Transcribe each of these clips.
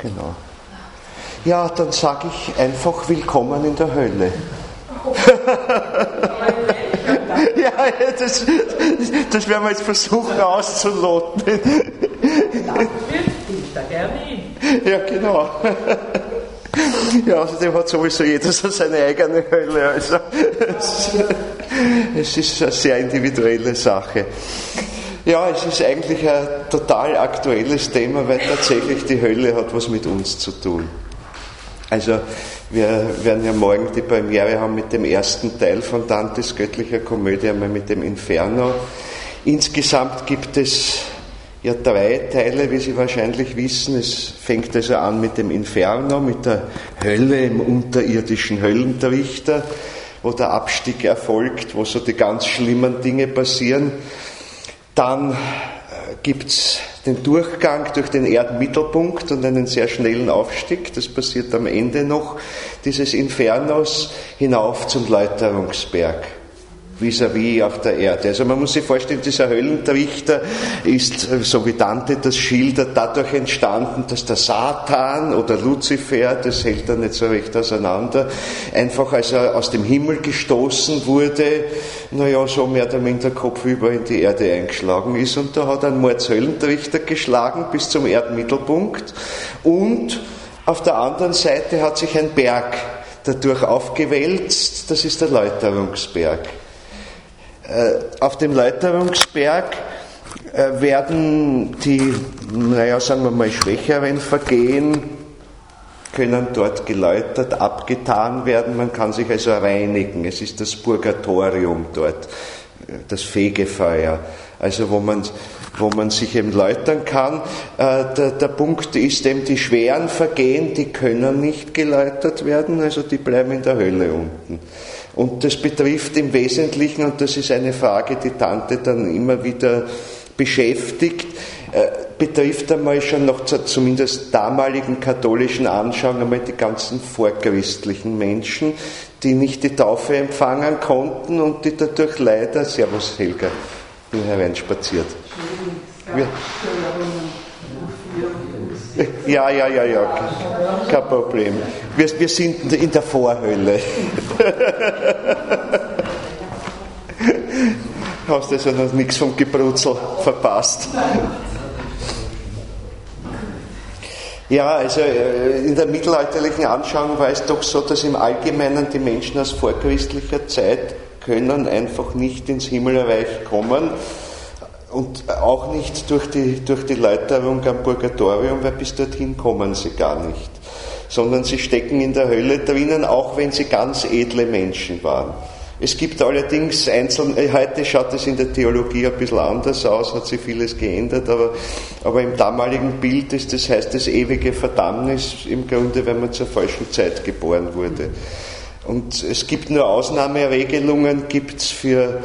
Genau. Ja, dann sage ich einfach willkommen in der Hölle. Ja, das werden wir jetzt versuchen auszuloten. Ja, ja, genau. Ja, außerdem hat sowieso jeder so seine eigene Hölle. Also es ist eine sehr individuelle Sache. Ja, es ist eigentlich ein total aktuelles Thema, weil tatsächlich die Hölle hat was mit uns zu tun. Also wir werden ja morgen die Premiere haben mit dem ersten Teil von Dantes göttlicher Komödie, einmal mit dem Inferno. Insgesamt gibt es ja 3 Teile, wie Sie wahrscheinlich wissen. Es fängt also an mit dem Inferno, mit der Hölle im unterirdischen Höllentrichter, wo der Abstieg erfolgt, wo so die ganz schlimmen Dinge passieren. Dann gibt's den Durchgang durch den Erdmittelpunkt und einen sehr schnellen Aufstieg. Das passiert am Ende noch dieses Infernos hinauf zum Läuterungsberg, vis-à-vis auf der Erde. Also man muss sich vorstellen, dieser Höllentrichter ist, so wie Dante das schildert, dadurch entstanden, dass der Satan oder Luzifer, das hält er nicht so recht auseinander, einfach als er aus dem Himmel gestoßen wurde, so mehr oder minder kopfüber in die Erde eingeschlagen ist, und da hat er einen Mordshöllentrichter geschlagen bis zum Erdmittelpunkt, und auf der anderen Seite hat sich ein Berg dadurch aufgewälzt, das ist der Läuterungsberg. Auf dem Läuterungsberg werden die, sagen wir mal, schwächeren Vergehen, können dort geläutert, abgetan werden, man kann sich also reinigen. Es ist das Purgatorium dort, das Fegefeuer, also wo man sich eben läutern kann. Der Punkt ist eben, die schweren Vergehen, die können nicht geläutert werden, also die bleiben in der Hölle unten. Und das betrifft im Wesentlichen, und das ist eine Frage, die Dante dann immer wieder beschäftigt, betrifft einmal schon noch zur zumindest damaligen katholischen Anschauung einmal die ganzen vorchristlichen Menschen, die nicht die Taufe empfangen konnten und die dadurch leider, Servus Helga, bin hereinspaziert. Ja, kein Problem. Wir sind in der Vorhölle. Hast also noch nichts vom Gebrutzel verpasst. Ja, also in der mittelalterlichen Anschauung war es doch so, dass im Allgemeinen die Menschen aus vorchristlicher Zeit können einfach nicht ins Himmelreich kommen. Und auch nicht durch die Läuterung am Purgatorium, weil bis dorthin kommen sie gar nicht. Sondern sie stecken in der Hölle drinnen, auch wenn sie ganz edle Menschen waren. Es gibt allerdings heute schaut es in der Theologie ein bisschen anders aus, hat sich vieles geändert, aber im damaligen Bild ist heißt das ewige Verdammnis im Grunde, wenn man zur falschen Zeit geboren wurde. Und es gibt nur Ausnahmeregelungen, gibt's für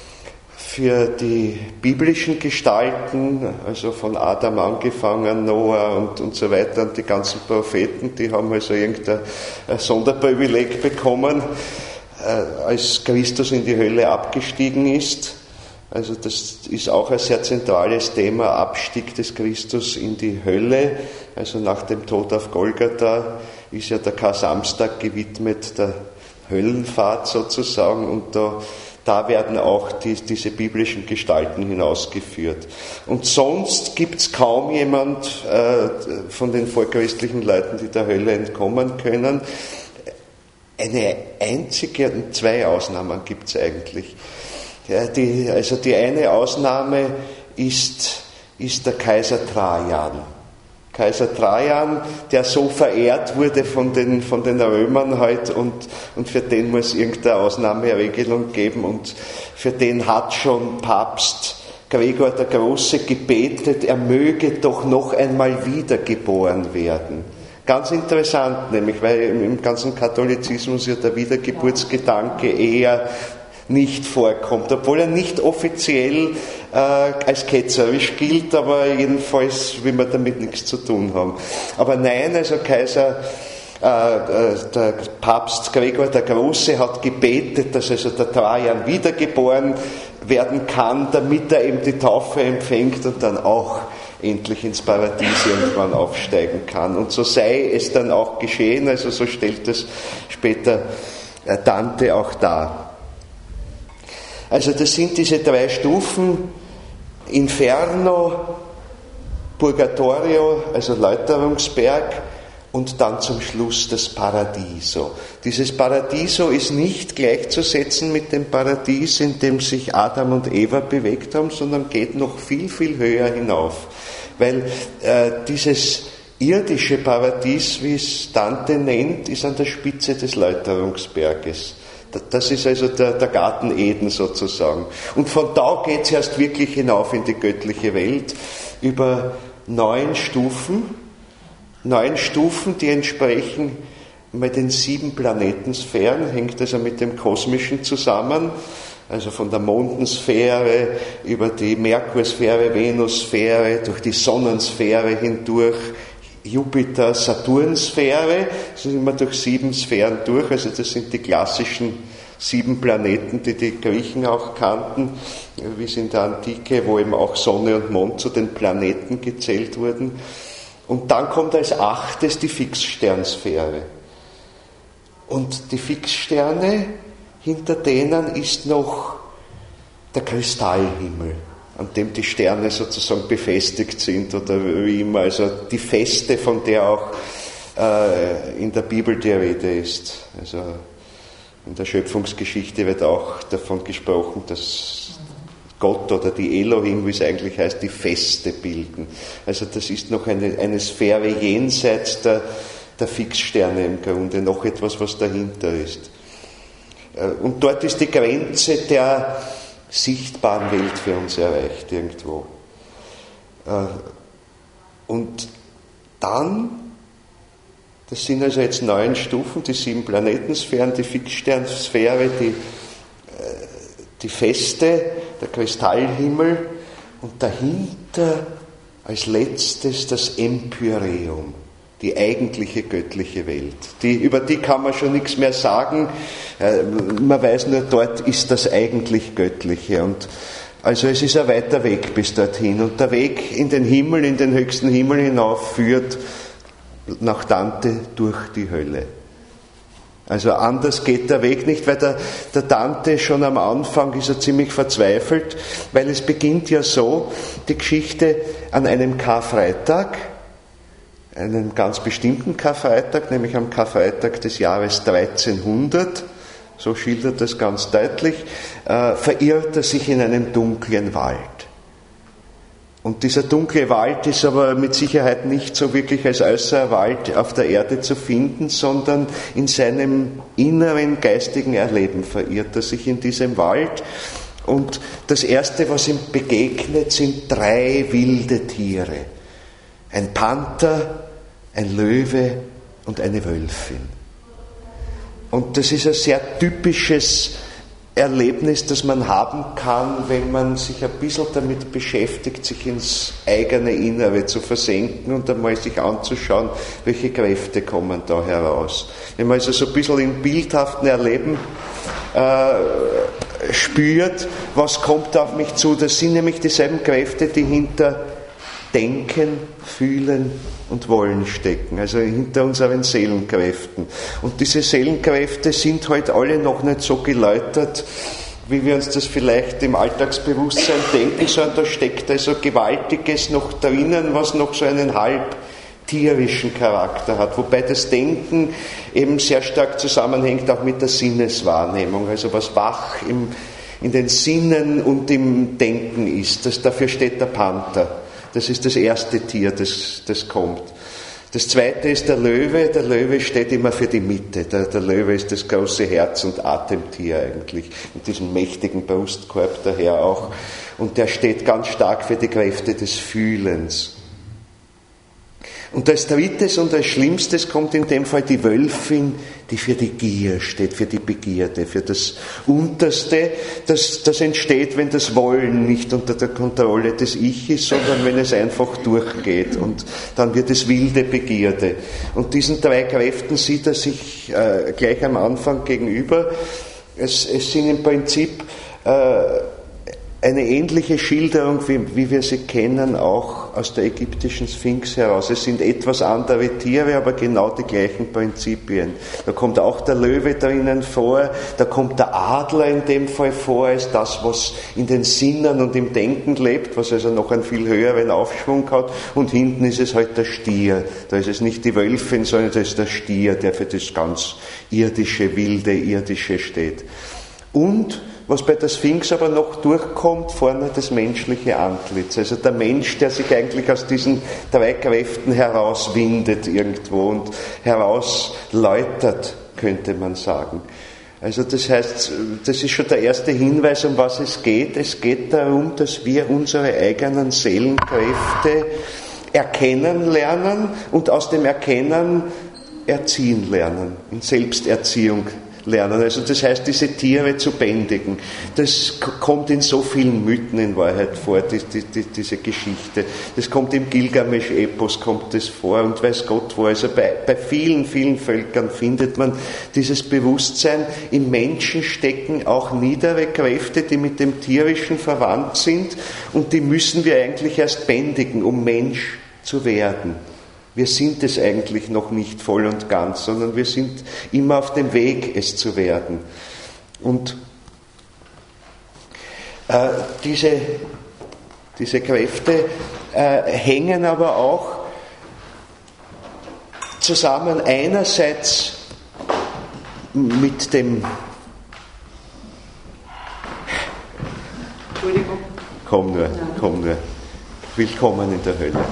die biblischen Gestalten, also von Adam angefangen, Noah und so weiter, und die ganzen Propheten, die haben also irgendein Sonderprivileg bekommen, als Christus in die Hölle abgestiegen ist. Also das ist auch ein sehr zentrales Thema, Abstieg des Christus in die Hölle. Also nach dem Tod auf Golgatha ist ja der Kar-Samstag gewidmet der Höllenfahrt sozusagen, und da werden auch diese biblischen Gestalten hinausgeführt. Und sonst gibt es kaum jemand von den vorchristlichen Leuten, die der Hölle entkommen können. Eine einzige, 2 Ausnahmen gibt es eigentlich. Ja, die eine Ausnahme ist der Kaiser Trajan. Kaiser Trajan, der so verehrt wurde von den Römern halt, und für den muss irgendeine Ausnahmeregelung geben, und für den hat schon Papst Gregor der Große gebetet, er möge doch noch einmal wiedergeboren werden. Ganz interessant, nämlich, weil im ganzen Katholizismus ja der Wiedergeburtsgedanke eher nicht vorkommt, obwohl er nicht offiziell als ketzerisch gilt, aber jedenfalls will man damit nichts zu tun haben. Aber nein, also der Papst Gregor der Große hat gebetet, dass also der Trajan wiedergeboren werden kann, damit er eben die Taufe empfängt und dann auch endlich ins Paradies irgendwann aufsteigen kann. Und so sei es dann auch geschehen, also so stellt es später Dante auch dar. Also das sind diese 3 Stufen: Inferno, Purgatorio, also Läuterungsberg, und dann zum Schluss das Paradiso. Dieses Paradiso ist nicht gleichzusetzen mit dem Paradies, in dem sich Adam und Eva bewegt haben, sondern geht noch viel, viel höher hinauf. Weil dieses irdische Paradies, wie es Dante nennt, ist an der Spitze des Läuterungsberges. Das ist also der Garten Eden sozusagen. Und von da geht es erst wirklich hinauf in die göttliche Welt über 9 Stufen. 9 Stufen, die entsprechen mit den 7 Planetensphären, hängt also mit dem Kosmischen zusammen, also von der Mondensphäre über die Merkursphäre, Venussphäre, durch die Sonnensphäre hindurch, Jupiter, Saturnsphäre, das sind immer durch 7 Sphären durch, also das sind die klassischen 7 Planeten, die die Griechen auch kannten, wie es in der Antike, wo eben auch Sonne und Mond zu den Planeten gezählt wurden. Und dann kommt als 8. die Fixsternsphäre. Und die Fixsterne, hinter denen ist noch der Kristallhimmel, an dem die Sterne sozusagen befestigt sind oder wie immer, also die Feste, von der auch in der Bibel die Rede ist. Also in der Schöpfungsgeschichte wird auch davon gesprochen, dass Gott oder die Elohim, wie es eigentlich heißt, die Feste bilden. Also das ist noch eine Sphäre jenseits der Fixsterne im Grunde, noch etwas, was dahinter ist. Und dort ist die Grenze der sichtbaren Welt für uns erreicht irgendwo. Und dann, das sind also jetzt 9 Stufen, die 7 Planetensphären, die Fixsternsphäre, die Feste, der Kristallhimmel, und dahinter als letztes das Empyreum, die eigentliche göttliche Welt. Über die kann man schon nichts mehr sagen, man weiß nur, dort ist das eigentlich Göttliche. Und also es ist ein weiter Weg bis dorthin, und der Weg in den Himmel, in den höchsten Himmel hinauf, führt nach Dante durch die Hölle. Also anders geht der Weg nicht, weil der Dante schon am Anfang ist er ziemlich verzweifelt, weil es beginnt ja so, die Geschichte an einem Karfreitag, einem ganz bestimmten Karfreitag, nämlich am Karfreitag des Jahres 1300, so schildert es ganz deutlich, verirrt er sich in einem dunklen Wald. Und dieser dunkle Wald ist aber mit Sicherheit nicht so wirklich als äußerer Wald auf der Erde zu finden, sondern in seinem inneren geistigen Erleben verirrt er sich in diesem Wald. Und das Erste, was ihm begegnet, sind 3 wilde Tiere. Ein Panther, ein Löwe und eine Wölfin. Und das ist ein sehr typisches Erlebnis, das man haben kann, wenn man sich ein bisschen damit beschäftigt, sich ins eigene Innere zu versenken und einmal sich anzuschauen, welche Kräfte kommen da heraus. Wenn man also so ein bisschen im bildhaften Erleben spürt, was kommt auf mich zu, das sind nämlich dieselben Kräfte, die hinter Denken, Fühlen und Wollen stecken, also hinter unseren Seelenkräften. Und diese Seelenkräfte sind halt alle noch nicht so geläutert, wie wir uns das vielleicht im Alltagsbewusstsein denken, sondern da steckt also Gewaltiges noch drinnen, was noch so einen halb tierischen Charakter hat, wobei das Denken eben sehr stark zusammenhängt auch mit der Sinneswahrnehmung, also was wach in den Sinnen und im Denken ist. Dafür steht der Panther. Das ist das erste Tier, das kommt. Das zweite ist der Löwe. Der Löwe steht immer für die Mitte. Der Löwe ist das große Herz- und Atemtier eigentlich, mit diesem mächtigen Brustkorb daher auch. Und der steht ganz stark für die Kräfte des Fühlens. Und als drittes und als schlimmstes kommt in dem Fall die Wölfin, die für die Gier steht, für die Begierde, für das Unterste, das entsteht, wenn das Wollen nicht unter der Kontrolle des Ich ist, sondern wenn es einfach durchgeht. Und dann wird es wilde Begierde. Und diesen 3 Kräften sieht er sich gleich am Anfang gegenüber. Es sind im Prinzip eine ähnliche Schilderung, wie wir sie kennen, auch aus der ägyptischen Sphinx heraus. Es sind etwas andere Tiere, aber genau die gleichen Prinzipien. Da kommt auch der Löwe drinnen vor, da kommt der Adler in dem Fall vor, als das, was in den Sinnen und im Denken lebt, was also noch einen viel höheren Aufschwung hat. Und hinten ist es halt der Stier. Da ist es nicht die Wölfin, sondern das ist der Stier, der für das ganz irdische, wilde, irdische steht. Und was bei der Sphinx aber noch durchkommt, vorne das menschliche Antlitz. Also der Mensch, der sich eigentlich aus diesen 3 Kräften herauswindet irgendwo und herausläutert, könnte man sagen. Also das heißt, das ist schon der erste Hinweis, um was es geht. Es geht darum, dass wir unsere eigenen Seelenkräfte erkennen lernen und aus dem Erkennen erziehen lernen, in Selbsterziehung lernen. Also das heißt, diese Tiere zu bändigen. Das kommt in so vielen Mythen in Wahrheit vor, diese Geschichte. Das kommt im Gilgamesch-Epos, kommt das vor und weiß Gott wo. Also bei vielen, vielen Völkern findet man dieses Bewusstsein. Im Menschen stecken auch niedere Kräfte, die mit dem Tierischen verwandt sind und die müssen wir eigentlich erst bändigen, um Mensch zu werden. Wir sind es eigentlich noch nicht voll und ganz, sondern wir sind immer auf dem Weg, es zu werden. Und diese Kräfte hängen aber auch zusammen einerseits mit dem... Entschuldigung. Komm nur. Willkommen in der Hölle.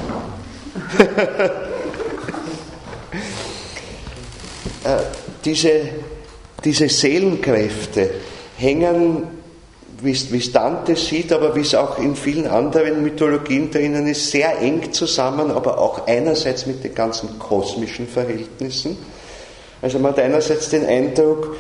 Diese Seelenkräfte hängen, wie es Dante sieht, aber wie es auch in vielen anderen Mythologien drinnen ist, sehr eng zusammen, aber auch einerseits mit den ganzen kosmischen Verhältnissen. Also man hat einerseits den Eindruck,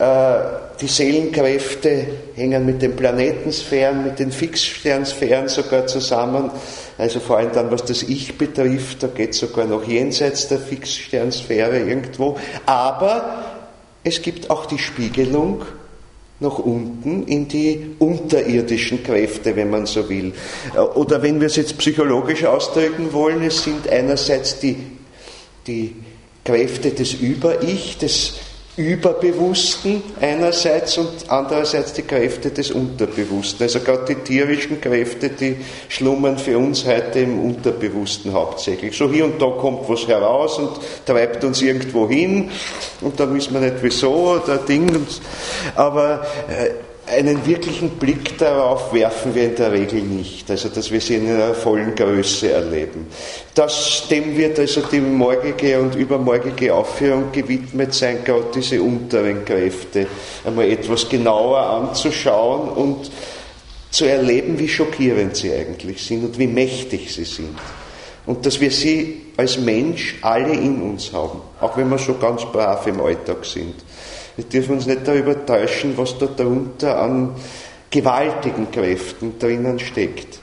die Seelenkräfte hängen mit den Planetensphären, mit den Fixsternsphären sogar zusammen. Also vor allem dann, was das Ich betrifft, da geht es sogar noch jenseits der Fixsternsphäre irgendwo. Aber es gibt auch die Spiegelung nach unten in die unterirdischen Kräfte, wenn man so will. Oder wenn wir es jetzt psychologisch ausdrücken wollen, es sind einerseits die Kräfte des Über-Ich, des Überbewussten einerseits und andererseits die Kräfte des Unterbewussten. Also gerade die tierischen Kräfte, die schlummern für uns heute im Unterbewussten hauptsächlich. So hier und da kommt was heraus und treibt uns irgendwo hin und dann wissen wir nicht wieso oder Ding. Aber einen wirklichen Blick darauf werfen wir in der Regel nicht, also dass wir sie in einer vollen Größe erleben. Dem wird also die morgige und übermorgige Aufführung gewidmet sein, gerade diese unteren Kräfte einmal etwas genauer anzuschauen und zu erleben, wie schockierend sie eigentlich sind und wie mächtig sie sind. Und dass wir sie als Mensch alle in uns haben, auch wenn wir schon ganz brav im Alltag sind. Wir dürfen uns nicht darüber täuschen, was da darunter an gewaltigen Kräften drinnen steckt.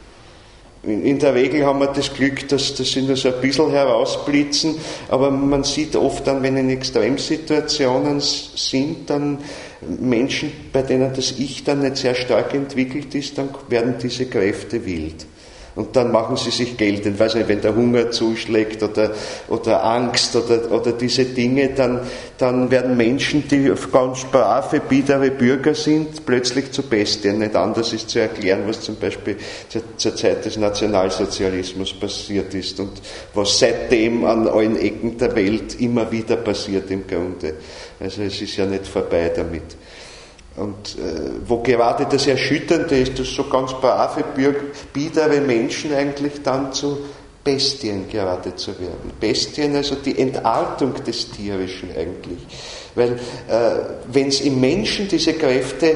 In der Regel haben wir das Glück, dass sie nur so ein bisschen herausblitzen, aber man sieht oft dann, wenn in Extremsituationen sind, dann Menschen, bei denen das Ich dann nicht sehr stark entwickelt ist, dann werden diese Kräfte wild. Und dann machen sie sich geltend, weiß nicht, wenn der Hunger zuschlägt oder Angst oder diese Dinge, dann werden Menschen, die ganz brave, biedere Bürger sind, plötzlich zu Bestien. Nicht anders ist zu erklären, was zum Beispiel zur Zeit des Nationalsozialismus passiert ist und was seitdem an allen Ecken der Welt immer wieder passiert im Grunde. Also es ist ja nicht vorbei damit. Und wo gerade das Erschütternde ist, dass so ganz brave, biedere Menschen eigentlich dann zu Bestien gerade zu werden. Bestien, also die Entartung des Tierischen eigentlich. Weil wenn es im Menschen diese Kräfte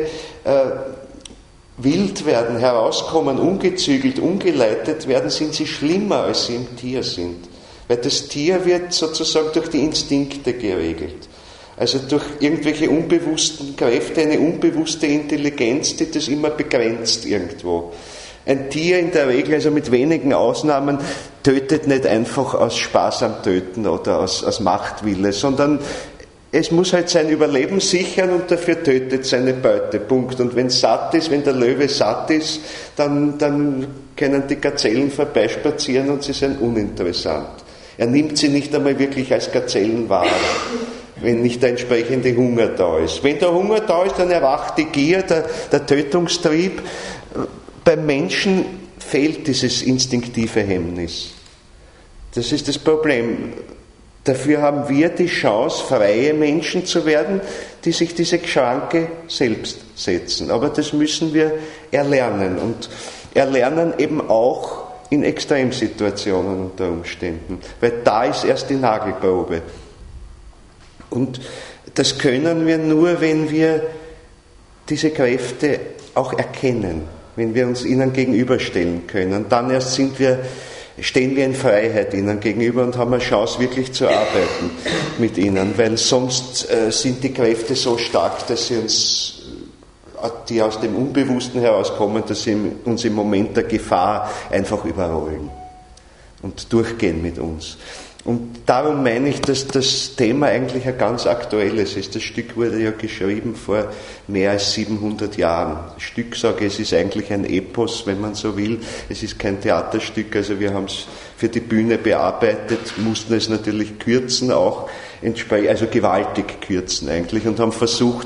wild werden, herauskommen, ungezügelt, ungeleitet werden, sind sie schlimmer, als sie im Tier sind. Weil das Tier wird sozusagen durch die Instinkte geregelt. Also durch irgendwelche unbewussten Kräfte, eine unbewusste Intelligenz, die das immer begrenzt irgendwo. Ein Tier in der Regel, also mit wenigen Ausnahmen, tötet nicht einfach aus Spaß am Töten oder aus Machtwille, sondern es muss halt sein Überleben sichern und dafür tötet seine Beute, Punkt. Und wenn es satt ist, wenn der Löwe satt ist, dann können die Gazellen vorbeispazieren und sie sind uninteressant. Er nimmt sie nicht einmal wirklich als Gazellen wahr, wenn nicht der entsprechende Hunger da ist. Wenn der Hunger da ist, dann erwacht die Gier, der Tötungstrieb. Beim Menschen fehlt dieses instinktive Hemmnis. Das ist das Problem. Dafür haben wir die Chance, freie Menschen zu werden, die sich diese Schranke selbst setzen. Aber das müssen wir erlernen und erlernen eben auch in Extremsituationen unter Umständen, weil da ist erst die Nagelprobe. Und das können wir nur, wenn wir diese Kräfte auch erkennen, wenn wir uns ihnen gegenüberstellen können. Dann erst stehen wir in Freiheit ihnen gegenüber und haben eine Chance, wirklich zu arbeiten mit ihnen, weil sonst sind die Kräfte so stark, dass die aus dem Unbewussten herauskommen, dass sie uns im Moment der Gefahr einfach überrollen und durchgehen mit uns. Und darum meine ich, dass das Thema eigentlich ein ganz aktuelles ist. Das Stück wurde ja geschrieben vor mehr als 700 Jahren. Das Stück, sage ich, es ist eigentlich ein Epos, wenn man so will. Es ist kein Theaterstück, also wir haben es für die Bühne bearbeitet, mussten es natürlich kürzen auch, also gewaltig kürzen eigentlich, und haben versucht,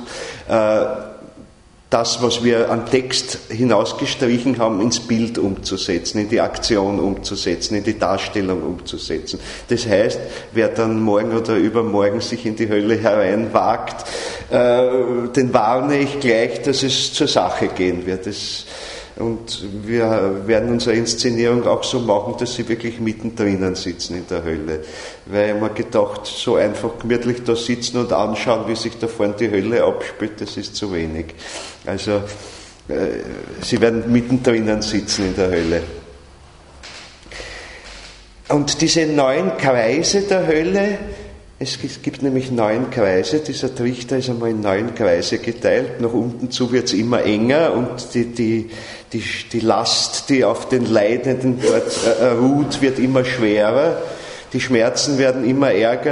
das, was wir an Text hinausgestrichen haben, ins Bild umzusetzen, in die Aktion umzusetzen, in die Darstellung umzusetzen. Das heißt, wer dann morgen oder übermorgen sich in die Hölle hereinwagt, den warne ich gleich, dass es zur Sache gehen wird. Und wir werden unsere Inszenierung auch so machen, dass sie wirklich mittendrin sitzen in der Hölle. Weil ich mir gedacht, so einfach gemütlich da sitzen und anschauen, wie sich da vorne die Hölle abspielt, das ist zu wenig. Also, sie werden mittendrin sitzen in der Hölle. Und diese 9 Kreise der Hölle, es gibt nämlich 9 Kreise, dieser Trichter ist einmal in 9 Kreise geteilt, nach unten zu wird es immer enger und die Last, die auf den Leidenden dort ruht, wird immer schwerer, die Schmerzen werden immer ärger,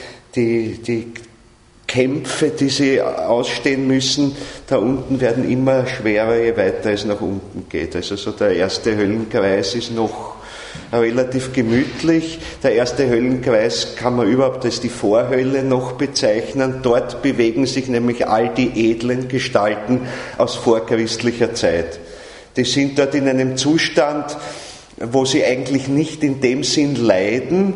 die Kämpfe, die sie ausstehen müssen, da unten werden immer schwerer, je weiter es nach unten geht. Also so der erste Höllenkreis ist noch relativ gemütlich. Der erste Höllenkreis kann man überhaupt als die Vorhölle noch bezeichnen. Dort bewegen sich nämlich all die edlen Gestalten aus vorchristlicher Zeit. Die sind dort in einem Zustand, wo sie eigentlich nicht in dem Sinn leiden,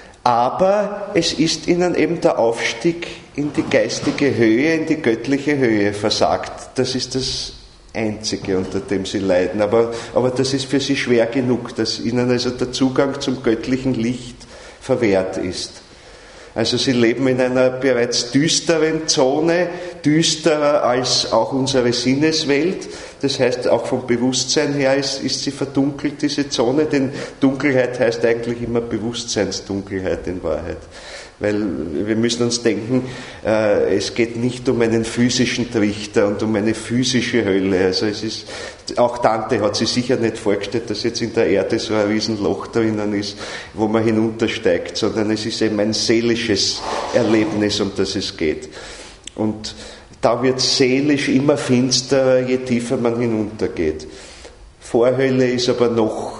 aber es ist ihnen eben der Aufstieg in die geistige Höhe, in die göttliche Höhe versagt. Das ist das Einzige, unter dem sie leiden. Aber das ist für sie schwer genug, dass ihnen also der Zugang zum göttlichen Licht verwehrt ist. Also sie leben in einer bereits düsteren Zone, düsterer als auch unsere Sinneswelt. Das heißt, auch vom Bewusstsein her ist sie verdunkelt, diese Zone, denn Dunkelheit heißt eigentlich immer Bewusstseinsdunkelheit in Wahrheit. Weil wir müssen uns denken, es geht nicht um einen physischen Trichter und um eine physische Hölle. Also auch Dante hat sich sicher nicht vorgestellt, dass jetzt in der Erde so ein Riesenloch drinnen ist, wo man hinuntersteigt, sondern es ist eben ein seelisches Erlebnis, um das es geht. Und da wird seelisch immer finsterer, je tiefer man hinuntergeht. Vorhölle ist aber noch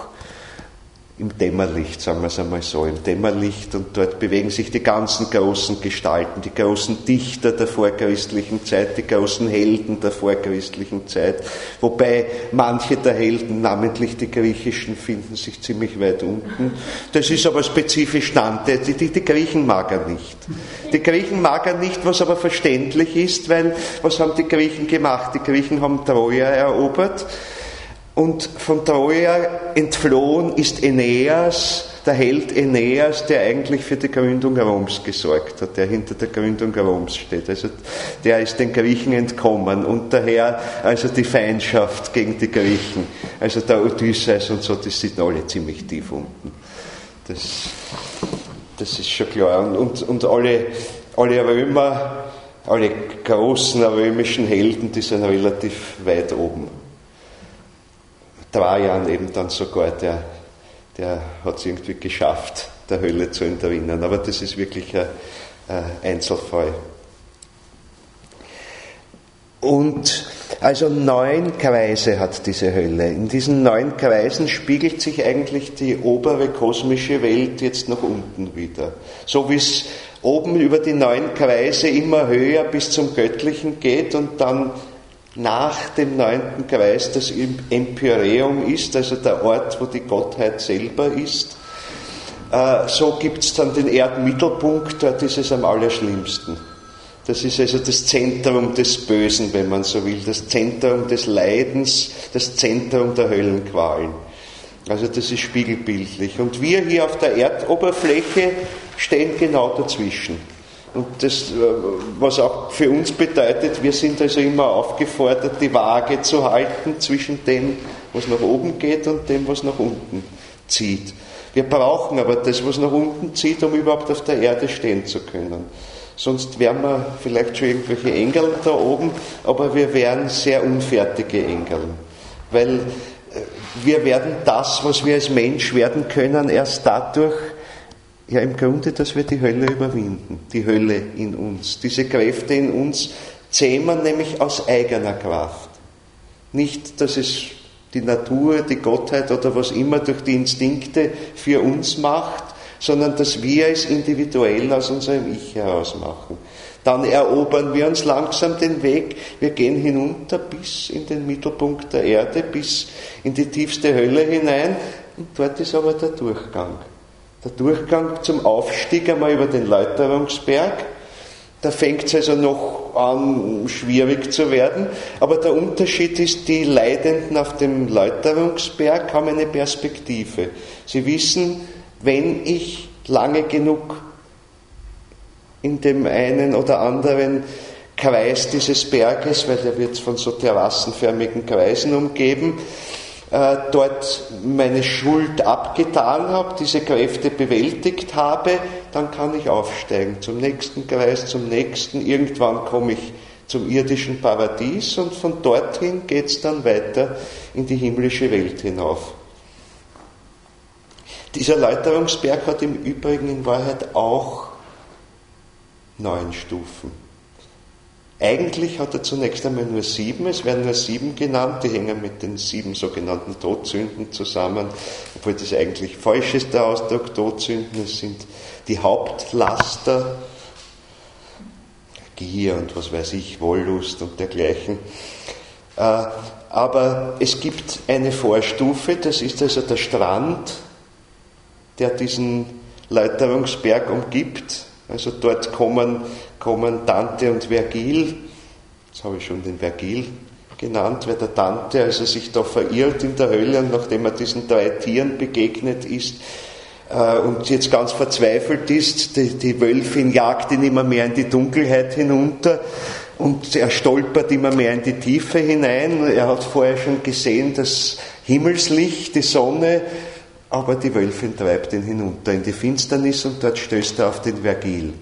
im Dämmerlicht, sagen wir es einmal so, im Dämmerlicht, und dort bewegen sich die ganzen großen Gestalten, die großen Dichter der vorchristlichen Zeit, die großen Helden der vorchristlichen Zeit, wobei manche der Helden, namentlich die griechischen, finden sich ziemlich weit unten. Das ist aber spezifisch Dante, die Griechen mag er nicht. Die Griechen mag er nicht, was aber verständlich ist, weil, was haben die Griechen gemacht? Die Griechen haben Troja erobert, und von Troja entflohen ist Aeneas, der Held Aeneas, der eigentlich für die Gründung Roms gesorgt hat, der hinter der Gründung Roms steht. Also der ist den Griechen entkommen und daher also die Feindschaft gegen die Griechen. Also der Odysseus und so, die sind alle ziemlich tief unten. Das ist schon klar. Und alle Römer, alle großen römischen Helden, die sind relativ weit oben. Trajan eben dann sogar, der hat es irgendwie geschafft, der Hölle zu entrinnen. Aber das ist wirklich ein Einzelfall. Und also 9 Kreise hat diese Hölle. In diesen 9 Kreisen spiegelt sich eigentlich die obere kosmische Welt jetzt nach unten wieder. So wie es oben über die 9 Kreise immer höher bis zum Göttlichen geht und dann nach dem 9. Kreis das Empyreum ist, also der Ort, wo die Gottheit selber ist. So gibt es dann den Erdmittelpunkt, dort ist es am allerschlimmsten. Das ist also das Zentrum des Bösen, wenn man so will, das Zentrum des Leidens, das Zentrum der Höllenqualen. Also das ist spiegelbildlich. Und wir hier auf der Erdoberfläche stehen genau dazwischen. Und das, was auch für uns bedeutet, wir sind also immer aufgefordert, die Waage zu halten zwischen dem, was nach oben geht und dem, was nach unten zieht. Wir brauchen aber das, was nach unten zieht, um überhaupt auf der Erde stehen zu können. Sonst wären wir vielleicht schon irgendwelche Engel da oben, aber wir wären sehr unfertige Engel. Weil wir werden das, was wir als Mensch werden können, erst dadurch, ja im Grunde, dass wir die Hölle überwinden. Die Hölle in uns. Diese Kräfte in uns zähmen nämlich aus eigener Kraft. Nicht, dass es die Natur, die Gottheit oder was immer durch die Instinkte für uns macht, sondern dass wir es individuell aus unserem Ich heraus machen. Dann erobern wir uns langsam den Weg, wir gehen hinunter bis in den Mittelpunkt der Erde, bis in die tiefste Hölle hinein und dort ist aber der Durchgang. Der Durchgang zum Aufstieg einmal über den Läuterungsberg. Da fängt es also noch an, schwierig zu werden, aber der Unterschied ist, die Leidenden auf dem Läuterungsberg haben eine Perspektive. Sie wissen, wenn ich lange genug in dem einen oder anderen Kreis dieses Berges, weil der wird von so terrassenförmigen Kreisen umgeben, dort meine Schuld abgetan habe, diese Kräfte bewältigt habe, dann kann ich aufsteigen zum nächsten Kreis, zum nächsten. Irgendwann komme ich zum irdischen Paradies und von dorthin geht es dann weiter in die himmlische Welt hinauf. Dieser Läuterungsberg hat im Übrigen in Wahrheit auch 9 Stufen. Eigentlich hat er zunächst einmal nur 7, es werden nur 7 genannt, die hängen mit den 7 sogenannten Todsünden zusammen, obwohl das eigentlich falsch ist, der Ausdruck Todsünden, es sind die Hauptlaster, Gier und was weiß ich, Wollust und dergleichen. Aber es gibt eine Vorstufe, das ist also der Strand, der diesen Läuterungsberg umgibt. Also dort kommen Dante und Vergil, jetzt habe ich schon den Vergil genannt, weil der Dante also sich da verirrt in der Hölle und nachdem er diesen 3 Tieren begegnet ist und jetzt ganz verzweifelt ist, die Wölfin jagt ihn immer mehr in die Dunkelheit hinunter und er stolpert immer mehr in die Tiefe hinein. Er hat vorher schon gesehen, das Himmelslicht, die Sonne, aber die Wölfin treibt ihn hinunter in die Finsternis und dort stößt er auf den Vergil.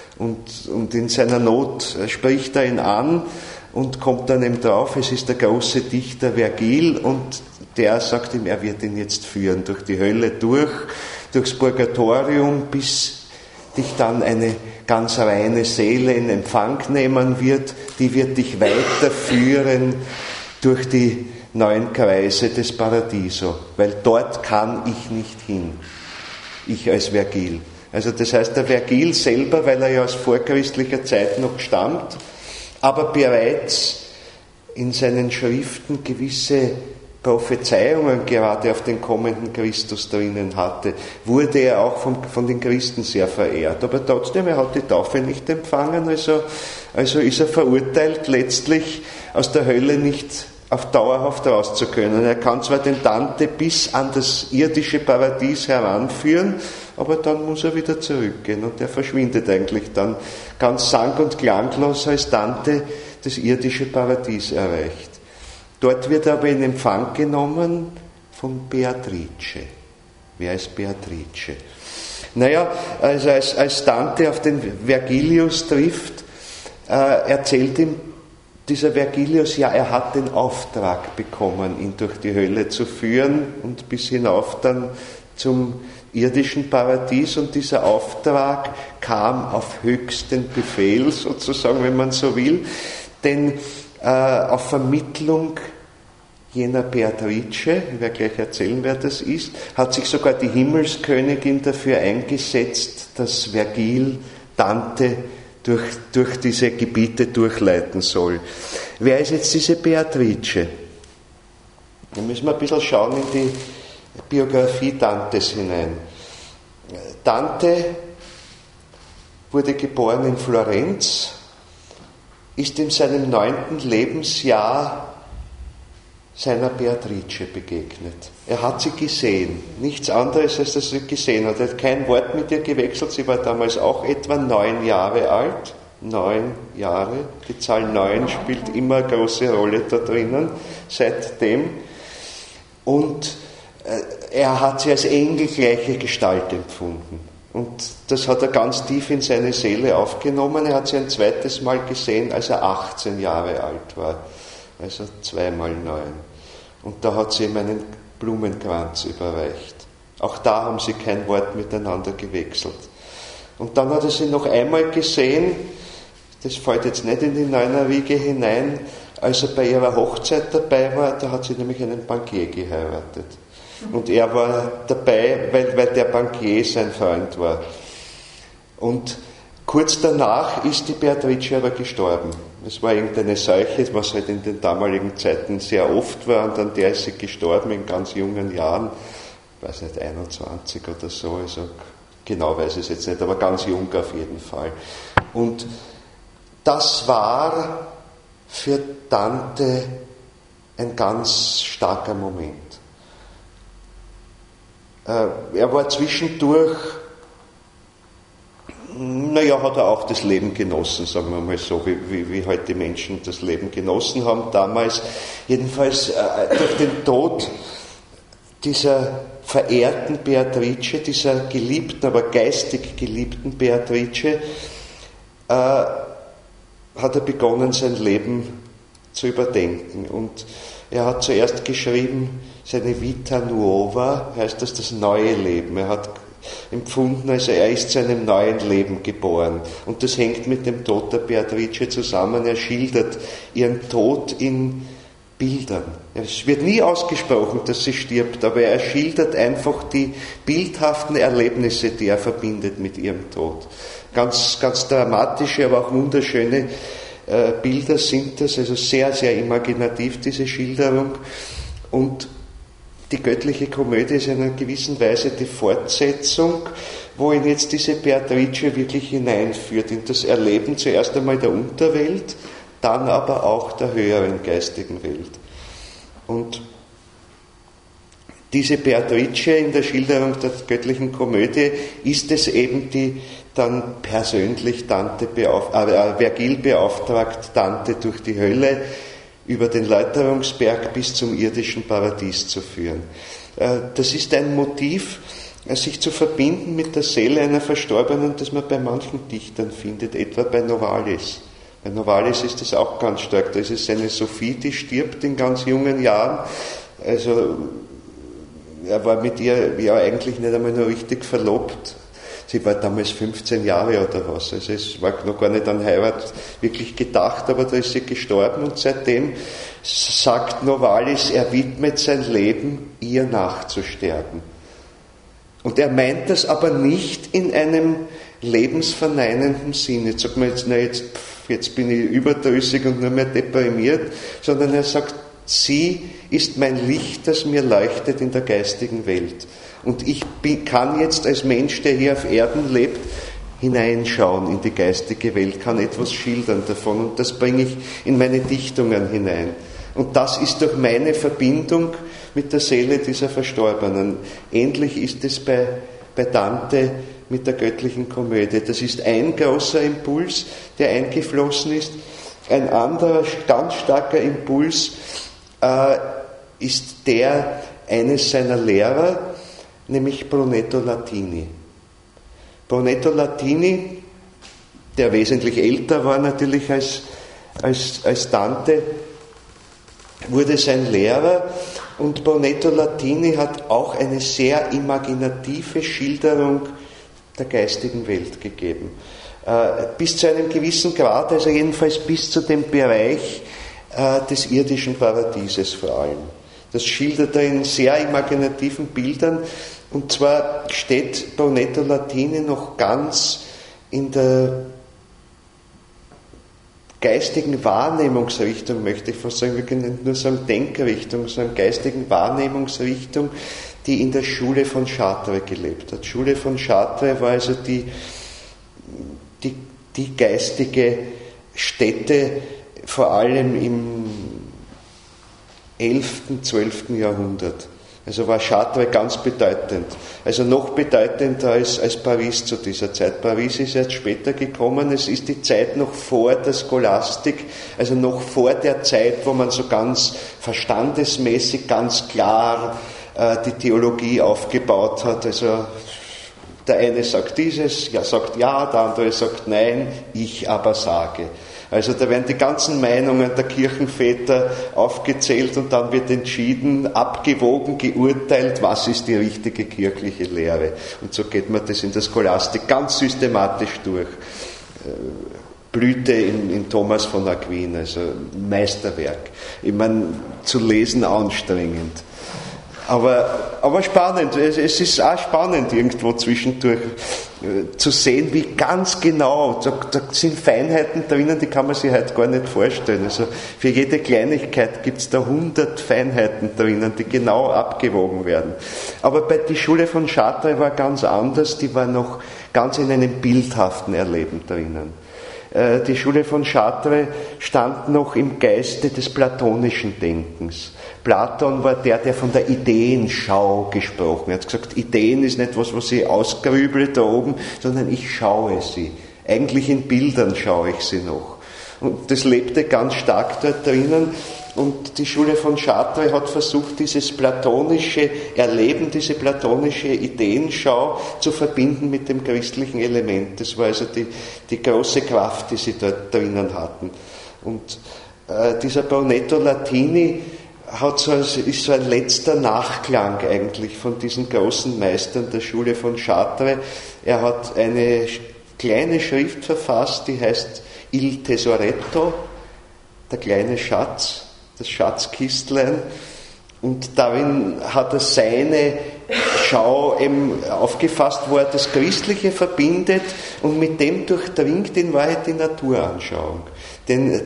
Und in seiner Not spricht er ihn an und kommt dann eben drauf, es ist der große Dichter Vergil und der sagt ihm, er wird ihn jetzt führen durch die Hölle durchs Purgatorium, bis dich dann eine ganz reine Seele in Empfang nehmen wird, die wird dich weiterführen durch die 9 Kreise des Paradiso, weil dort kann ich nicht hin, ich als Vergil. Also das heißt, der Vergil selber, weil er ja aus vorchristlicher Zeit noch stammt, aber bereits in seinen Schriften gewisse Prophezeiungen gerade auf den kommenden Christus drinnen hatte, wurde er auch von den Christen sehr verehrt. Aber trotzdem, er hat die Taufe nicht empfangen, also ist er verurteilt, letztlich aus der Hölle nicht auf dauerhaft raus zu können. Er kann zwar den Dante bis an das irdische Paradies heranführen, aber dann muss er wieder zurückgehen und er verschwindet eigentlich dann ganz sang- und klanglos, als Dante das irdische Paradies erreicht. Dort wird er aber in Empfang genommen von Beatrice. Wer ist Beatrice? Naja, also als Dante auf den Vergilius trifft, erzählt ihm dieser Vergilius, ja, er hat den Auftrag bekommen, ihn durch die Hölle zu führen und bis hinauf dann zum irdischen Paradies, und dieser Auftrag kam auf höchsten Befehl sozusagen, wenn man so will, denn auf Vermittlung jener Beatrice, ich werde gleich erzählen, wer das ist, hat sich sogar die Himmelskönigin dafür eingesetzt, dass Vergil Dante durch diese Gebiete durchleiten soll. Wer ist jetzt diese Beatrice? Da müssen wir ein bisschen schauen in die Biografie Dantes hinein. Dante wurde geboren in Florenz, ist in seinem 9. Lebensjahr seiner Beatrice begegnet. Er hat sie gesehen, nichts anderes als dass er sie gesehen hat. Er hat kein Wort mit ihr gewechselt, sie war damals auch etwa 9 Jahre alt. 9 Jahre, die Zahl 9 spielt immer eine große Rolle da drinnen, seitdem. Und er hat sie als engelgleiche Gestalt empfunden. Und das hat er ganz tief in seine Seele aufgenommen. Er hat sie ein zweites Mal gesehen, als er 18 Jahre alt war. Also 2 mal 9. Und da hat sie ihm einen Blumenkranz überreicht. Auch da haben sie kein Wort miteinander gewechselt. Und dann hat er sie noch einmal gesehen, das fällt jetzt nicht in die Neunerwiege hinein, als er bei ihrer Hochzeit dabei war, da hat sie nämlich einen Bankier geheiratet. Und er war dabei, weil der Bankier sein Freund war. Und kurz danach ist die Beatrice aber gestorben. Es war irgendeine Seuche, was halt in den damaligen Zeiten sehr oft war, und an der ist sie gestorben in ganz jungen Jahren, ich weiß nicht, 21 oder so, also genau weiß ich es jetzt nicht, aber ganz jung auf jeden Fall. Und das war für Dante ein ganz starker Moment. Er war zwischendurch, hat er auch das Leben genossen, sagen wir mal so, wie halt die Menschen das Leben genossen haben damals. Jedenfalls durch den Tod dieser verehrten Beatrice, dieser geliebten, aber geistig geliebten Beatrice, hat er begonnen, sein Leben zu überdenken. Und er hat zuerst geschrieben, seine Vita Nuova, heißt das neue Leben. Er hat empfunden, also er ist zu einem neuen Leben geboren. Und das hängt mit dem Tod der Beatrice zusammen. Er schildert ihren Tod in Bildern. Es wird nie ausgesprochen, dass sie stirbt, aber er schildert einfach die bildhaften Erlebnisse, die er verbindet mit ihrem Tod. Ganz, ganz dramatische, aber auch wunderschöne Bilder sind das, also sehr, sehr imaginativ, diese Schilderung. Und die göttliche Komödie ist in einer gewissen Weise die Fortsetzung, wo ihn jetzt diese Beatrice wirklich hineinführt in das Erleben zuerst einmal der Unterwelt, dann aber auch der höheren geistigen Welt. Und diese Beatrice in der Schilderung der göttlichen Komödie ist es eben, die dann persönlich Vergil beauftragt, Dante durch die Hölle über den Läuterungsberg bis zum irdischen Paradies zu führen. Das ist ein Motiv, sich zu verbinden mit der Seele einer Verstorbenen, das man bei manchen Dichtern findet, etwa bei Novalis. Bei Novalis ist das auch ganz stark. Da ist es eine Sophie, die stirbt in ganz jungen Jahren. Also er war mit ihr ja eigentlich nicht einmal nur richtig verlobt. Sie war damals 15 Jahre oder was. Also es war noch gar nicht an Heirat wirklich gedacht, aber da ist sie gestorben und seitdem sagt Novalis, er widmet sein Leben, ihr nachzusterben. Und er meint das aber nicht in einem lebensverneinenden Sinn. Jetzt sagt man jetzt bin ich überdrüssig und nur mehr deprimiert, sondern er sagt, sie ist mein Licht, das mir leuchtet in der geistigen Welt. Und ich kann jetzt als Mensch, der hier auf Erden lebt, hineinschauen in die geistige Welt, kann etwas schildern davon und das bringe ich in meine Dichtungen hinein. Und das ist durch meine Verbindung mit der Seele dieser Verstorbenen. Ähnlich ist es bei Dante mit der göttlichen Komödie. Das ist ein großer Impuls, der eingeflossen ist. Ein anderer ganz starker Impuls ist der eines seiner Lehrer, nämlich Brunetto Latini. Brunetto Latini, der wesentlich älter war natürlich als Dante, wurde sein Lehrer, und Brunetto Latini hat auch eine sehr imaginative Schilderung der geistigen Welt gegeben. Bis zu einem gewissen Grad, also jedenfalls bis zu dem Bereich, des irdischen Paradieses vor allem. Das schildert er in sehr imaginativen Bildern, und zwar steht Brunetto Latini noch ganz in der geistigen Wahrnehmungsrichtung, möchte ich fast sagen, wir können nicht nur sagen Denkrichtung, sondern geistigen Wahrnehmungsrichtung, die in der Schule von Chartres gelebt hat. Schule von Chartres war also die geistige Stätte, vor allem im 11., 12. Jahrhundert. Also war Chartres ganz bedeutend. Also noch bedeutender als Paris zu dieser Zeit. Paris ist erst später gekommen. Es ist die Zeit noch vor der Scholastik, also noch vor der Zeit, wo man so ganz verstandesmäßig, ganz klar die Theologie aufgebaut hat. Also der eine sagt dieses, sagt ja, der andere sagt nein, ich aber sage. Also da werden die ganzen Meinungen der Kirchenväter aufgezählt und dann wird entschieden, abgewogen, geurteilt, was ist die richtige kirchliche Lehre. Und so geht man das in der Scholastik ganz systematisch durch. Blüte in Thomas von Aquin, also Meisterwerk. Ich meine, zu lesen anstrengend. Aber spannend, es ist auch spannend irgendwo zwischendurch zu sehen, wie ganz genau, da sind Feinheiten drinnen, die kann man sich heute gar nicht vorstellen. Also für jede Kleinigkeit gibt es da 100 Feinheiten drinnen, die genau abgewogen werden. Aber die Schule von Chartres war ganz anders, die war noch ganz in einem bildhaften Erleben drinnen. Die Schule von Chartres stand noch im Geiste des platonischen Denkens. Platon war der von der Ideenschau gesprochen hat. Er hat gesagt, Ideen ist nicht was ich ausgrüble da oben, sondern ich schaue sie. Eigentlich in Bildern schaue ich sie noch. Und das lebte ganz stark dort drinnen. Und die Schule von Chartres hat versucht, dieses platonische Erleben, diese platonische Ideenschau zu verbinden mit dem christlichen Element. Das war also die große Kraft, die sie dort drinnen hatten. Und dieser Brunetto Latini ist so ein letzter Nachklang eigentlich von diesen großen Meistern der Schule von Chartres. Er hat eine kleine Schrift verfasst, die heißt Il Tesoretto, der kleine Schatz, das Schatzkistlein, und darin hat er seine Schau eben aufgefasst, wo er das Christliche verbindet und mit dem durchdringt in Wahrheit die Naturanschauung. Denn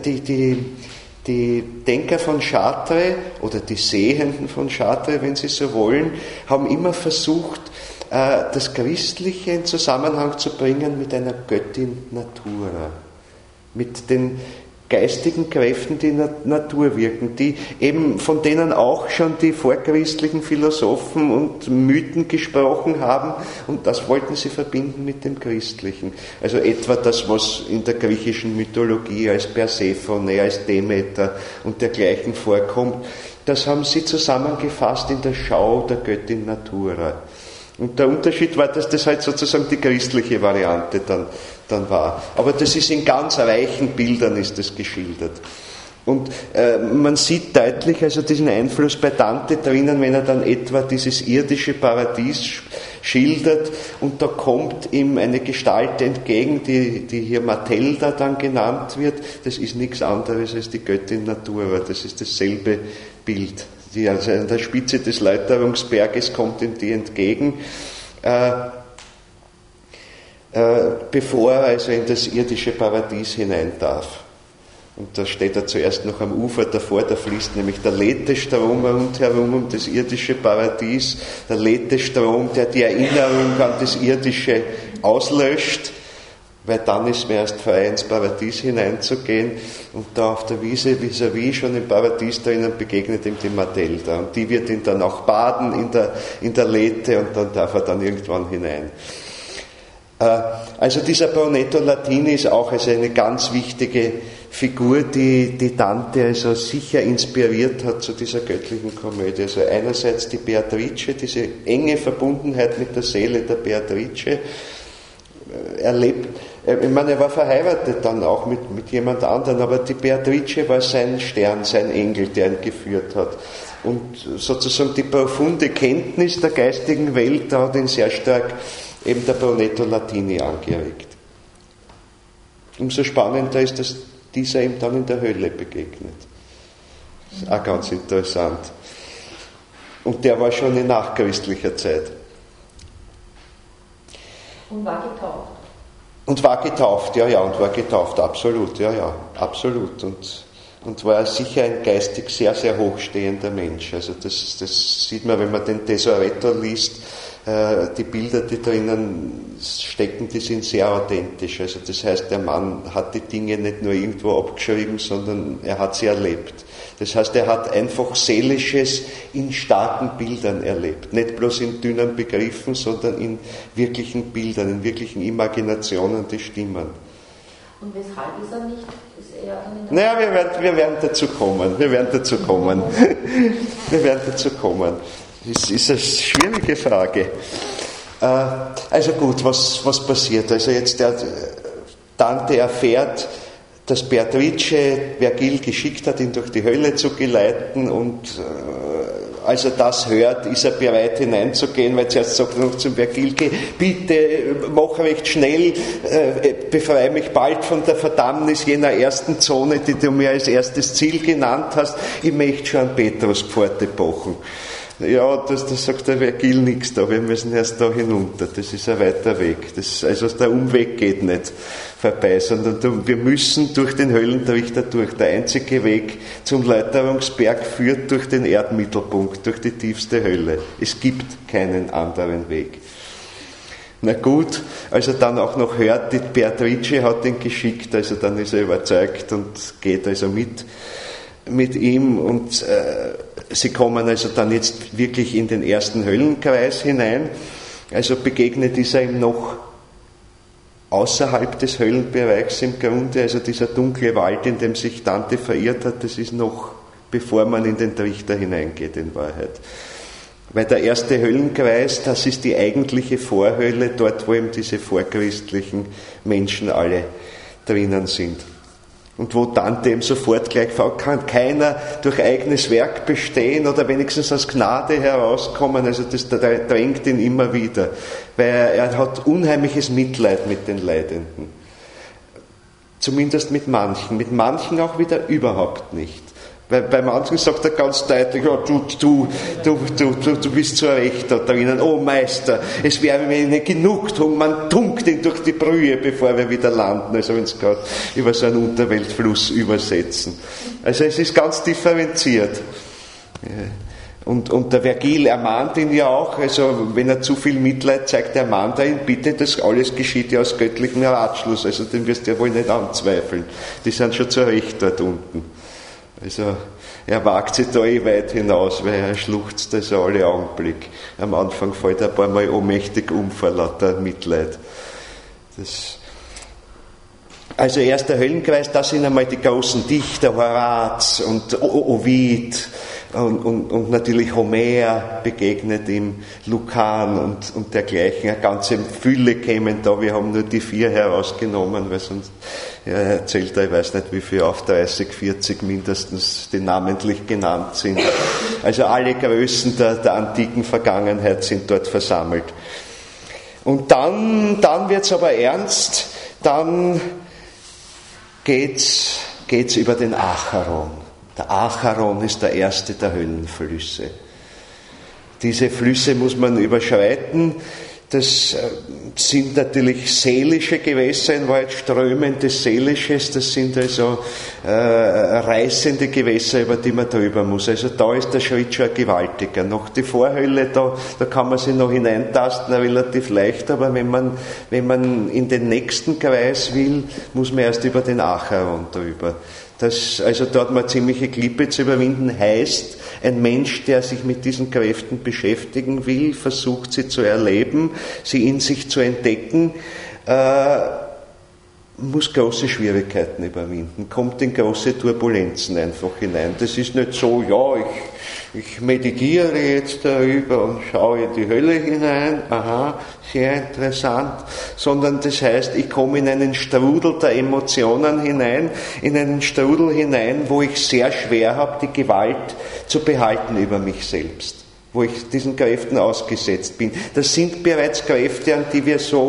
die Denker von Chartres oder die Sehenden von Chartres, wenn Sie so wollen, haben immer versucht, das Christliche in Zusammenhang zu bringen mit einer Göttin Natura, mit den geistigen Kräften, die in der Natur wirken, die eben von denen auch schon die vorchristlichen Philosophen und Mythen gesprochen haben, und das wollten sie verbinden mit dem Christlichen. Also etwa das, was in der griechischen Mythologie als Persephone, als Demeter und dergleichen vorkommt, das haben sie zusammengefasst in der Schau der Göttin Natura. Und der Unterschied war, dass das halt sozusagen die christliche Variante dann war. Aber das ist in ganz reichen Bildern ist das geschildert. Und man sieht deutlich also diesen Einfluss bei Dante drinnen, wenn er dann etwa dieses irdische Paradies schildert, und da kommt ihm eine Gestalt entgegen, die hier Matilda dann genannt wird. Das ist nichts anderes als die Göttin Natura, das ist dasselbe Bild. Die also an der Spitze des Läuterungsberges kommt ihm die entgegen, bevor er also in das irdische Paradies hinein darf. Und da steht er zuerst noch am Ufer davor, da fließt nämlich der Lethe-Strom rundherum um das irdische Paradies, der Lethe-Strom, der die Erinnerung an das Irdische auslöscht, weil dann ist mir erst frei, ins Paradies hineinzugehen, und da auf der Wiese vis-à-vis schon im Paradies drinnen begegnet ihm die Matilda, und die wird ihn dann auch baden in der Lethe, und dann darf er dann irgendwann hinein. Also dieser Brunetto Latini ist auch also eine ganz wichtige Figur, die Dante also sicher inspiriert hat zu dieser göttlichen Komödie. Also einerseits die Beatrice, diese enge Verbundenheit mit der Seele der Beatrice, ich meine, er war verheiratet dann auch mit jemand anderem, aber die Beatrice war sein Stern, sein Engel, der ihn geführt hat. Und sozusagen die profunde Kenntnis der geistigen Welt, da hat ihn sehr stark eben der Brunetto Latini angeregt. Umso spannender ist, dass dieser ihm dann in der Hölle begegnet. Das ist auch ganz interessant. Und der war schon in nachchristlicher Zeit. Und war getauft. Und war getauft, und war getauft, absolut, absolut. Und war sicher ein geistig sehr, sehr hochstehender Mensch. Also das sieht man, wenn man den Tesoretto liest, die Bilder, die drinnen stecken, die sind sehr authentisch. Also das heißt, der Mann hat die Dinge nicht nur irgendwo abgeschrieben, sondern er hat sie erlebt. Das heißt, er hat einfach Seelisches in starken Bildern erlebt. Nicht bloß in dünnen Begriffen, sondern in wirklichen Bildern, in wirklichen Imaginationen, die stimmen. Und weshalb ist er nicht? Ist er naja, wir werden dazu kommen. Wir werden dazu kommen. Das ist eine schwierige Frage. Also gut, was passiert? Also jetzt der Dante erfährt, dass Beatrice Vergil geschickt hat, ihn durch die Hölle zu geleiten, und als er das hört, ist er bereit hineinzugehen, weil zuerst sagt er noch zum Vergil, bitte mach recht schnell, befreie mich bald von der Verdammnis jener ersten Zone, die du mir als erstes Ziel genannt hast, ich möchte schon an Petruspforte pochen. Ja, das sagt der Vergil nichts da, wir müssen erst da hinunter, das ist ein weiter Weg. Also der Umweg geht nicht vorbei, sondern wir müssen durch den Höllentrichter durch. Der einzige Weg zum Läuterungsberg führt durch den Erdmittelpunkt, durch die tiefste Hölle. Es gibt keinen anderen Weg. Na gut, als er dann auch noch hört, die Beatrice hat ihn geschickt, also dann ist er überzeugt und geht also mit ihm, und sie kommen also dann jetzt wirklich in den ersten Höllenkreis hinein. Also begegnet ist er ihm noch außerhalb des Höllenbereichs im Grunde, also dieser dunkle Wald, in dem sich Dante verirrt hat, das ist noch bevor man in den Trichter hineingeht in Wahrheit. Weil der erste Höllenkreis, das ist die eigentliche Vorhölle, dort wo eben diese vorchristlichen Menschen alle drinnen sind. Und wo Dante eben sofort gleich fragt, kann keiner durch eigenes Werk bestehen oder wenigstens aus Gnade herauskommen. Also das drängt ihn immer wieder, weil er hat unheimliches Mitleid mit den Leidenden. Zumindest mit manchen auch wieder überhaupt nicht. Weil bei manchen sagt er ganz deutlich, oh, du bist zu Recht da drinnen, oh Meister, es wäre mir eine Genugtuung, man tunkt ihn durch die Brühe, bevor wir wieder landen, also wenn es gerade über so einen Unterweltfluss übersetzen. Also es ist ganz differenziert. Und der Vergil ermahnt ihn ja auch, also wenn er zu viel Mitleid zeigt, ermahnt er ihn, bitte, das alles geschieht ja aus göttlichem Ratschluss, also den wirst du ja wohl nicht anzweifeln. Die sind schon zu Recht dort unten. Also er wagt sich da weit hinaus, weil er schluchzt also alle Augenblick. Am Anfang fällt er ein paar Mal ohnmächtig um vor lauter Mitleid. Also erster Höllenkreis, da sind einmal die großen Dichter, Horaz und Ovid und natürlich Homer begegnet ihm, Lucan und dergleichen. Eine ganze Fülle kämen da, wir haben nur die 4 herausgenommen, weil sonst erzählt er, ich weiß nicht wie viel, auf 30, 40 mindestens, die namentlich genannt sind. Also alle Größen der antiken Vergangenheit sind dort versammelt. Und dann wird's aber ernst, dann geht's über den Acheron. Der Acheron ist der erste der Höllenflüsse. Diese Flüsse muss man überschreiten. Das sind natürlich seelische Gewässer, in Wahrheit strömendes Seelisches, das sind also reißende Gewässer, über die man drüber muss. Also da ist der Schritt schon gewaltiger. Noch die Vorhölle, da kann man sich noch hineintasten, relativ leicht, aber wenn man in den nächsten Kreis will, muss man erst über den Acheron drüber. Also dort mal ziemliche Klippe zu überwinden, heißt, ein Mensch, der sich mit diesen Kräften beschäftigen will, versucht sie zu erleben, sie in sich zu entdecken, muss große Schwierigkeiten überwinden, kommt in große Turbulenzen einfach hinein. Das ist nicht so, ja, ich meditiere jetzt darüber und schaue in die Hölle hinein, aha, sehr interessant, sondern das heißt, ich komme in einen Strudel der Emotionen hinein, in einen Strudel hinein, wo ich sehr schwer habe, die Gewalt zu behalten über mich selbst, wo ich diesen Kräften ausgesetzt bin. Das sind bereits Kräfte, an die wir so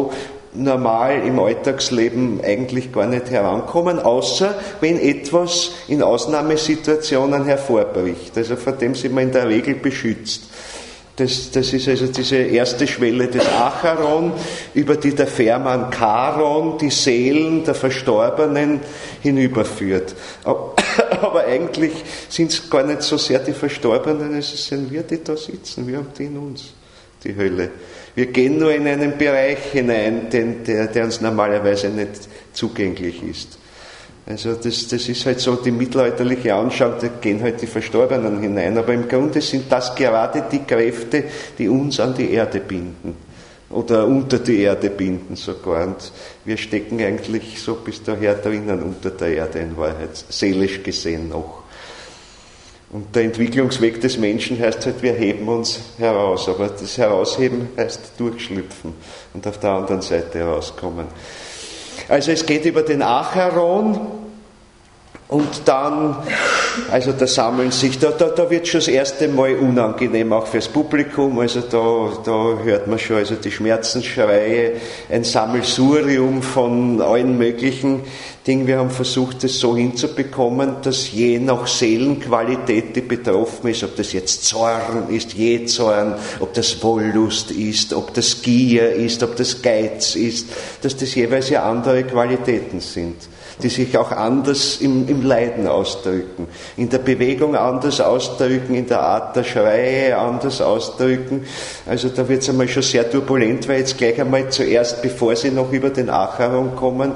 normal im Alltagsleben eigentlich gar nicht herankommen, außer wenn etwas in Ausnahmesituationen hervorbricht. Also vor dem sind wir in der Regel beschützt. Das ist also diese erste Schwelle des Acharon, über die der Fährmann Charon die Seelen der Verstorbenen hinüberführt. Aber eigentlich sind es gar nicht so sehr die Verstorbenen, es sind wir, die da sitzen, wir haben die in uns, die Hölle. Wir gehen nur in einen Bereich hinein, der uns normalerweise nicht zugänglich ist. Also das ist halt so die mittelalterliche Anschauung, da gehen halt die Verstorbenen hinein, aber im Grunde sind das gerade die Kräfte, die uns an die Erde binden oder unter die Erde binden sogar, und wir stecken eigentlich so bis daher drinnen unter der Erde in Wahrheit, seelisch gesehen noch. Und der Entwicklungsweg des Menschen heißt halt, wir heben uns heraus, aber das Herausheben heißt durchschlüpfen und auf der anderen Seite herauskommen. Also es geht über den Acharon und dann, also da sammeln sich, da wird schon das erste Mal unangenehm, auch fürs Publikum, also da hört man schon also die Schmerzensschreie, ein Sammelsurium von allen möglichen Dingen. Wir haben versucht, das so hinzubekommen, dass je nach Seelenqualität, die betroffen ist, ob das jetzt Zorn ist, Jähzorn, ob das Wollust ist, ob das Gier ist, ob das Geiz ist, dass das jeweils ja andere Qualitäten sind, die sich auch anders im Leiden ausdrücken, in der Bewegung anders ausdrücken, in der Art der Schreie anders ausdrücken. Also da wird es einmal schon sehr turbulent, weil jetzt gleich einmal zuerst, bevor sie noch über den Acharon kommen,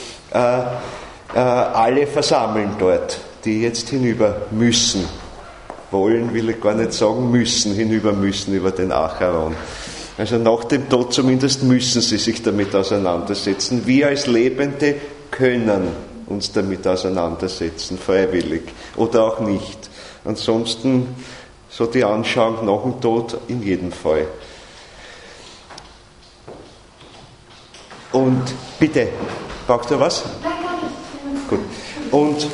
alle versammeln dort, die jetzt hinüber müssen. Wollen will ich gar nicht sagen, müssen, hinüber müssen über den Acharon. Also nach dem Tod zumindest müssen sie sich damit auseinandersetzen. Wir als Lebende können uns damit auseinandersetzen, freiwillig oder auch nicht. Ansonsten so die Anschauung nach dem Tod in jedem Fall. Und bitte, braucht ihr was? Gut. Und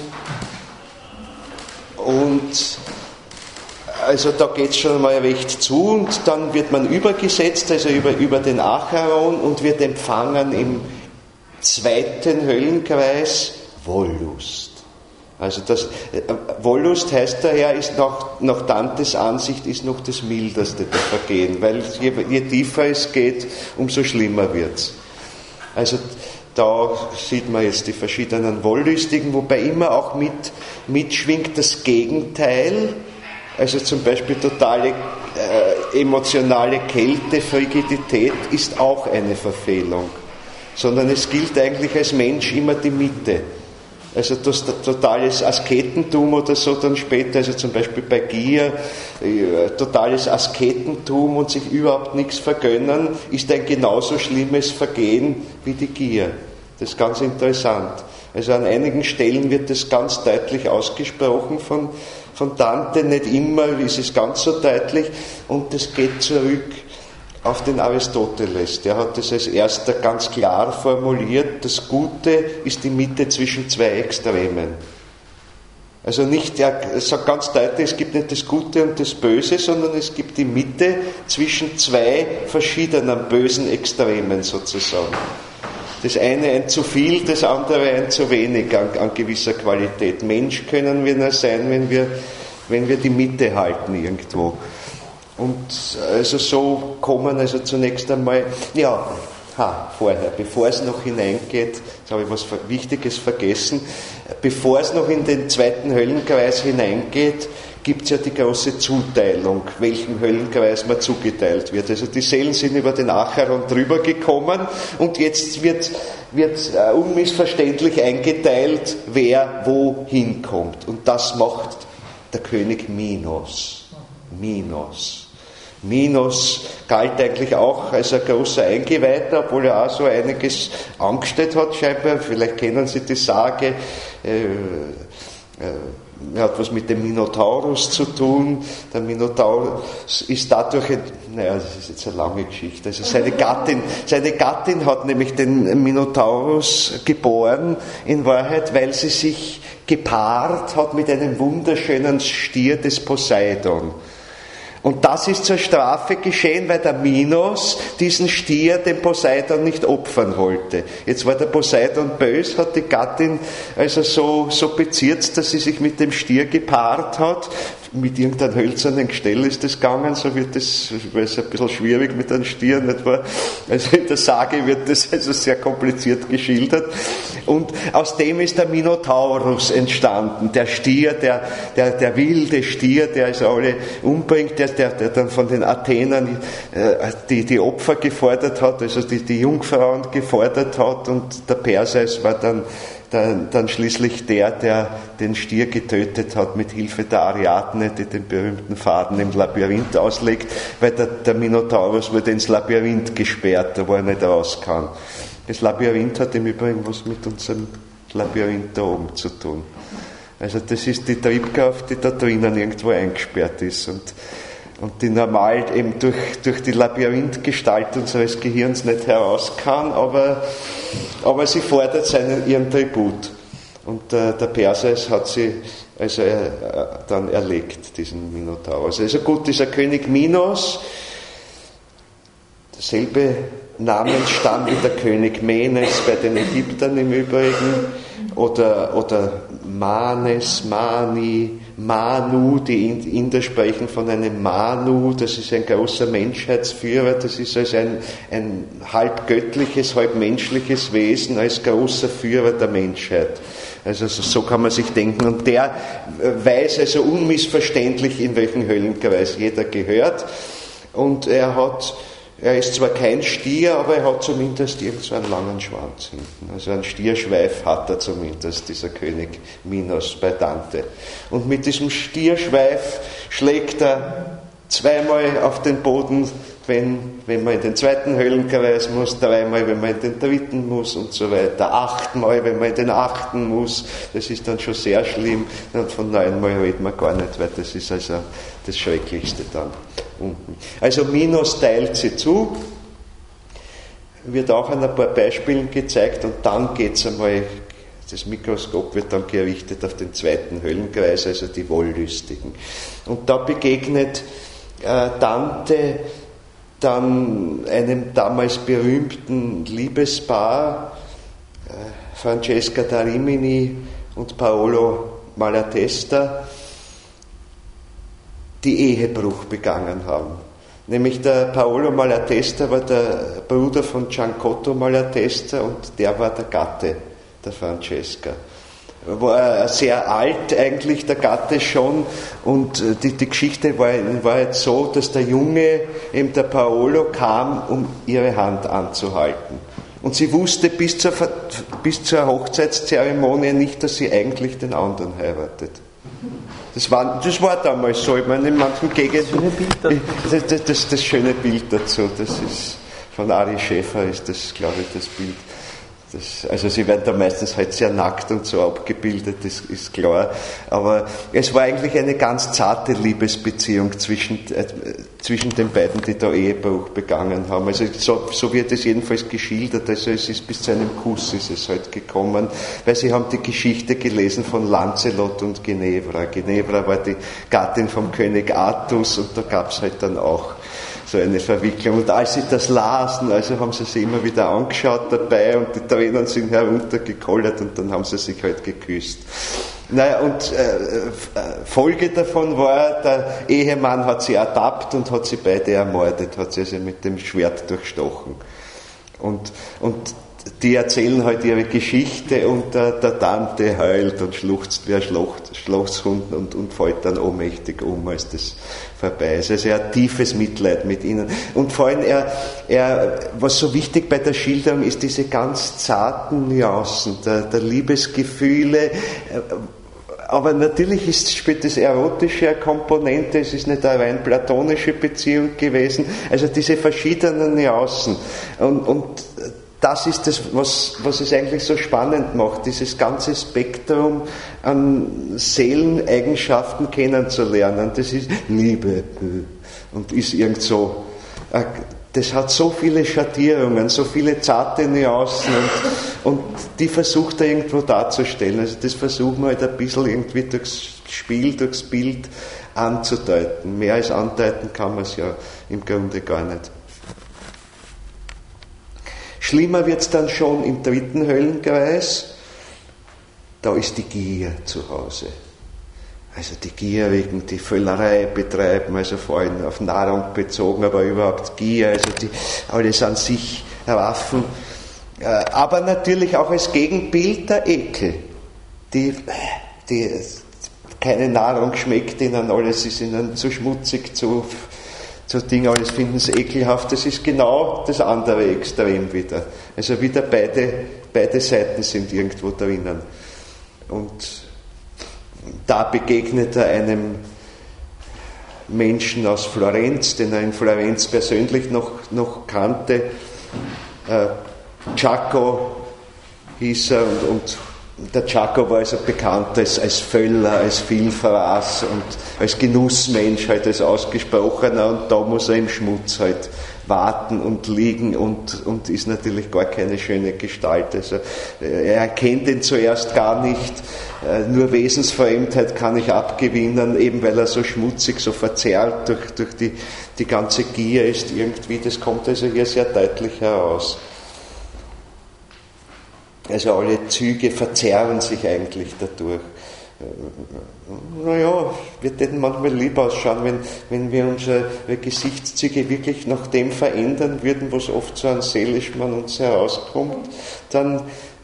also da geht es schon mal recht zu, und dann wird man übergesetzt, also über den Acharon, und wird empfangen im zweiten Höllenkreis Wollust. Also das Wollust heißt daher, ist nach Dantes Ansicht ist noch das mildeste der Vergehen, weil je tiefer es geht, umso schlimmer wird's. Also da sieht man jetzt die verschiedenen Wollüstigen, wobei immer auch mitschwingt das Gegenteil, also zum Beispiel totale emotionale Kälte, Frigidität ist auch eine Verfehlung, sondern es gilt eigentlich als Mensch immer die Mitte. Also das totales Asketentum oder so dann später, also zum Beispiel bei Gier, totales Asketentum und sich überhaupt nichts vergönnen, ist ein genauso schlimmes Vergehen wie die Gier. Das ist ganz interessant. Also an einigen Stellen wird das ganz deutlich ausgesprochen von Dante, nicht immer ist es ganz so deutlich, und das geht zurück auf den Aristoteles. Der hat das als erster ganz klar formuliert: Das Gute ist die Mitte zwischen zwei Extremen. Also nicht, er sagt ganz deutlich, es gibt nicht das Gute und das Böse, sondern es gibt die Mitte zwischen zwei verschiedenen bösen Extremen sozusagen. Das eine ein zu viel, das andere ein zu wenig an gewisser Qualität. Mensch können wir nur sein, wenn wir die Mitte halten irgendwo. Und also so kommen also zunächst einmal, vorher, bevor es noch hineingeht, jetzt habe ich was Wichtiges vergessen, bevor es noch in den zweiten Höllenkreis hineingeht, gibt es ja die große Zuteilung, welchem Höllenkreis man zugeteilt wird. Also die Seelen sind über den Acharon drüber gekommen, und jetzt wird unmissverständlich eingeteilt, wer wo hinkommt. Und das macht der König Minos. Minos galt eigentlich auch als ein großer Eingeweihter, obwohl er auch so einiges angestellt hat scheinbar. Vielleicht kennen Sie die Sage, er hat was mit dem Minotaurus zu tun. Der Minotaurus ist dadurch, das ist jetzt eine lange Geschichte, also seine Gattin hat nämlich den Minotaurus geboren, in Wahrheit, weil sie sich gepaart hat mit einem wunderschönen Stier des Poseidon. Und das ist zur Strafe geschehen, weil der Minos diesen Stier dem Poseidon nicht opfern wollte. Jetzt war der Poseidon böse, hat die Gattin also so bezirzt, dass sie sich mit dem Stier gepaart hat. Mit irgendeinem hölzernen Gestell ist das gegangen, so wird das, weil es ein bisschen schwierig mit einem Stier, nicht wahr? Also in der Sage wird das also sehr kompliziert geschildert. Und aus dem ist der Minotaurus entstanden, der Stier, der wilde Stier, der also alle umbringt, der dann von den Athenern die Opfer gefordert hat, also die Jungfrauen gefordert hat, und der Perseus war dann schließlich der den Stier getötet hat mit Hilfe der Ariadne, die den berühmten Faden im Labyrinth auslegt, weil der Minotaurus wurde ins Labyrinth gesperrt, da wo er nicht raus kann. Das Labyrinth hat im Übrigen was mit unserem Labyrinth da oben zu tun. Also das ist die Triebkraft, die da drinnen irgendwo eingesperrt ist und die normal eben durch die Labyrinthgestalt unseres Gehirns nicht heraus kann, aber sie fordert ihren Tribut. Und der Perseus hat sie also dann erlegt, diesen Minotaurus. Also gut, dieser König Minos, derselbe Namensstamm wie der König Menes bei den Ägyptern im Übrigen, oder Manes, Mani, Manu, die Inder sprechen von einem Manu, das ist ein großer Menschheitsführer, das ist also ein halb göttliches, halb menschliches Wesen als großer Führer der Menschheit. Also so kann man sich denken. Und der weiß also unmissverständlich, in welchen Höllenkreis jeder gehört. Und er ist zwar kein Stier, aber er hat zumindest so einen langen Schwanz hinten. Also einen Stierschweif hat er zumindest, dieser König Minos bei Dante. Und mit diesem Stierschweif schlägt er zweimal auf den Boden, wenn man in den zweiten Höllenkreis muss, dreimal, wenn man in den dritten muss und so weiter, 8-mal, wenn man in den 8. muss. Das ist dann schon sehr schlimm. Und von 9-mal reden wir gar nicht, weil das ist also das Schrecklichste dann unten. Also Minos teilt sie zu, wird auch an ein paar Beispielen gezeigt, und dann geht es einmal, das Mikroskop wird dann gerichtet auf den zweiten Höllenkreis, also die Wollüstigen. Und da begegnet Dante dann einem damals berühmten Liebespaar, Francesca da Rimini und Paolo Malatesta, die Ehebruch begangen haben. Nämlich der Paolo Malatesta war der Bruder von Giancotto Malatesta und der war der Gatte der Francesca. War sehr alt eigentlich, der Gatte schon, und die Geschichte war jetzt so, dass der Junge, eben der Paolo, kam, um ihre Hand anzuhalten. Und sie wusste bis zur Hochzeitszeremonie nicht, dass sie eigentlich den anderen heiratet. Das war damals so. Ich meine, in manchen Gegenden. Das schöne Bild dazu, das ist von Ari Schäfer, ist das, glaube ich, das Bild. Also sie werden da meistens halt sehr nackt und so abgebildet, das ist klar. Aber es war eigentlich eine ganz zarte Liebesbeziehung zwischen den beiden, die da Ehebruch begangen haben. Also so wird es jedenfalls geschildert. Also es ist bis zu einem Kuss ist es halt gekommen, weil sie haben die Geschichte gelesen von Lancelot und Ginevra. Ginevra war die Gattin vom König Artus, und da gab es halt dann auch so eine Verwicklung. Und als sie das lasen, also haben sie sich immer wieder angeschaut dabei, und die Tränen sind heruntergekollert, und dann haben sie sich halt geküsst. Naja, und Folge davon war, der Ehemann hat sie ertappt und hat sie beide ermordet, hat sie also mit dem Schwert durchstochen. Und die erzählen halt ihre Geschichte, und der Dante heult und schluchzt wie ein Schlosshund und fällt dann ohnmächtig um, als das vorbei ist. Also er hat tiefes Mitleid mit ihnen. Und vor allem, was so wichtig bei der Schilderung ist, diese ganz zarten Nuancen der Liebesgefühle. Aber natürlich spielt das erotische Komponente, es ist nicht eine rein platonische Beziehung gewesen. Also diese verschiedenen Nuancen. Und das ist das, was es eigentlich so spannend macht, dieses ganze Spektrum an Seeleneigenschaften kennenzulernen. Das ist Liebe und ist irgend so, das hat so viele Schattierungen, so viele zarte Nuancen, und die versucht er irgendwo darzustellen. Also das versuchen wir halt ein bisschen irgendwie durchs Spiel, durchs Bild anzudeuten. Mehr als andeuten kann man es ja im Grunde gar nicht. Schlimmer wird es dann schon im dritten Höllenkreis. Da ist die Gier zu Hause. Also die Gierigen, die Völlerei betreiben, also vor allem auf Nahrung bezogen, aber überhaupt Gier, also die alles an sich raffen. Aber natürlich auch als Gegenbild der Ekel, die keine Nahrung schmeckt ihnen, alles ist ihnen zu schmutzig, zu Ding, alles finden sie ekelhaft. Das ist genau das andere Extrem wieder. Also wieder beide Seiten sind irgendwo drinnen. Und da begegnet er einem Menschen aus Florenz, den er in Florenz persönlich noch kannte. Giacomo hieß er und der Giacomo war also bekannt als Völler, als Vielfraß und als Genussmensch, halt als Ausgesprochener, und da muss er im Schmutz halt warten und liegen und ist natürlich gar keine schöne Gestalt. Also er erkennt ihn zuerst gar nicht, nur Wesensfremdheit kann ich abgewinnen, eben weil er so schmutzig, so verzerrt durch die ganze Gier ist irgendwie. Das kommt also hier sehr deutlich heraus. Also alle Züge verzerren sich eigentlich dadurch. Naja, wir täten manchmal lieber ausschauen, wenn wir unsere Gesichtszüge wirklich nach dem verändern würden, was oft so an seelischem an uns herauskommt, dann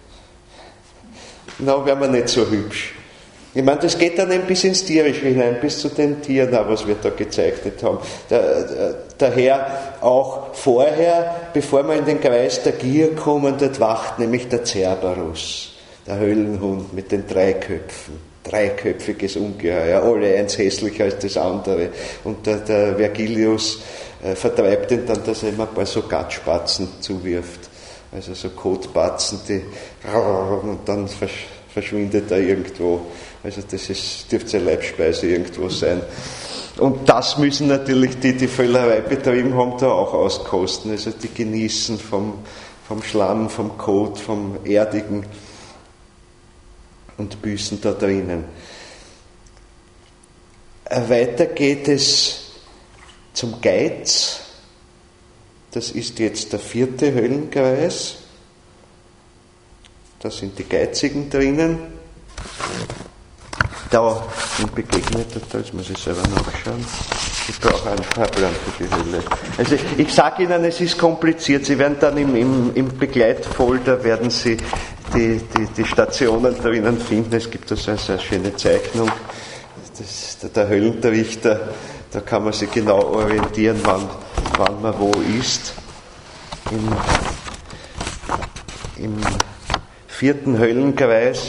wären wir nicht so hübsch. Ich meine, das geht dann ein bisschen ins Tierische hinein, bis zu den Tieren, was wir da gezeichnet haben. Daher auch vorher, bevor wir in den Kreis der Gier kommen, dort wacht nämlich der Cerberus, der Höllenhund mit den 3 Köpfen. 3-köpfiges Ungeheuer, alle eins hässlicher als das andere. Und der Vergilius vertreibt ihn dann, dass er ihm ein paar so Gattspatzen zuwirft. Also so Kotbatzen, und dann verschwindet er irgendwo. Also das dürfte seine Leibspeise irgendwo sein. Und das müssen natürlich die Völlerei betrieben haben, da auch auskosten. Also die genießen vom Schlamm, vom Kot, vom Erdigen und büßen da drinnen. Weiter geht es zum Geiz. Das ist jetzt der 4. Höllenkreis. Da sind die Geizigen drinnen. Da begegnet er, jetzt muss ich selber nachschauen. Ich brauche einen Fahrplan für die Hölle. Also ich sage Ihnen, es ist kompliziert. Sie werden dann im Begleitfolder werden Sie die Stationen drinnen finden. Es gibt also eine sehr schöne Zeichnung. Das ist der Höllentrichter. Da kann man sich genau orientieren, wann man wo ist. Im 4. Höllenkreis.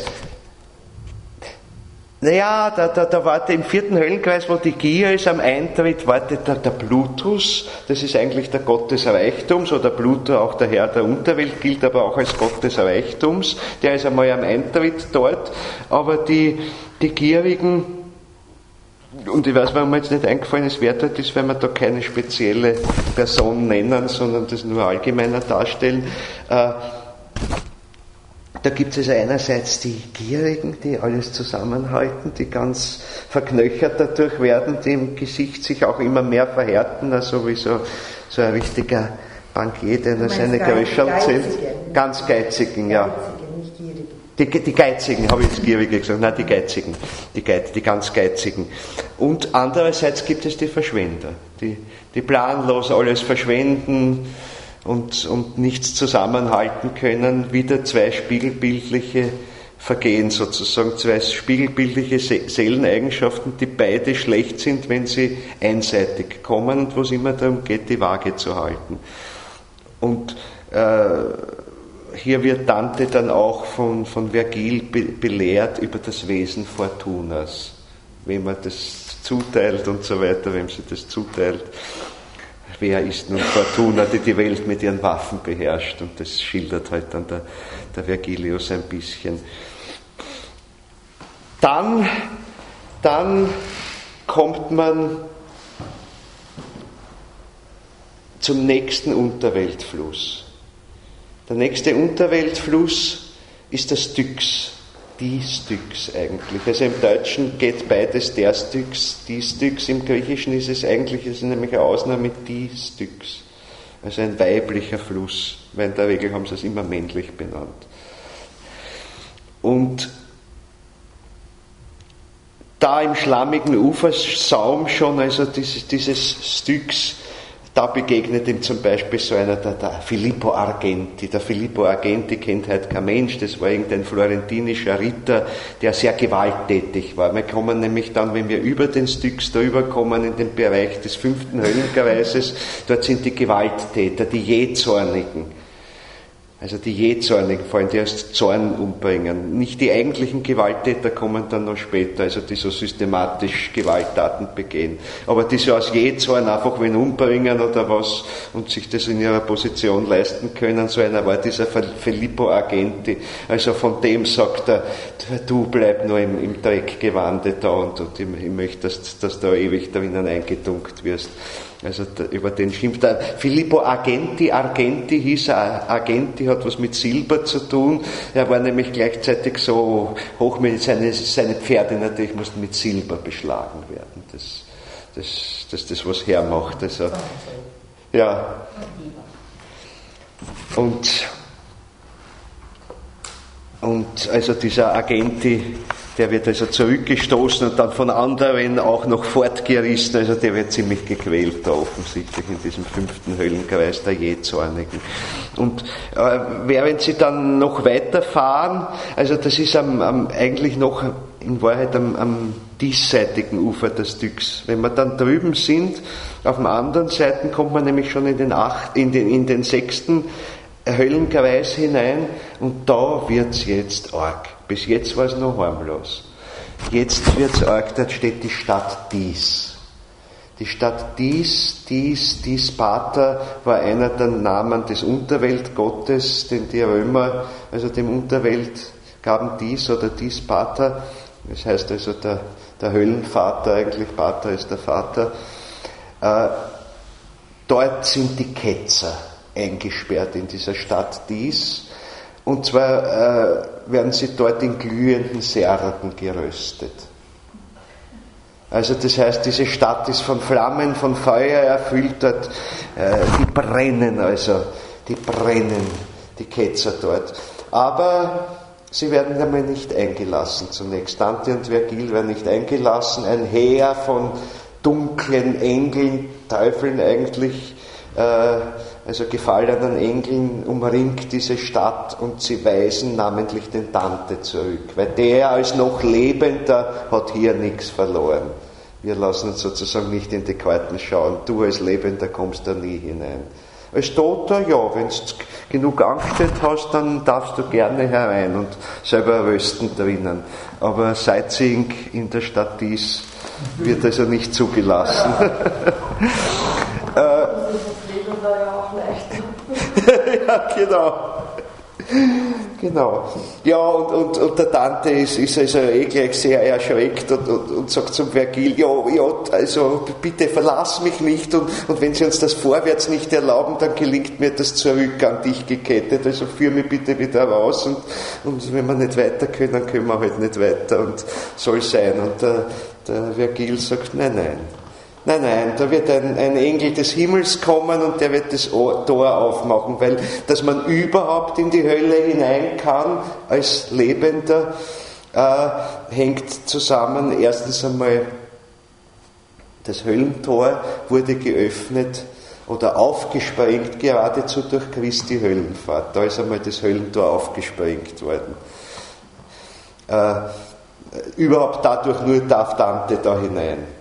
Naja, da wartet im 4. Höllenkreis, wo die Gier ist, am Eintritt wartet der Plutus, das ist eigentlich der Gott des Reichtums, oder Pluto auch der Herr der Unterwelt, gilt aber auch als Gott des Reichtums, der ist einmal am Eintritt dort, aber die Gierigen, und ich weiß, warum mir jetzt nicht eingefallen ist, wer dort ist, weil wir da keine spezielle Person nennen, sondern das nur allgemeiner darstellen. Da gibt es einerseits die Gierigen, die alles zusammenhalten, die ganz verknöchert dadurch werden, die im Gesicht sich auch immer mehr verhärten, also wie so ein richtiger Bankier, der seine Größe zählt. Ganz Geizigen, ja. Die Geizigen, habe ich jetzt Gierige gesagt, nein, die Geizigen, die ganz Geizigen. Und andererseits gibt es die Verschwender, die planlos alles verschwenden und nichts zusammenhalten können, wieder 2 spiegelbildliche Vergehen sozusagen, 2 spiegelbildliche Seeleneigenschaften, die beide schlecht sind, wenn sie einseitig kommen und wo es immer darum geht, die Waage zu halten. Und hier wird Dante dann auch von Vergil belehrt über das Wesen Fortunas, wem man das zuteilt und so weiter, wem sie das zuteilt. Wer ist nun Fortuna, die Welt mit ihren Waffen beherrscht? Und das schildert halt dann der Vergilius ein bisschen. Dann kommt man zum nächsten Unterweltfluss. Der nächste Unterweltfluss ist der Styx. die Styx eigentlich. Also im Deutschen geht beides der Styx, die Styx. Im Griechischen ist es eigentlich, es ist nämlich eine Ausnahme, die Styx. Also ein weiblicher Fluss, weil in der Regel haben sie es immer männlich benannt. Und da im schlammigen Ufersaum schon, also dieses Styx, da begegnet ihm zum Beispiel so einer, der Filippo Argenti. Der Filippo Argenti kennt heute kein Mensch, das war irgendein florentinischer Ritter, der sehr gewalttätig war. Wir kommen nämlich dann, wenn wir über den Styx da überkommen, in den Bereich des 5. Höllenkreises, dort sind die Gewalttäter, die Jähzornigen. Also die Jähzornigen, vor allem die aus Zorn umbringen. Nicht die eigentlichen Gewalttäter kommen dann noch später, also die so systematisch Gewalttaten begehen. Aber die so aus Jähzorn einfach wen umbringen oder was und sich das in ihrer Position leisten können, so einer war dieser Filippo Argenti. Also von dem sagt er, du bleib nur im Dreck gewandet da und ich möchte, dass du ewig drinnen eingetunkt wirst. Also über den schimpft er. Filippo Argenti hieß er, Argenti hat was mit Silber zu tun. Er war nämlich gleichzeitig so seine Pferde natürlich mussten mit Silber beschlagen werden. Das was hermacht. Also, ja. Und also dieser Argenti, der wird also zurückgestoßen und dann von anderen auch noch fortgerissen, also der wird ziemlich gequält da offensichtlich in diesem 5. Höllenkreis der Jähzornigen. Und während sie dann noch weiterfahren, also das ist eigentlich noch in Wahrheit am diesseitigen Ufer des Styx. Wenn wir dann drüben sind, auf den anderen Seiten kommt man nämlich schon in den 6. Höllenkreis hinein und da wird's jetzt arg. Bis jetzt war es noch harmlos. Jetzt wird's arg, dort steht die Stadt Dis. Die Stadt Dis Pater war einer der Namen des Unterweltgottes, den die Römer, also dem Unterwelt gaben Dis oder Dis Pater. Das heißt also der Höllenvater, eigentlich Pater ist der Vater. Dort sind die Ketzer eingesperrt in dieser Stadt Dis. Und zwar werden sie dort in glühenden Särgen geröstet. Also das heißt, diese Stadt ist von Flammen, von Feuer erfüllt, dort, die brennen, die Ketzer dort. Aber sie werden einmal nicht eingelassen zunächst. Dante und Vergil werden nicht eingelassen. Ein Heer von dunklen Engeln, Teufeln eigentlich, also gefallenen Engeln umringt diese Stadt und sie weisen namentlich den Dante zurück, weil der als noch Lebender hat hier nichts verloren. Wir lassen uns sozusagen nicht in die Karten schauen. Du als Lebender kommst da nie hinein. Als Toter, ja, wenn du genug angestellt hast, dann darfst du gerne herein und selber rösten drinnen. Aber Sightseeing in der Stadt Dis wird also nicht zugelassen. Ja, genau. Ja, und der Dante ist also gleich sehr erschreckt und sagt zum Vergil, ja, also bitte verlass mich nicht und wenn Sie uns das vorwärts nicht erlauben, dann gelingt mir das zurück an dich gekettet, also führ mich bitte wieder raus und wenn wir nicht weiter können, dann können wir halt nicht weiter und soll sein. Und der Vergil sagt, nein, da wird ein Engel des Himmels kommen und der wird das Tor aufmachen, weil dass man überhaupt in die Hölle hinein kann als Lebender, hängt zusammen. Erstens einmal, das Höllentor wurde geöffnet oder aufgesprengt geradezu durch Christi Höllenfahrt. Da ist einmal das Höllentor aufgesprengt worden. Überhaupt dadurch nur darf Dante da hinein.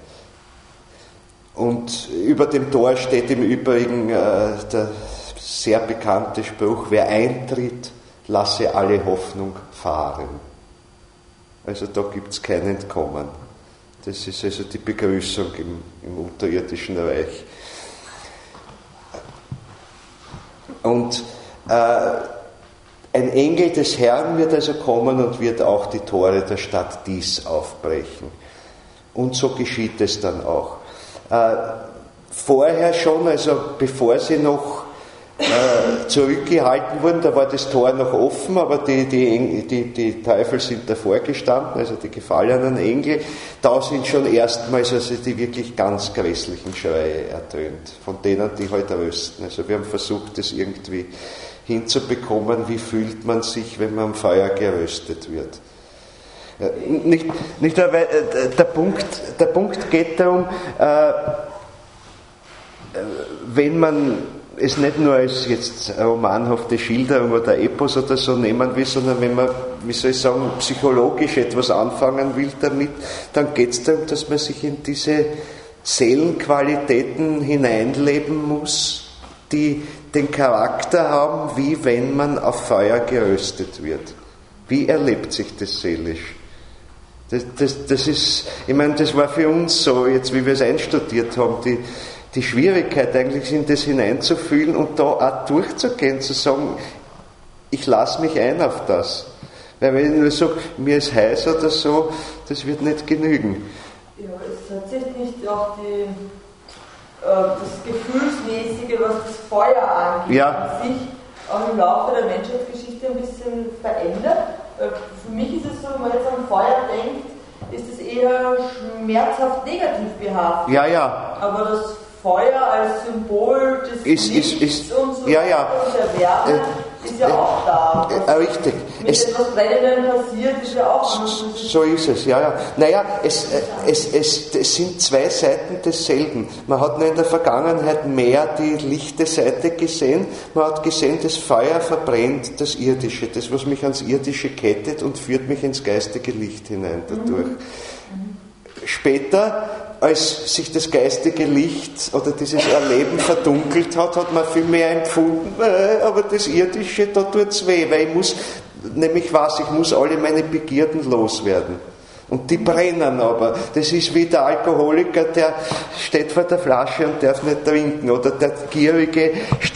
Und über dem Tor steht im Übrigen der sehr bekannte Spruch, wer eintritt, lasse alle Hoffnung fahren. Also da gibt es kein Entkommen. Das ist also die Begrüßung im unterirdischen Reich. Und ein Engel des Herrn wird also kommen und wird auch die Tore der Stadt Dis aufbrechen. Und so geschieht es dann auch. Vorher schon, also bevor sie noch zurückgehalten wurden. Da war das Tor noch offen, aber die Teufel sind davor gestanden, also die gefallenen Engel. Da sind schon erstmals also die wirklich ganz grässlichen Schreie ertönt, von denen, die halt rösten. Also wir haben versucht, das irgendwie hinzubekommen, wie fühlt man sich, wenn man am Feuer geröstet wird. Nicht, aber der Punkt geht darum, wenn man es nicht nur als jetzt romanhafte Schilderung oder Epos oder so nehmen will, sondern wenn man, wie soll ich sagen, psychologisch etwas anfangen will damit, dann geht es darum, dass man sich in diese Seelenqualitäten hineinleben muss, die den Charakter haben, wie wenn man auf Feuer geröstet wird. Wie erlebt sich das seelisch? Das ist, ich meine, das war für uns so, jetzt wie wir es einstudiert haben, die Schwierigkeit eigentlich in das hineinzufühlen und da auch durchzugehen, zu sagen, ich lasse mich ein auf das. Weil wenn ich nur sage, mir ist heiß oder so, das wird nicht genügen. Ja, es hat sich nicht auch das Gefühlsmäßige, was das Feuer angeht, an sich auch im Laufe der Menschheitsgeschichte ein bisschen verändert. Für mich ist es so, wenn man jetzt an Feuer denkt, ist es eher schmerzhaft negativ behaftet. Ja. Aber das Feuer als Symbol des Lichts und so weiter und der Wärme ist ja auch da. Richtig. Mit etwas Brennendem passiert, ist ja auch anders. So ist es, ja. Naja, es sind zwei Seiten desselben. Man hat nur in der Vergangenheit mehr die lichte Seite gesehen. Man hat gesehen, das Feuer verbrennt das Irdische, das, was mich ans Irdische kettet und führt mich ins geistige Licht hinein dadurch. Später, als sich das geistige Licht oder dieses Erleben verdunkelt hat, hat man viel mehr empfunden, aber das Irdische, da tut's weh, weil ich muss alle meine Begierden loswerden. Und die brennen aber. Das ist wie der Alkoholiker, der steht vor der Flasche und darf nicht trinken. Oder der Gierige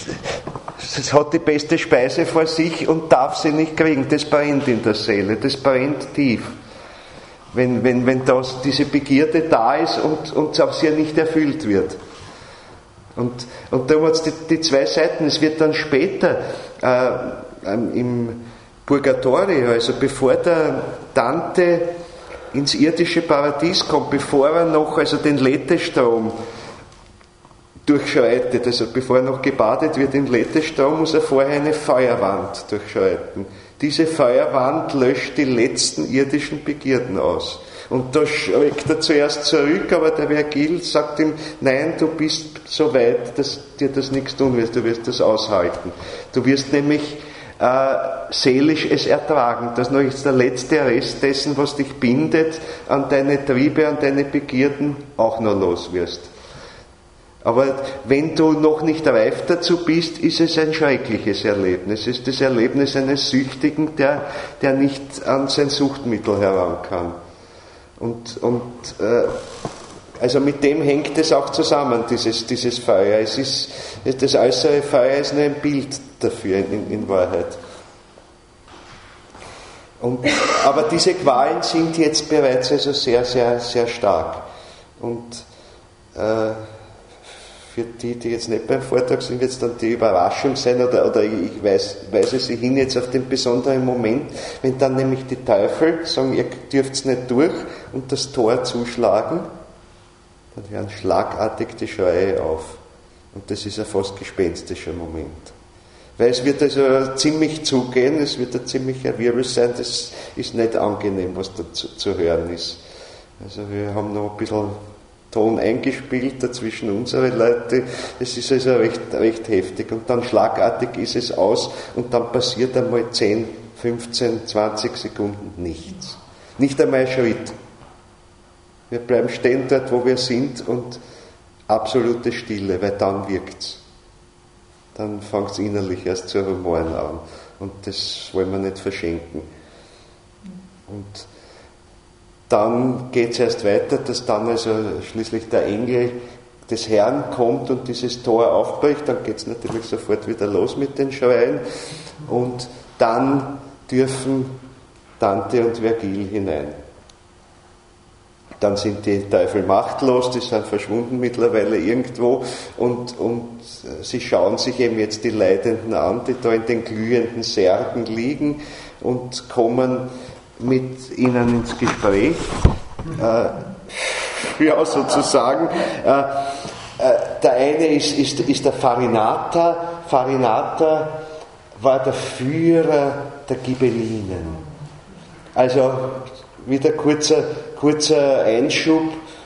hat die beste Speise vor sich und darf sie nicht kriegen. Das brennt in der Seele, das brennt tief. Wenn diese Begierde da ist und auf sie nicht erfüllt wird. Und darum hat es die zwei Seiten. Es wird dann später im Purgatorio, also bevor der Dante ins irdische Paradies kommt, bevor er noch den Lethe-Strom durchschreitet, also bevor er noch gebadet wird im Lethe-Strom, muss er vorher eine Feuerwand durchschreiten. Diese Feuerwand löscht die letzten irdischen Begierden aus. Und da schreckt er zuerst zurück, aber der Vergil sagt ihm, nein, du bist so weit, dass dir das nichts tun wirst, du wirst das aushalten. Du wirst nämlich seelisch es ertragen, dass noch jetzt der letzte Rest dessen, was dich bindet, an deine Triebe, an deine Begierden auch noch los wirst. Aber wenn du noch nicht reif dazu bist, ist es ein schreckliches Erlebnis. Es ist das Erlebnis eines Süchtigen, der nicht an sein Suchtmittel heran kann. Also mit dem hängt es auch zusammen, dieses Feuer. Das äußere Feuer ist nur ein Bild dafür in Wahrheit. Aber diese Qualen sind jetzt bereits also sehr, sehr, sehr stark. Und für die jetzt nicht beim Vortrag sind, wird es dann die Überraschung sein, oder ich weise Sie hin jetzt auf den besonderen Moment, wenn dann nämlich die Teufel sagen, ihr dürft nicht durch und das Tor zuschlagen, dann hören schlagartig die Schreie auf. Und das ist ein fast gespenstischer Moment. Weil es wird also ziemlich zugehen, es wird ein ziemlicher Wirbel sein, das ist nicht angenehm, was da zu hören ist. Also wir haben noch ein bisschen Ton eingespielt dazwischen unsere Leute, es ist also recht heftig. Und dann schlagartig ist es aus und dann passiert einmal 10, 15, 20 Sekunden nichts. Nicht einmal ein Schritt. Wir bleiben stehen dort, wo wir sind und absolute Stille, weil dann wirkt's. Dann fängt es innerlich erst zu rumoren an. Und das wollen wir nicht verschenken. Und dann geht es erst weiter, dass dann also schließlich der Engel des Herrn kommt und dieses Tor aufbricht. Dann geht es natürlich sofort wieder los mit den Schreien. Und dann dürfen Dante und Vergil hinein. dann sind die Teufel machtlos, die sind verschwunden mittlerweile irgendwo und sie schauen sich eben jetzt die Leidenden an, die da in den glühenden Särgen liegen und kommen mit ihnen ins Gespräch. Ja, sozusagen. Der eine ist der Farinata. Farinata war der Führer der Ghibellinen. Also wieder kurzer Einschub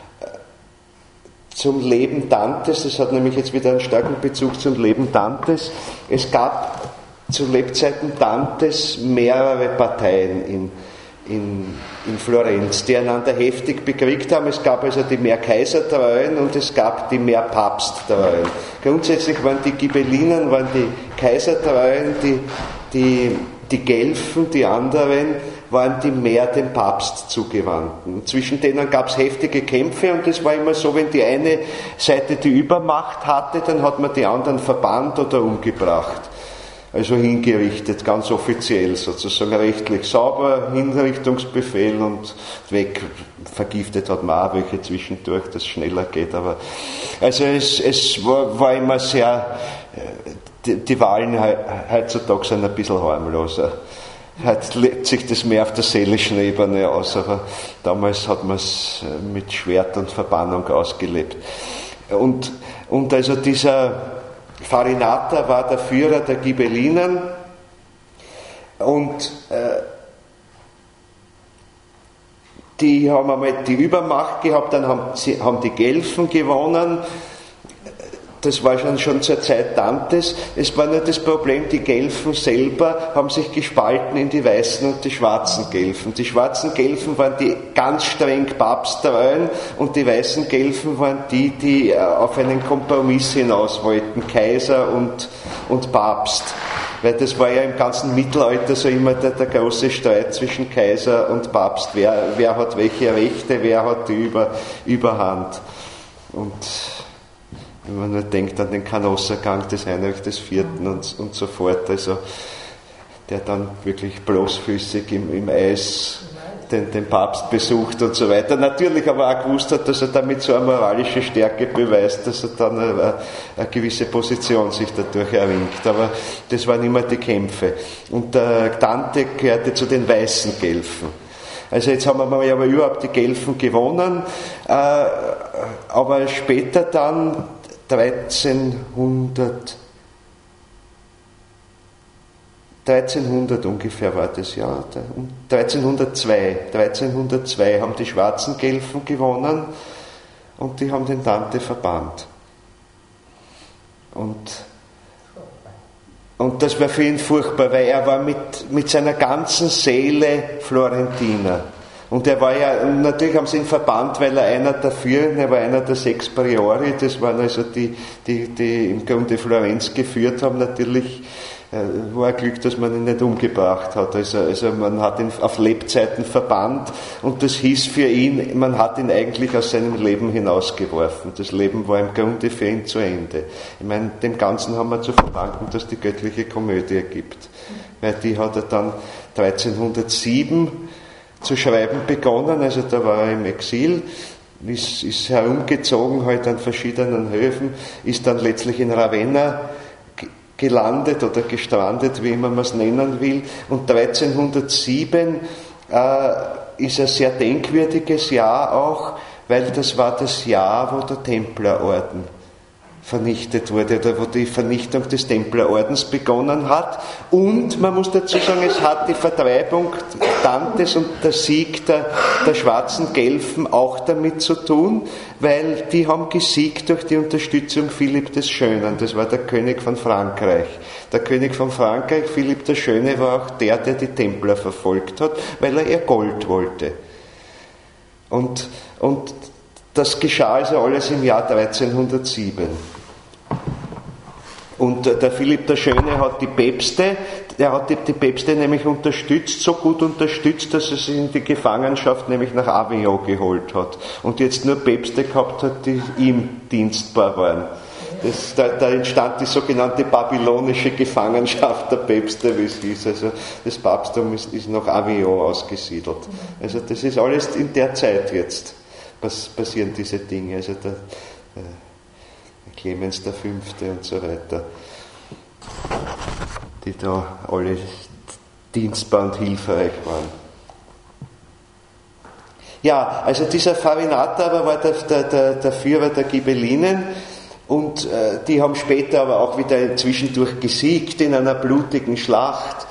zum Leben Dantes. Das hat nämlich jetzt wieder einen starken Bezug zum Leben Dantes. Es gab zu Lebzeiten Dantes mehrere Parteien in Florenz, die einander heftig bekriegt haben. Es gab also die mehr Kaisertreuen und es gab die mehr Papsttreuen. Grundsätzlich waren die Ghibellinen, waren die Kaisertreuen, die Guelfen, die anderen, waren die mehr dem Papst zugewandten. Zwischen denen gab es heftige Kämpfe und es war immer so, wenn die eine Seite die Übermacht hatte, dann hat man die anderen verbannt oder umgebracht. Also hingerichtet, ganz offiziell sozusagen, rechtlich sauber, Hinrichtungsbefehl und weg. Vergiftet hat man auch welche zwischendurch, dass es schneller geht. Aber also es war immer sehr, die Wahlen heutzutage sind ein bisschen harmloser. Heute lebt sich das mehr auf der seelischen Ebene aus, aber damals hat man es mit Schwert und Verbannung ausgelebt. Und also dieser Farinata war der Führer der Ghibellinen und die haben einmal die Übermacht gehabt, dann haben die Guelfen gewonnen. Das war schon zur Zeit Dantes. Es war nur das Problem, die Guelfen selber haben sich gespalten in die weißen und die schwarzen Guelfen. Die schwarzen Guelfen waren die ganz streng papsttreuen und die weißen Guelfen waren die auf einen Kompromiss hinaus wollten, Kaiser und Papst. Weil das war ja im ganzen Mittelalter so immer der große Streit zwischen Kaiser und Papst. Wer hat welche Rechte, wer hat die Überhand. Und wenn man nur denkt an den Canossa-Gang des Heinrich IV. Und so fort, also der dann wirklich bloßfüßig im Eis den Papst besucht und so weiter. Natürlich aber auch gewusst hat, dass er damit so eine moralische Stärke beweist, dass er dann eine gewisse Position sich dadurch erringt. Aber das waren immer die Kämpfe. Und der Dante gehörte zu den weißen Guelfen. Also jetzt haben wir mal aber überhaupt die Guelfen gewonnen, aber später dann 1300 ungefähr war das Jahr, 1302 haben die schwarzen Guelfen gewonnen und die haben den Dante verbannt. Und das war für ihn furchtbar, weil er war mit seiner ganzen Seele Florentiner. Und er war ja, natürlich haben sie ihn verbannt, weil er einer der Führenden, er war einer der 6 Priori, das waren also die im Grunde Florenz geführt haben. Natürlich war ein Glück, dass man ihn nicht umgebracht hat. Also man hat ihn auf Lebzeiten verbannt und das hieß für ihn, man hat ihn eigentlich aus seinem Leben hinausgeworfen. Das Leben war im Grunde für ihn zu Ende. Ich meine, dem Ganzen haben wir zu verdanken, dass die göttliche Komödie gibt. Weil die hat er dann 1307 zu schreiben begonnen, also da war er im Exil, ist herumgezogen halt an verschiedenen Höfen, ist dann letztlich in Ravenna gelandet oder gestrandet, wie immer man es nennen will, und 1307 ist ein sehr denkwürdiges Jahr auch, weil das war das Jahr, wo der Templerorden vernichtet wurde, oder wo die Vernichtung des Templerordens begonnen hat. Und man muss dazu sagen, es hat die Vertreibung Dantes und der Sieg der schwarzen Guelfen auch damit zu tun, weil die haben gesiegt durch die Unterstützung Philipp des Schönen. Das war der König von Frankreich. Der König von Frankreich, Philipp der Schöne, war auch der die Templer verfolgt hat, weil er ihr Gold wollte. Und das geschah also alles im Jahr 1307. Und der Philipp der Schöne hat die Päpste, er hat die Päpste nämlich unterstützt, so gut unterstützt, dass er sie in die Gefangenschaft nämlich nach Avignon geholt hat. Und jetzt nur Päpste gehabt hat, die ihm dienstbar waren. Da entstand die sogenannte babylonische Gefangenschaft der Päpste, wie es hieß. Also das Papsttum ist nach Avignon ausgesiedelt. Also das ist alles in der Zeit jetzt. passieren diese Dinge. Also der Clemens V. und so weiter, die da alle dienstbar und hilfreich waren. Ja, also dieser Farinata aber war der Führer der Ghibellinen und die haben später aber auch wieder zwischendurch gesiegt in einer blutigen Schlacht.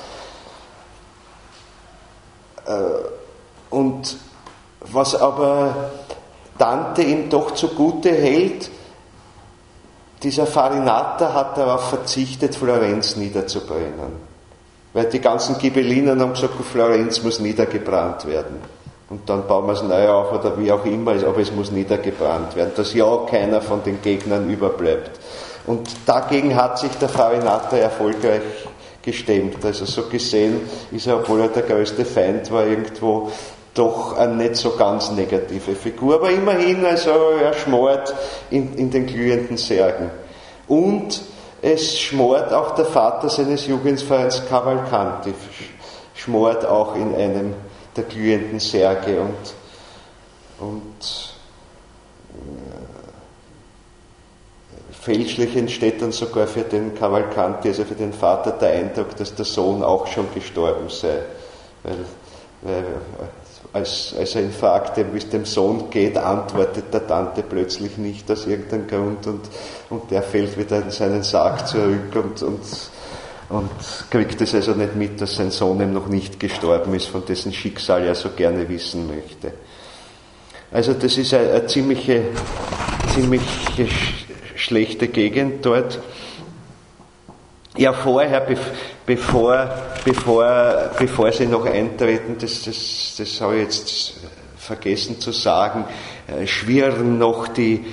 Und was aber Dante ihm doch zugute hält, dieser Farinata hat darauf verzichtet, Florenz niederzubrennen. Weil die ganzen Ghibellinen haben gesagt, Florenz muss niedergebrannt werden. Und dann bauen wir es neu auf oder wie auch immer, aber es muss niedergebrannt werden, dass ja keiner von den Gegnern überbleibt. Und dagegen hat sich der Farinata erfolgreich gestemmt. Also so gesehen ist er, obwohl er der größte Feind war, irgendwo doch eine nicht so ganz negative Figur. Aber immerhin, also er schmort in den glühenden Särgen. Und es schmort auch der Vater seines Jugendvereins Cavalcanti, schmort auch in einem der glühenden Särge und fälschlich entsteht dann sogar für den Cavalcanti, also für den Vater, der Eindruck, dass der Sohn auch schon gestorben sei. Weil als er ihn fragte, wie es dem Sohn geht, antwortet der Tante plötzlich nicht aus irgendeinem Grund und der fällt wieder in seinen Sarg zurück und kriegt es also nicht mit, dass sein Sohn ihm noch nicht gestorben ist, von dessen Schicksal er so gerne wissen möchte. Also das ist eine ziemlich schlechte Gegend dort. Ja, vorher, bevor sie noch eintreten, das habe ich jetzt vergessen zu sagen, schwirren noch die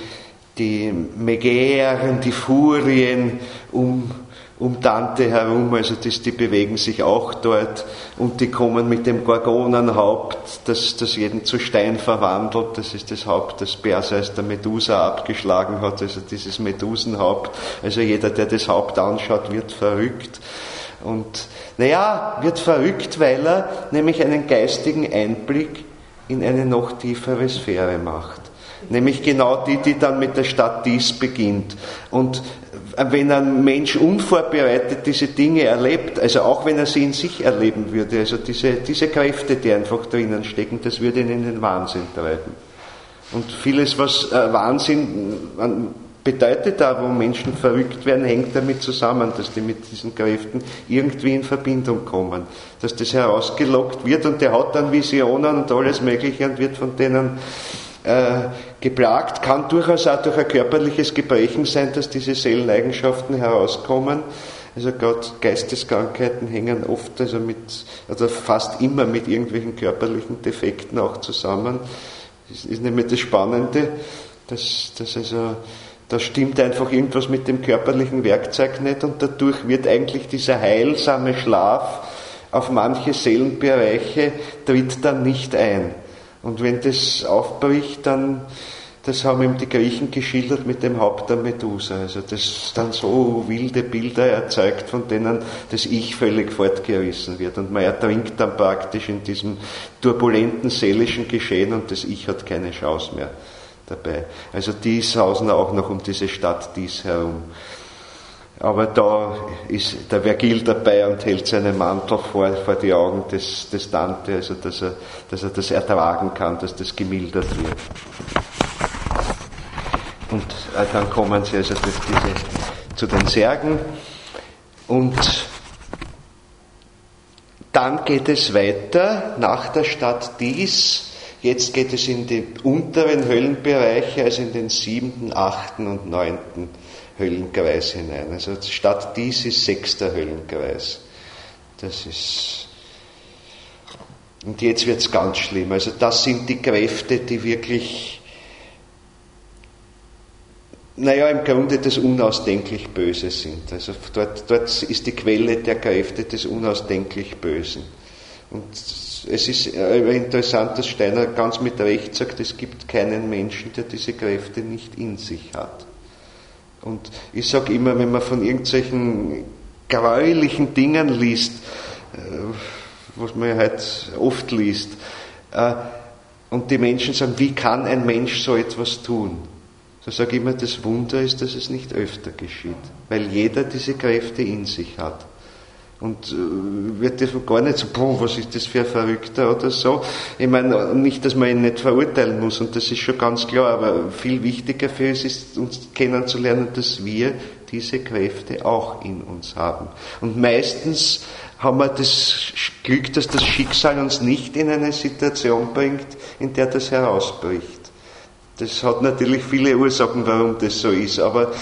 Megären, die Furien um Dante herum, also die bewegen sich auch dort und die kommen mit dem Gorgonenhaupt, das jeden zu Stein verwandelt, das ist das Haupt, das Perseus der Medusa abgeschlagen hat, also dieses Medusenhaupt, also jeder, der das Haupt anschaut, wird verrückt. Und wird verrückt, weil er nämlich einen geistigen Einblick in eine noch tiefere Sphäre macht. Nämlich genau die dann mit der Stadt Dis beginnt. Und wenn ein Mensch unvorbereitet diese Dinge erlebt, also auch wenn er sie in sich erleben würde, also diese Kräfte, die einfach drinnen stecken, das würde ihn in den Wahnsinn treiben. Und vieles, was Wahnsinn bedeutet, da wo Menschen verrückt werden, hängt damit zusammen, dass die mit diesen Kräften irgendwie in Verbindung kommen, dass das herausgelockt wird und der hat dann Visionen und alles Mögliche und wird von denen geplagt, kann durchaus auch durch ein körperliches Gebrechen sein, dass diese Seeleneigenschaften herauskommen. Also gerade Geisteskrankheiten hängen oft, also fast immer mit irgendwelchen körperlichen Defekten auch zusammen. Das ist nämlich das Spannende, dass also da stimmt einfach irgendwas mit dem körperlichen Werkzeug nicht und dadurch wird eigentlich dieser heilsame Schlaf auf manche Seelenbereiche tritt dann nicht ein. Und wenn das aufbricht, dann, das haben ihm die Griechen geschildert mit dem Haupt der Medusa. Also das dann so wilde Bilder erzeugt, von denen das Ich völlig fortgerissen wird. Und man ertrinkt dann praktisch in diesem turbulenten seelischen Geschehen und das Ich hat keine Chance mehr dabei. Also die sausen auch noch um diese Stadt Dis herum. Aber da ist der Vergil dabei und hält seinen Mantel vor die Augen des Dante, also dass er das ertragen kann, dass das gemildert wird. Und dann kommen sie also zu den Särgen und dann geht es weiter nach der Stadt Dis. Jetzt geht es in die unteren Höllenbereiche, also in den 7., 8. und 9. Höllenkreis hinein. Also Stadt Dis ist 6. Höllenkreis. Das ist. Und jetzt wird es ganz schlimm. Also das sind die Kräfte, die wirklich, im Grunde das unausdenklich Böse sind. Also dort ist die Quelle der Kräfte des unausdenklich Bösen. Und es ist interessant, dass Steiner ganz mit Recht sagt, es gibt keinen Menschen, der diese Kräfte nicht in sich hat. Und ich sage immer, wenn man von irgendwelchen gräulichen Dingen liest, was man ja halt oft liest, Und die Menschen sagen, wie kann ein Mensch so etwas tun? So sage ich immer, das Wunder ist, dass es nicht öfter geschieht, weil jeder diese Kräfte in sich hat. Und wird das gar nicht so, was ist das für ein Verrückter oder so. Ich meine, nicht, dass man ihn nicht verurteilen muss, und das ist schon ganz klar, aber viel wichtiger für uns ist, uns kennenzulernen, dass wir diese Kräfte auch in uns haben. Und meistens haben wir das Glück, dass das Schicksal uns nicht in eine Situation bringt, in der das herausbricht. Das hat natürlich viele Ursachen, warum das so ist, aber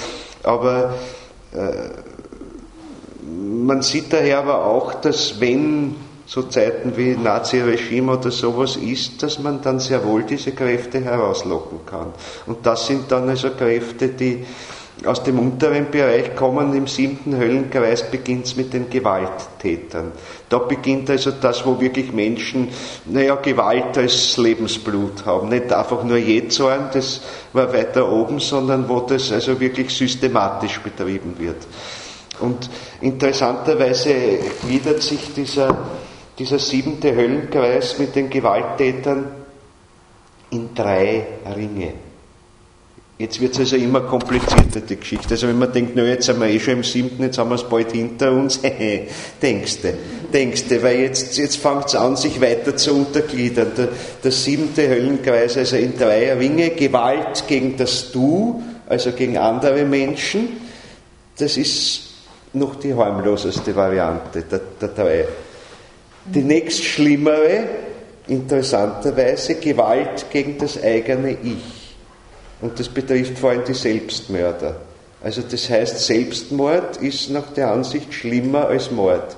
man sieht daher aber auch, dass wenn so Zeiten wie Nazi-Regime oder sowas ist, dass man dann sehr wohl diese Kräfte herauslocken kann. Und das sind dann also Kräfte, die aus dem unteren Bereich kommen. Im 7. Höllenkreis beginnt es mit den Gewalttätern. Da beginnt also das, wo wirklich Menschen, Gewalt als Lebensblut haben. Nicht einfach nur Jähzorn, das war weiter oben, sondern wo das also wirklich systematisch betrieben wird. Und interessanterweise gliedert sich dieser 7. Höllenkreis mit den Gewalttätern in 3 Ringe. Jetzt wird es also immer komplizierter, die Geschichte. Also wenn man denkt, jetzt sind wir schon im 7., jetzt haben wir es bald hinter uns, denkste, weil jetzt fängt es an, sich weiter zu untergliedern. Der 7. Höllenkreis, also in 3 Ringe, Gewalt gegen das Du, also gegen andere Menschen, das ist noch die harmloseste Variante der 3. Die nächst schlimmere, interessanterweise, Gewalt gegen das eigene Ich. Und das betrifft vor allem die Selbstmörder. Also das heißt, Selbstmord ist nach der Ansicht schlimmer als Mord.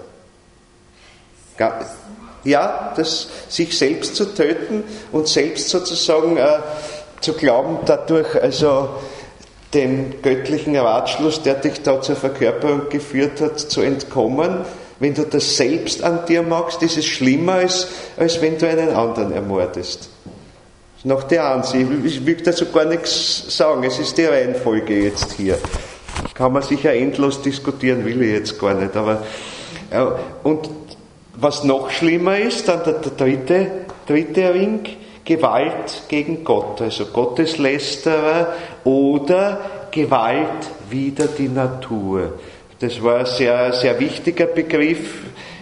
Ja, sich selbst zu töten und selbst sozusagen zu glauben, dadurch also dem göttlichen Ratschluss, der dich da zur Verkörperung geführt hat, zu entkommen. Wenn du das selbst an dir machst, ist es schlimmer, als wenn du einen anderen ermordest. Nach der Ansicht. Ich will dazu gar nichts sagen. Es ist die Reihenfolge jetzt hier. Kann man sicher endlos diskutieren, will ich jetzt gar nicht. Aber, und was noch schlimmer ist, dann der dritte Ring, Gewalt gegen Gott, also Gotteslästerer oder Gewalt wider die Natur. Das war ein sehr, sehr wichtiger Begriff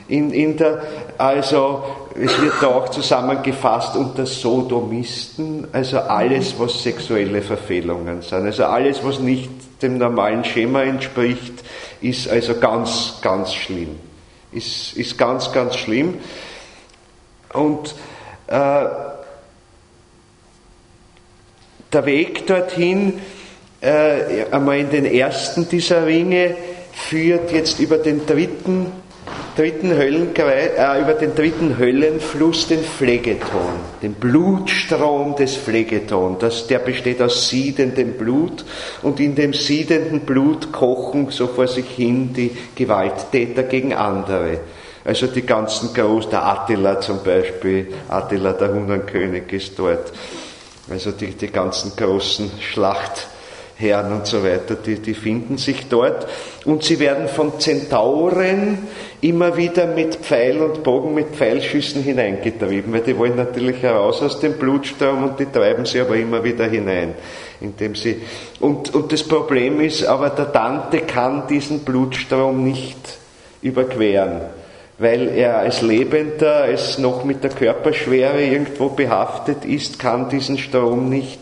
also es wird da auch zusammengefasst unter Sodomisten, also alles, was sexuelle Verfehlungen sind. Also alles, was nicht dem normalen Schema entspricht, ist also ganz, ganz schlimm. Ist ganz, ganz schlimm. Und der Weg dorthin, einmal in den ersten dieser Ringe, führt jetzt über den dritten Höllenfluss, den Phlegeton, den Blutstrom des Phlegeton. Der besteht aus siedendem Blut, und in dem siedenden Blut kochen so vor sich hin die Gewalttäter gegen andere. Also die ganzen Großen, der Attila zum Beispiel, Attila der Hunnenkönig ist dort. Also die ganzen großen Schlachtherren und so weiter, die finden sich dort, und sie werden von Zentauren immer wieder mit Pfeil und Bogen, mit Pfeilschüssen hineingetrieben, weil die wollen natürlich heraus aus dem Blutstrom, und die treiben sie aber immer wieder hinein, indem sie, und das Problem ist, aber der Dante kann diesen Blutstrom nicht überqueren, weil er als Lebender, als noch mit der Körperschwere irgendwo behaftet ist, kann diesen Strom nicht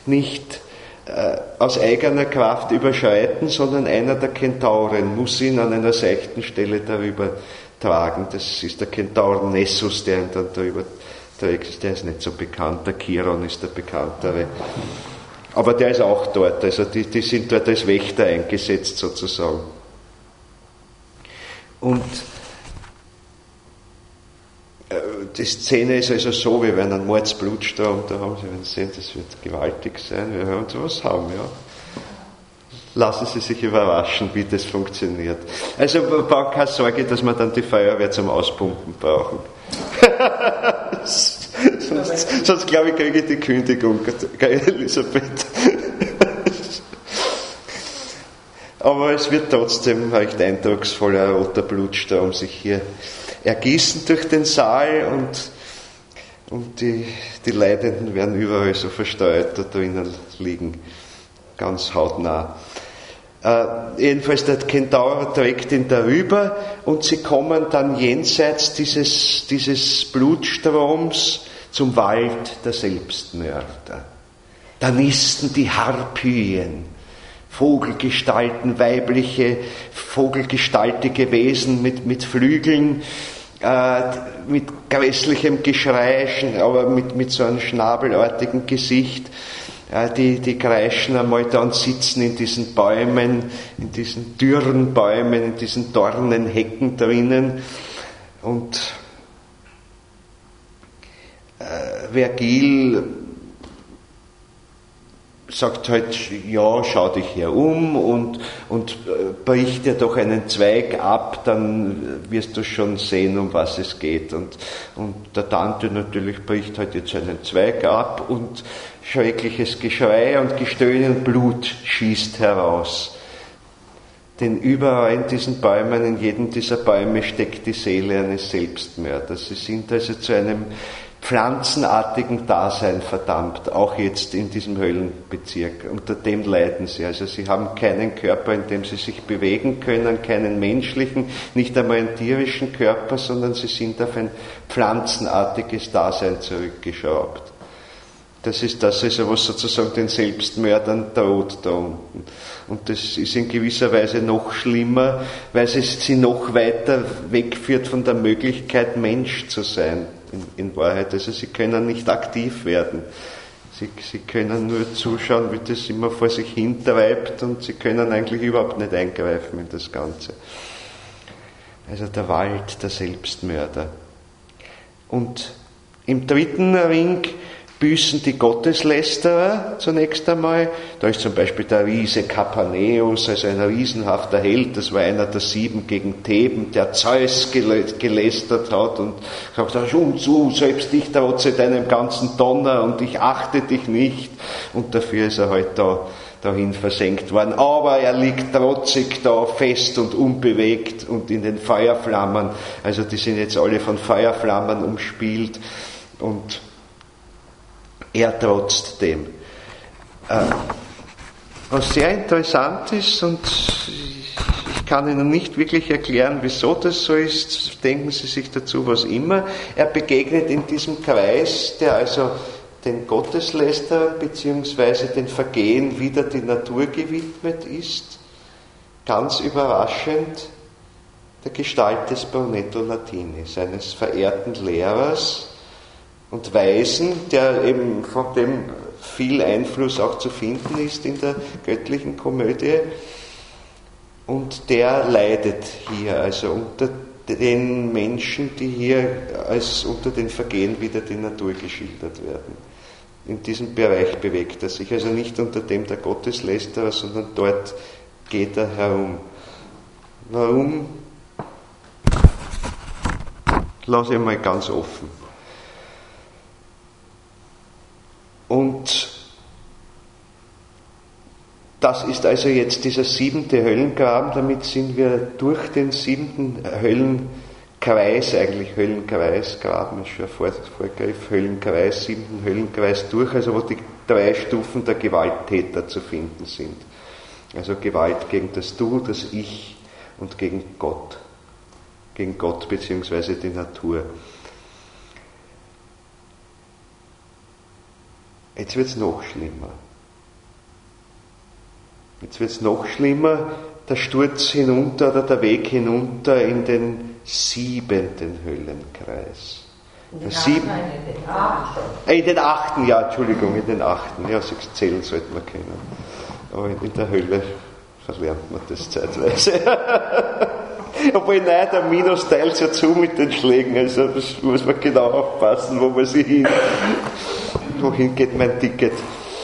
aus eigener Kraft überschreiten, sondern einer der Kentauren muss ihn an einer seichten Stelle darüber tragen. Das ist der Kentaur Nessus, der ihn dann darüber trägt. Der ist nicht so bekannt, der Chiron ist der bekanntere. Aber der ist auch dort, also die sind dort als Wächter eingesetzt sozusagen. Und die Szene ist also so, wir werden einen Mordsblutstrom da haben, Sie werden sehen, das wird gewaltig sein, wir werden sowas haben, ja. Lassen Sie sich überraschen, wie das funktioniert. Also man braucht keine Sorge, dass wir dann die Feuerwehr zum Auspumpen brauchen. sonst glaube ich, kriege ich die Kündigung, Elisabeth. Aber es wird trotzdem recht eindrucksvoller roter Blutstrom sich hier ergießen durch den Saal, und die Leidenden werden überall so versteuert da drinnen liegen, ganz hautnah. Jedenfalls der Kentaur trägt ihn darüber und sie kommen dann jenseits dieses Blutstroms zum Wald der Selbstmörder. Da nisten die Harpyen, Vogelgestalten, weibliche, vogelgestaltige Wesen mit Flügeln, mit grässlichem Geschrei, aber mit so einem schnabelartigen Gesicht. Die kreischen einmal da und sitzen in diesen Bäumen, in diesen dürren Bäumen, in diesen Dornenhecken drinnen. Und Vergil sagt halt, ja, schau dich hier um und brich dir doch einen Zweig ab, dann wirst du schon sehen, um was es geht. Und der Tante natürlich bricht halt jetzt einen Zweig ab und schreckliches Geschrei und Gestöhne und Blut schießt heraus. Denn überall in diesen Bäumen, in jedem dieser Bäume steckt die Seele eines Selbstmörders. Sie sind also zu einem pflanzenartigen Dasein verdammt, auch jetzt in diesem Höllenbezirk. Unter dem leiden sie. Also sie haben keinen Körper, in dem sie sich bewegen können, keinen menschlichen, nicht einmal einen tierischen Körper, sondern sie sind auf ein pflanzenartiges Dasein zurückgeschraubt. Das ist das, also was sozusagen den Selbstmördern droht da unten. Und das ist in gewisser Weise noch schlimmer, weil es sie noch weiter wegführt von der Möglichkeit, Mensch zu sein, in Wahrheit. Also sie können nicht aktiv werden. Sie können nur zuschauen, wie das immer vor sich hintreibt, und sie können eigentlich überhaupt nicht eingreifen in das Ganze. Also der Wald der Selbstmörder. Und im dritten Ring büßen die Gotteslästerer zunächst einmal. Da ist zum Beispiel der Riese Kapaneus, also ein riesenhafter Held, das war einer der 7 gegen Theben, der Zeus gelästert hat und gesagt, und du, selbst ich trotze deinem ganzen Donner und ich achte dich nicht. Und dafür ist er halt dahin versenkt worden. Aber er liegt trotzig da, fest und unbewegt und in den Feuerflammen. Also die sind jetzt alle von Feuerflammen umspielt und er trotzt dem. Was sehr interessant ist, und ich kann Ihnen nicht wirklich erklären, wieso das so ist, denken Sie sich dazu, was immer. Er begegnet in diesem Kreis, der also den Gotteslästerern bzw. den Vergehen wieder die Natur gewidmet ist, ganz überraschend der Gestalt des Brunetto Latini, seines verehrten Lehrers und Weisen, der eben von dem viel Einfluss auch zu finden ist in der göttlichen Komödie, und der leidet hier, also unter den Menschen, die hier als unter den Vergehen wieder die Natur geschildert werden. In diesem Bereich bewegt er sich, also nicht unter dem der Gotteslästerer, sondern dort geht er herum. Warum? Lasse ich mal ganz offen. Und das ist also jetzt dieser 7. Höllengraben, damit sind wir durch den 7. Höllenkreis, eigentlich Höllenkreis, Graben ist schon ein Vorgriff, Höllenkreis, 7. Höllenkreis durch, also wo die 3 Stufen der Gewalttäter zu finden sind. Also Gewalt gegen das Du, das Ich und gegen Gott bzw. die Natur. Jetzt wird es noch schlimmer. Der Sturz hinunter oder der Weg hinunter in den 7. Höllenkreis. In den 8. Ja, Entschuldigung, in den 8. Ja, 6 zählen sollte man können. Aber in der Hölle verlernt man das zeitweise. Obwohl, nein, der Minus teilt ja zu mit den Schlägen, also das muss man genau aufpassen, wo man sich hin. Wohin geht mein Ticket?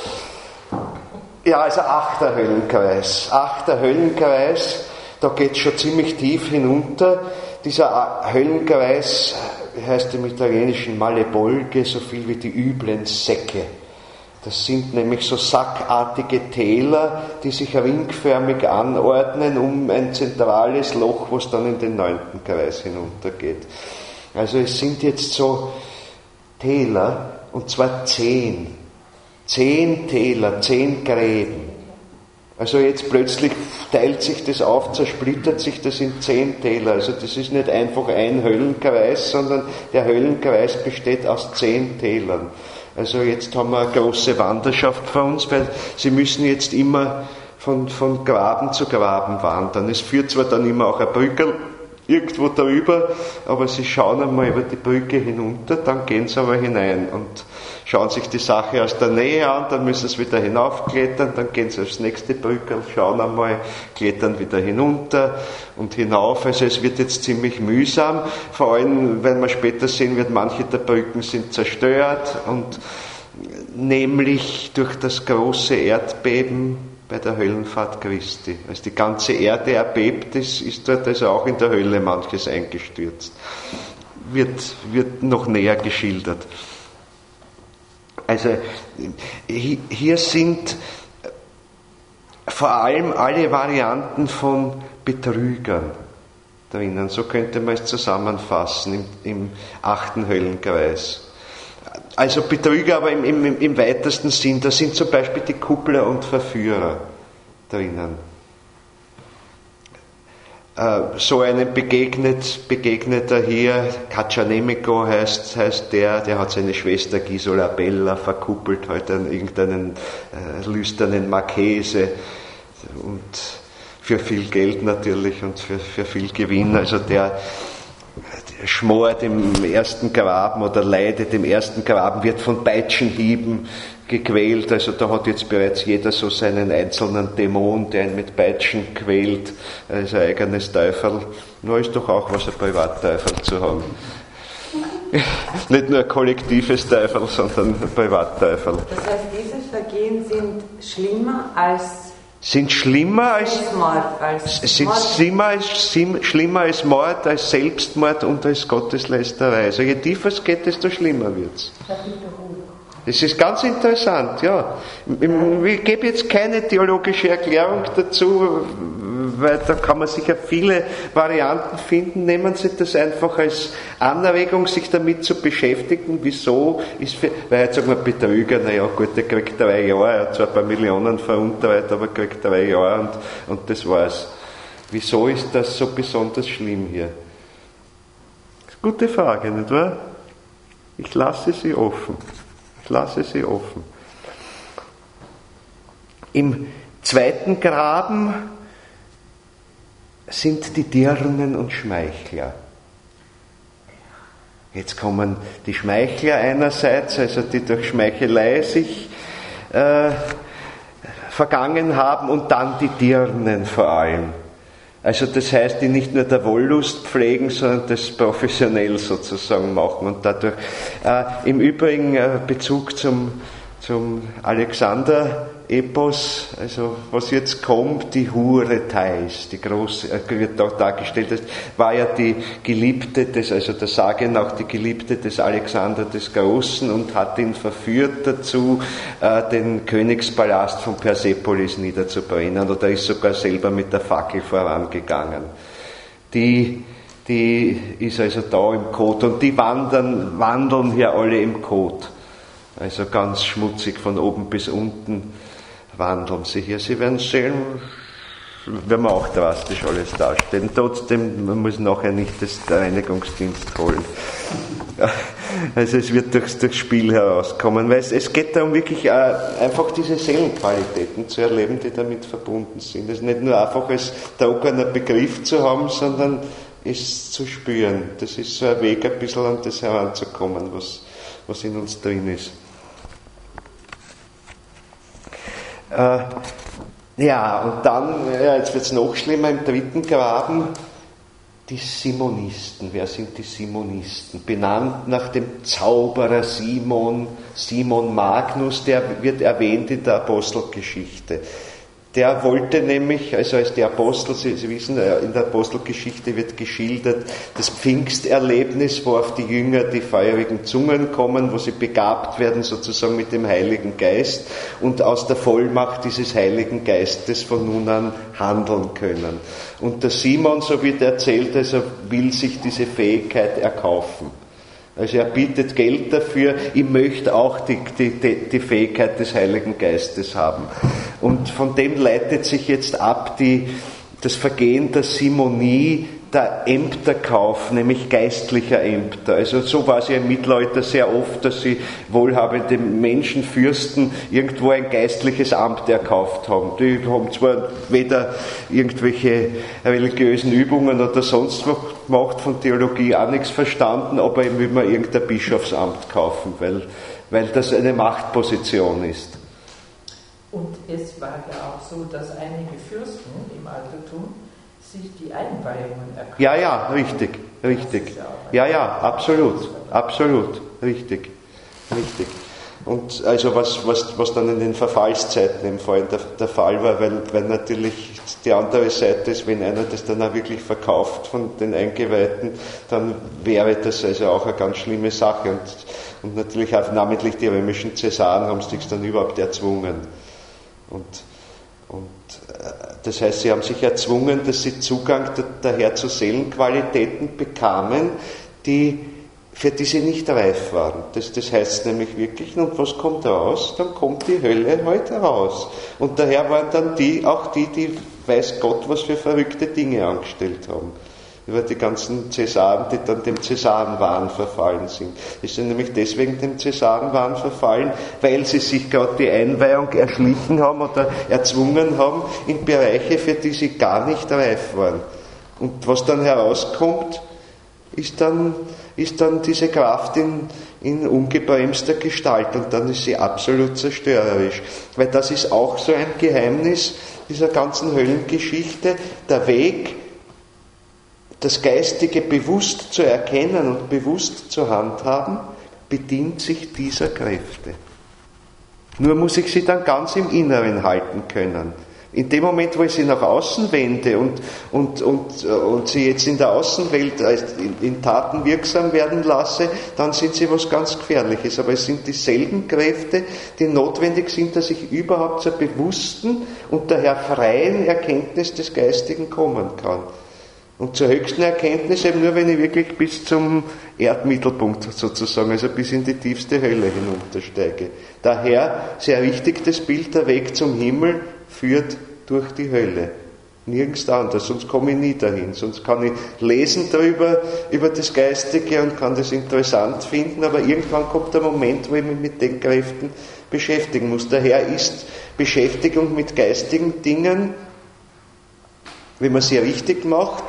Ja, also 8. Höllenkreis. 8. Höllenkreis, da geht es schon ziemlich tief hinunter. Dieser Höllenkreis heißt im Italienischen Malebolge, so viel wie die üblen Säcke. Das sind nämlich so sackartige Täler, die sich ringförmig anordnen um ein zentrales Loch, wo es dann in den 9. Kreis hinuntergeht. Also es sind jetzt so Täler, und zwar 10. 10 Täler, 10 Gräben. Also jetzt plötzlich teilt sich das auf, zersplittert sich das in 10 Täler. Also das ist nicht einfach ein Höllenkreis, sondern der Höllenkreis besteht aus 10 Tälern. Also jetzt haben wir eine große Wanderschaft vor uns, weil sie müssen jetzt immer von Graben zu Graben wandern. Es führt zwar dann immer auch ein Brückerl irgendwo darüber, aber sie schauen einmal über die Brücke hinunter, dann gehen sie einmal hinein und schauen sich die Sache aus der Nähe an, dann müssen sie wieder hinaufklettern, dann gehen sie aufs nächste Brückerl, schauen einmal, klettern wieder hinunter und hinauf. Also es wird jetzt ziemlich mühsam, vor allem, wenn man später sehen wird, manche der Brücken sind zerstört und nämlich durch das große Erdbeben bei der Höllenfahrt Christi. Als die ganze Erde erbebt ist dort also auch in der Hölle manches eingestürzt. Wird noch näher geschildert. Also hier sind vor allem alle Varianten von Betrügern drinnen. So könnte man es zusammenfassen im 8. Höllenkreis. Also Betrüger, aber im weitesten Sinn. Da sind zum Beispiel die Kuppler und Verführer drinnen. So einem begegnet er hier, Caccianemiko heißt der hat seine Schwester Gisola Bella verkuppelt, heute an irgendeinen lüsternen Marchese und für viel Geld natürlich und für viel Gewinn. Also der schmort im ersten Graben oder leidet im ersten Graben, wird von Peitschenhieben gequält. Also da hat jetzt bereits jeder so seinen einzelnen Dämon, der ihn mit Peitschen quält, also ein eigenes Teufel. Nur ist doch auch was, ein Privatteufel zu haben. Nicht nur ein kollektives Teufel, sondern ein Privatteufel. Das heißt, diese Vergehen sind schlimmer als schlimmer als Mord, als Selbstmord und als Gotteslästerei. Also je tiefer es geht, desto schlimmer wird's. Das ist ganz interessant, ja. Ich gebe jetzt keine theologische Erklärung dazu, weil da kann man sicher viele Varianten finden. Nehmen Sie das einfach als Anregung, sich damit zu beschäftigen. Wieso ist weil jetzt sagen wir Betrüger, naja gut, der kriegt 3 Jahre, er hat zwar ein paar Millionen veruntreut, aber kriegt 3 Jahre und das war's. Wieso ist das so besonders schlimm hier? Gute Frage, nicht wahr? Ich lasse sie offen. Im 2. Graben sind die Dirnen und Schmeichler. Jetzt kommen die Schmeichler einerseits, also die durch Schmeichelei sich vergangen haben, und dann die Dirnen vor allem. Also das heißt, die nicht nur der Wollust pflegen, sondern das professionell sozusagen machen und dadurch im Übrigen Bezug zum Alexander-Epos, also was jetzt kommt, die Hure Thais, die große, wird auch dargestellt, das war ja die Geliebte also der Sage nach die Geliebte des Alexander des Großen und hat ihn verführt dazu, den Königspalast von Persepolis niederzubrennen, oder ist sogar selber mit der Fackel vorangegangen. Die ist also da im Kot, und die wandeln hier alle im Kot. Also ganz schmutzig von oben bis unten wandeln sie hier. Sie werden sehen, werden wir auch drastisch alles darstellen. Trotzdem, man muss nachher nicht das Reinigungsdienst holen. Also es wird durchs Spiel herauskommen, weil es geht darum, wirklich einfach diese Seelenqualitäten zu erleben, die damit verbunden sind. Es nicht nur einfach als trockener Begriff zu haben, sondern es zu spüren. Das ist so ein Weg, ein bisschen an das heranzukommen, was in uns drin ist. Ja, und dann, jetzt wird es noch schlimmer, im 3. Graben, die Simonisten. Wer sind die Simonisten? Benannt nach dem Zauberer Simon Magnus, der wird erwähnt in der Apostelgeschichte. Der wollte nämlich, also als die Apostel, Sie wissen, in der Apostelgeschichte wird geschildert, das Pfingsterlebnis, wo auf die Jünger die feurigen Zungen kommen, wo sie begabt werden sozusagen mit dem Heiligen Geist und aus der Vollmacht dieses Heiligen Geistes von nun an handeln können. Und der Simon, so wird erzählt, also will sich diese Fähigkeit erkaufen. Also er bietet Geld dafür, ich möchte auch die Fähigkeit des Heiligen Geistes haben. Und von dem leitet sich jetzt ab das Vergehen der Simonie, der Ämterkauf, nämlich geistlicher Ämter. Also so war es ja im Mittelalter sehr oft, dass sie wohlhabende Menschen, Fürsten, irgendwo ein geistliches Amt erkauft haben. Die haben zwar weder irgendwelche religiösen Übungen oder sonst was gemacht, von Theologie auch nichts verstanden, aber eben will man irgendein Bischofsamt kaufen, weil das eine Machtposition ist. Und es war ja auch so, dass einige Fürsten im Altertum sich die Einweihungen erkaufen. Ja, richtig. Ja, absolut, richtig. Und also was dann in den Verfallszeiten im Fall der Fall war, weil natürlich die andere Seite ist, wenn einer das dann auch wirklich verkauft von den Eingeweihten, dann wäre das also auch eine ganz schlimme Sache. Und natürlich auch namentlich die römischen Cäsaren haben sich dann überhaupt erzwungen. Und das heißt, sie haben sich erzwungen, dass sie Zugang daher zu Seelenqualitäten bekamen, für die sie nicht reif waren. Das heißt nämlich wirklich, und was kommt raus? Dann kommt die Hölle halt raus. Und daher waren dann die weiß Gott, was für verrückte Dinge angestellt haben. Über die ganzen Cäsaren, die dann dem Cäsarenwahn verfallen sind. Die sind nämlich deswegen dem Cäsarenwahn verfallen, weil sie sich gerade die Einweihung erschlichen haben oder erzwungen haben in Bereiche, für die sie gar nicht reif waren. Und was dann herauskommt, ist dann diese Kraft in ungebremster Gestalt, und dann ist sie absolut zerstörerisch. Weil das ist auch so ein Geheimnis dieser ganzen Höllengeschichte, der Weg, das Geistige bewusst zu erkennen und bewusst zu handhaben, bedient sich dieser Kräfte. Nur muss ich sie dann ganz im Inneren halten können. In dem Moment, wo ich sie nach außen wende und sie jetzt in der Außenwelt in Taten wirksam werden lasse, dann sind sie was ganz Gefährliches. Aber es sind dieselben Kräfte, die notwendig sind, dass ich überhaupt zur bewussten und daher freien Erkenntnis des Geistigen kommen kann. Und zur höchsten Erkenntnis eben nur, wenn ich wirklich bis zum Erdmittelpunkt sozusagen, also bis in die tiefste Hölle hinuntersteige. Daher, sehr wichtig das Bild, der Weg zum Himmel führt durch die Hölle. Nirgends anders, sonst komme ich nie dahin. Sonst kann ich lesen darüber, über das Geistige und kann das interessant finden, aber irgendwann kommt der Moment, wo ich mich mit den Kräften beschäftigen muss. Daher ist Beschäftigung mit geistigen Dingen, wenn man sie richtig macht,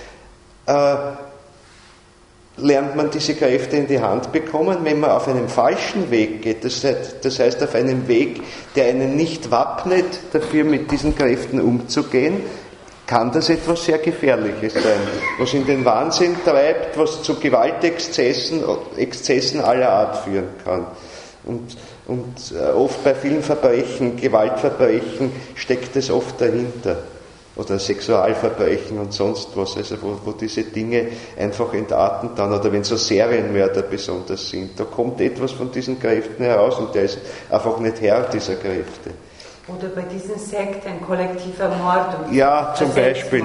lernt man diese Kräfte in die Hand bekommen. Wenn man auf einem falschen Weg geht, das heißt auf einem Weg, der einen nicht wappnet, dafür mit diesen Kräften umzugehen, kann das etwas sehr Gefährliches sein, was in den Wahnsinn treibt, was zu Gewaltexzessen aller Art führen kann. Und oft bei vielen Verbrechen, Gewaltverbrechen, steckt es oft dahinter. Oder Sexualverbrechen und sonst was, also wo diese Dinge einfach entarten dann, oder wenn so Serienmörder besonders sind, da kommt etwas von diesen Kräften heraus und der ist einfach nicht Herr dieser Kräfte. Oder bei diesen Sekten kollektiver Mord. Ja, zum Beispiel.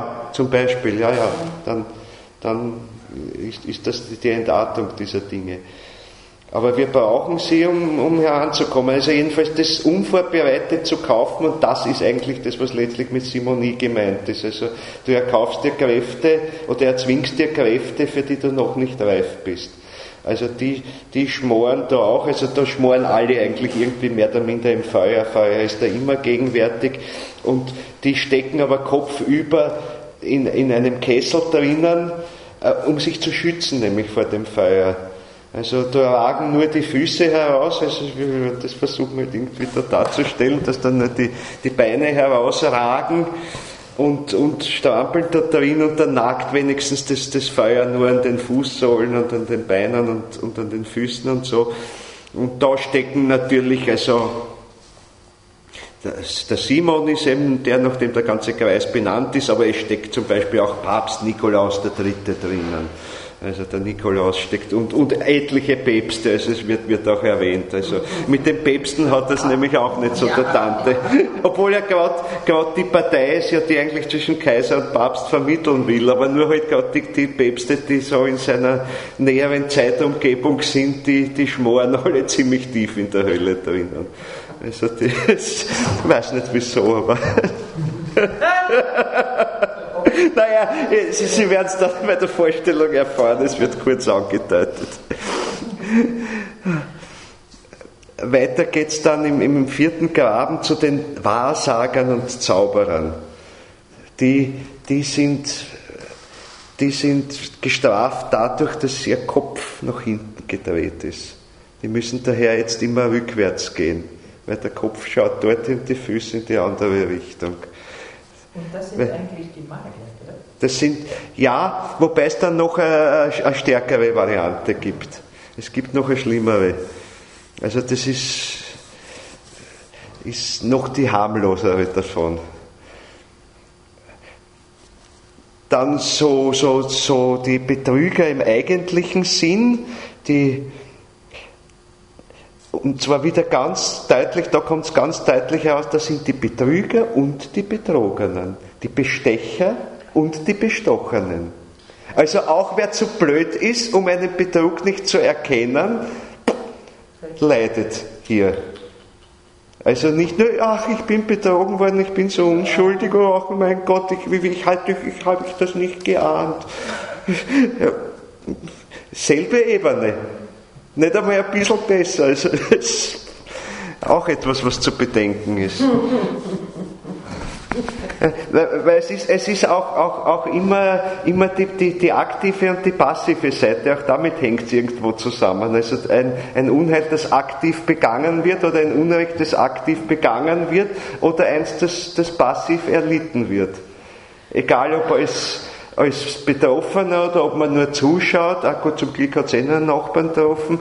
Dann ist das die Entartung dieser Dinge. Aber wir brauchen sie, um heranzukommen. Also jedenfalls das unvorbereitet zu kaufen, und das ist eigentlich das, was letztlich mit Simonie gemeint ist. Also du erkaufst dir Kräfte oder erzwingst dir Kräfte, für die du noch nicht reif bist. Also die schmoren da auch, also da schmoren alle eigentlich irgendwie mehr oder minder im Feuer. Feuer ist da immer gegenwärtig, und die stecken aber kopfüber in einem Kessel drinnen, um sich zu schützen, nämlich vor dem Feuer. Also da ragen nur die Füße heraus, also das versuchen wir irgendwie da darzustellen, dass dann nur die Beine herausragen und strampeln da drin, und dann nagt wenigstens das Feuer nur an den Fußsohlen und an den Beinen und an den Füßen und so. Und da stecken natürlich, also der Simon ist eben der, nach dem der ganze Kreis benannt ist, aber es steckt zum Beispiel auch Papst Nikolaus III. Drinnen. Also der Nikolaus steckt und etliche Päpste, also es wird auch erwähnt. Also mit den Päpsten hat das nämlich auch nicht so der Tante. Obwohl er gerade die Partei ist, ja, die eigentlich zwischen Kaiser und Papst vermitteln will, aber nur halt gerade die Päpste, die so in seiner näheren Zeitumgebung sind, die schmoren alle ziemlich tief in der Hölle drinnen. Also ich weiß nicht wieso, aber naja, Sie werden es dann bei der Vorstellung erfahren, es wird kurz angedeutet. Weiter geht es dann im 4. Graben zu den Wahrsagern und Zauberern. Die sind gestraft dadurch, dass ihr Kopf nach hinten gedreht ist. Die müssen daher jetzt immer rückwärts gehen, weil der Kopf schaut dorthin, die Füße in die andere Richtung. Und das sind eigentlich die Magier, oder? Das sind, ja, wobei es dann noch eine stärkere Variante gibt. Es gibt noch eine schlimmere. Also das ist noch die harmlosere davon. Dann so die Betrüger im eigentlichen Sinn, und zwar wieder ganz deutlich, da kommt es ganz deutlich heraus, das sind die Betrüger und die Betrogenen, die Bestecher und die Bestochenen. Also auch wer zu blöd ist, um einen Betrug nicht zu erkennen, leidet hier. Also nicht nur, ach, ich bin betrogen worden, ich bin so unschuldig, ach mein Gott, ich habe das nicht geahnt. Ja, selbe Ebene. Nicht einmal ein bisschen besser. Also das ist auch etwas, was zu bedenken ist. Weil es ist auch immer die aktive und die passive Seite, auch damit hängt es irgendwo zusammen. Also ein Unheil, das aktiv begangen wird, oder ein Unrecht, das aktiv begangen wird, oder eins, das passiv erlitten wird. Egal ob als Betroffener oder ob man nur zuschaut, gut, zum Glück hat es einen Nachbarn getroffen,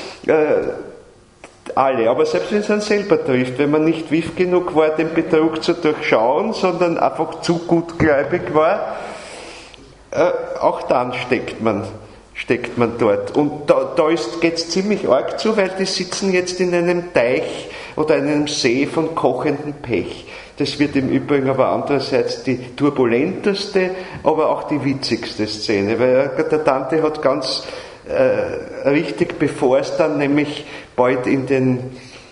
alle, aber selbst wenn es einen selber trifft, wenn man nicht wiff genug war, den Betrug zu durchschauen, sondern einfach zu gutgläubig war, auch dann steckt man dort. Und da geht es ziemlich arg zu, weil die sitzen jetzt in einem Teich oder einem See von kochendem Pech. Das wird im Übrigen aber andererseits die turbulenteste, aber auch die witzigste Szene, weil der Dante hat ganz richtig, bevor es dann nämlich bald in den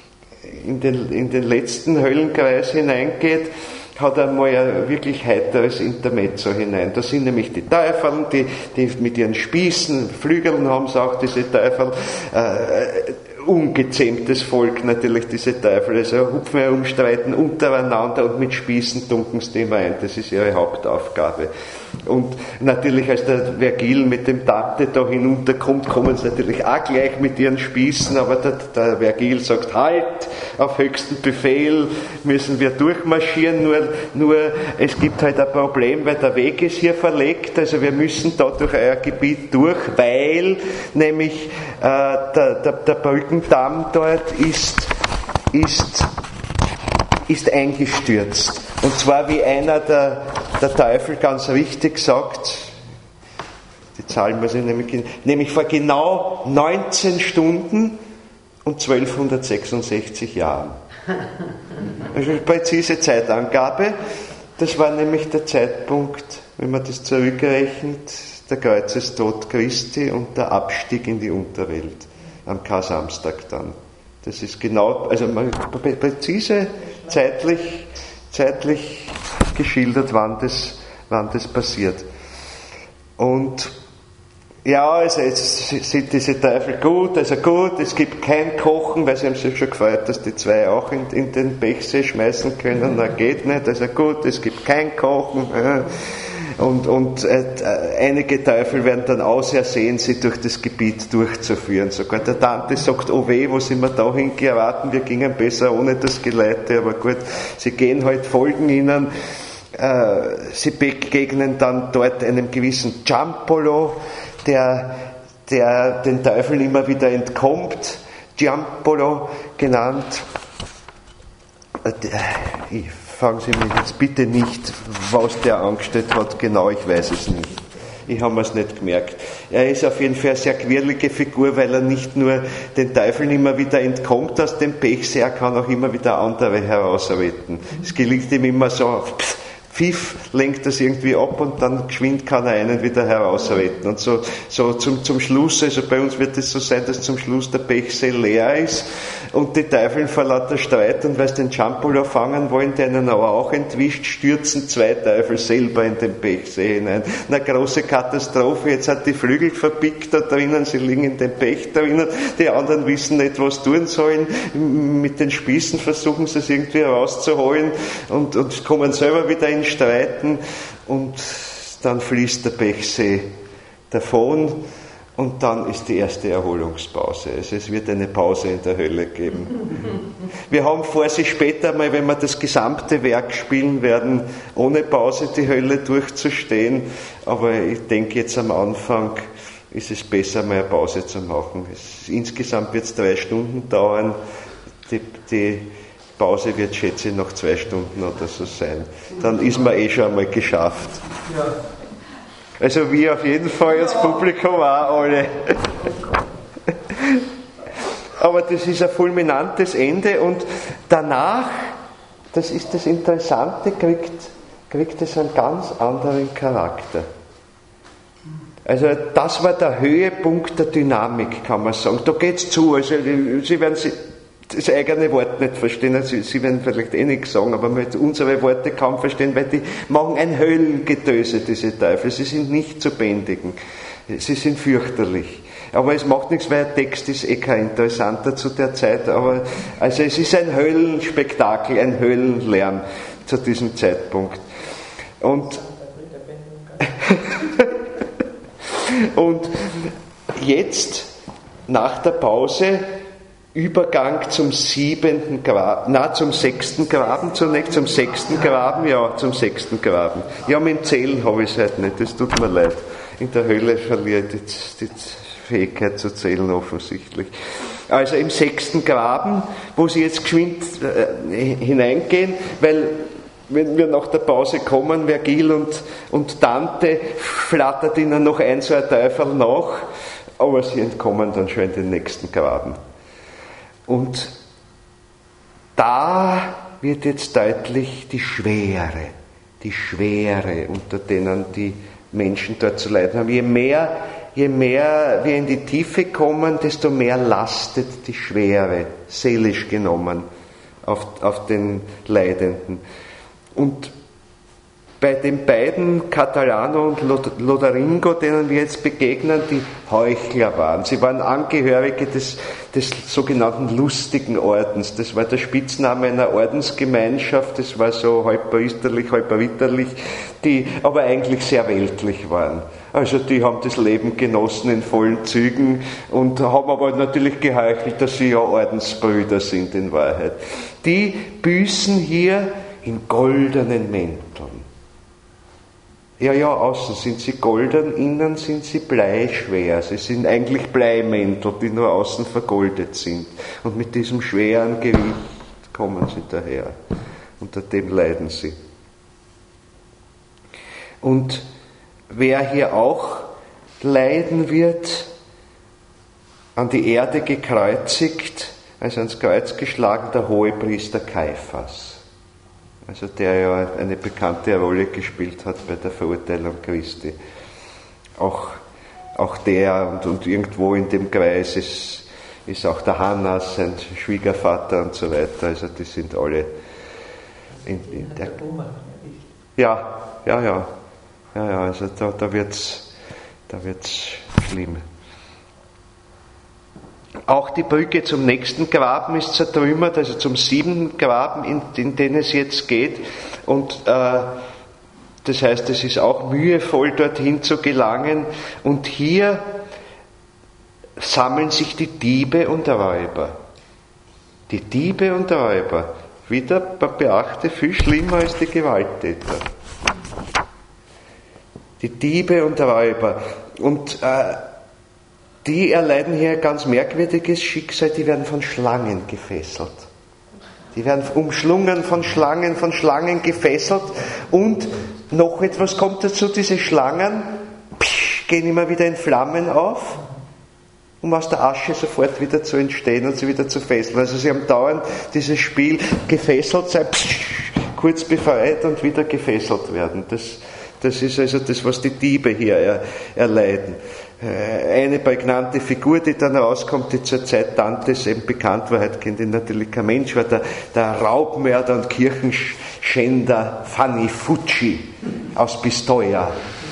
letzten Höllenkreis hineingeht, hat er mal ein wirklich heiteres Intermezzo hinein. Da sind nämlich die Teufel, die mit ihren Spießen, Flügeln haben sie auch, diese Teufel, ungezähmtes Volk natürlich, diese Teufel, also hupfen herumstreiten untereinander und mit Spießen tunken sie immer ein, das ist ihre Hauptaufgabe. Und natürlich, als der Vergil mit dem Dante da hinunterkommt, kommen sie natürlich auch gleich mit ihren Spießen, aber der Vergil sagt, halt, auf höchsten Befehl müssen wir durchmarschieren, nur es gibt halt ein Problem, weil der Weg ist hier verlegt, also wir müssen da durch euer Gebiet durch, weil nämlich der Brückendamm dort ist eingestürzt. Und zwar, wie einer der Teufel ganz richtig sagt, die Zahl muss ich nämlich vor genau 19 Stunden und 1266 Jahren. Also eine präzise Zeitangabe. Das war nämlich der Zeitpunkt, wenn man das zurückrechnet, der Kreuzestod Christi und der Abstieg in die Unterwelt am Kar-Samstag dann. Das ist genau, also präzise zeitlich geschildert, wann das passiert. Und ja, also jetzt sind diese Teufel gut, es gibt kein Kochen, weil sie haben sich schon gefreut, dass die zwei auch in den Pechsee schmeißen können, na geht nicht, also gut, es gibt kein Kochen, und einige Teufel werden dann ausersehen, sie durch das Gebiet durchzuführen. Sogar der Dante sagt, oh weh, wo sind wir dahin geraten, wir gingen besser ohne das Geleite, aber gut, sie gehen halt, folgen ihnen, sie begegnen dann dort einem gewissen Giampolo, der den Teufeln immer wieder entkommt, Giampolo genannt. Fragen Sie mich jetzt bitte nicht, was der angestellt hat, genau, ich weiß es nicht. Ich habe mir's nicht gemerkt. Er ist auf jeden Fall eine sehr quirlige Figur, weil er nicht nur den Teufeln immer wieder entkommt aus dem Pechsee, er kann auch immer wieder andere herausretten. Es gelingt ihm immer so, Pfiff lenkt das irgendwie ab und dann geschwind kann er einen wieder herausretten. Und so zum Schluss, also bei uns wird es so sein, dass zum Schluss der Pechsee leer ist und die Teufel vor lauter Streit und weil sie den Ciampolo fangen wollen, der ihnen aber auch entwischt, stürzen 2 Teufel selber in den Pechsee hinein. Eine große Katastrophe, jetzt hat die Flügel verpickt da drinnen, sie liegen in den Pech drinnen, die anderen wissen nicht, was tun sollen, mit den Spießen versuchen sie es irgendwie rauszuholen und kommen selber wieder in Streiten und dann fließt der Pechsee davon und dann ist die erste Erholungspause. Also es wird eine Pause in der Hölle geben. Wir haben vor, sich später mal, wenn wir das gesamte Werk spielen werden, ohne Pause die Hölle durchzustehen, aber ich denke jetzt am Anfang ist es besser, mal eine Pause zu machen. Insgesamt wird es 3 Stunden dauern. Die Pause wird, schätze ich, noch 2 Stunden oder so sein. Dann ist man schon einmal geschafft. Ja. Also wir auf jeden Fall, das Publikum auch alle. Aber das ist ein fulminantes Ende und danach, das ist das Interessante, kriegt es einen ganz anderen Charakter. Also das war der Höhepunkt der Dynamik, kann man sagen. Da geht's zu, also Sie werden das eigene Wort nicht verstehen, also Sie werden vielleicht nichts sagen, aber man wird unsere Worte kaum verstehen, weil die machen ein Höllengetöse, diese Teufel. Sie sind nicht zu bändigen. Sie sind fürchterlich. Aber es macht nichts, weil der Text ist kein interessanter zu der Zeit, aber also es ist ein Höllenspektakel, ein Höllenlärm zu diesem Zeitpunkt. Und jetzt, nach der Pause, Übergang zum 7. Graben, zum 6. Graben zunächst, zum 6. Graben, ja, zum 6. Graben. Ja, mit dem Zählen habe ich es halt nicht, das tut mir leid. In der Hölle verliere ich die Fähigkeit zu zählen offensichtlich. Also im 6. Graben, wo sie jetzt geschwind hineingehen, weil wenn wir nach der Pause kommen, Vergil und Dante, flattert ihnen noch so ein Teufel nach, aber sie entkommen dann schon in den nächsten Graben. Und da wird jetzt deutlich die Schwere, unter denen die Menschen dort zu leiden haben. Je mehr wir in die Tiefe kommen, desto mehr lastet die Schwere, seelisch genommen, auf den Leidenden. Und bei den beiden, Catalano und Loderingo, denen wir jetzt begegnen, die Heuchler waren. Sie waren Angehörige des sogenannten lustigen Ordens. Das war der Spitzname einer Ordensgemeinschaft. Das war so halb priesterlich, halb ritterlich, die aber eigentlich sehr weltlich waren. Also die haben das Leben genossen in vollen Zügen und haben aber natürlich geheuchelt, dass sie ja Ordensbrüder sind in Wahrheit. Die büßen hier in goldenen Mänteln. Ja, außen sind sie golden, innen sind sie bleischwer. Sie sind eigentlich Bleimäntel, die nur außen vergoldet sind. Und mit diesem schweren Gewicht kommen sie daher. Unter dem leiden sie. Und wer hier auch leiden wird, an die Erde gekreuzigt, also ans Kreuz geschlagen, der Hohepriester Kaiphas. Also der ja eine bekannte Rolle gespielt hat bei der Verurteilung Christi. Auch der und irgendwo in dem Kreis ist auch der Hannas, sein Schwiegervater und so weiter. Also die sind alle in der... Ja, also da wird's schlimm. Auch die Brücke zum nächsten Graben ist zertrümmert, also zum 7. Graben, in den es jetzt geht. Und das heißt, es ist auch mühevoll, dorthin zu gelangen. Und hier sammeln sich die Diebe und Räuber. Die Diebe und Räuber. Wieder, man beachte, viel schlimmer als die Gewalttäter. Die Diebe und Räuber. Und die erleiden hier ein ganz merkwürdiges Schicksal, die werden von Schlangen gefesselt. Die werden umschlungen von Schlangen gefesselt und noch etwas kommt dazu, diese Schlangen gehen immer wieder in Flammen auf, um aus der Asche sofort wieder zu entstehen und sie wieder zu fesseln. Also sie haben dauernd dieses Spiel gefesselt sein, kurz befreit und wieder gefesselt werden. Das ist also das, was die Diebe hier erleiden. Eine prägnante Figur, die dann rauskommt, die zur Zeit Dantes eben bekannt war, heute kennt ihn natürlich kein Mensch, war der Raubmörder und Kirchenschänder Fanny Fucci aus Pistoia.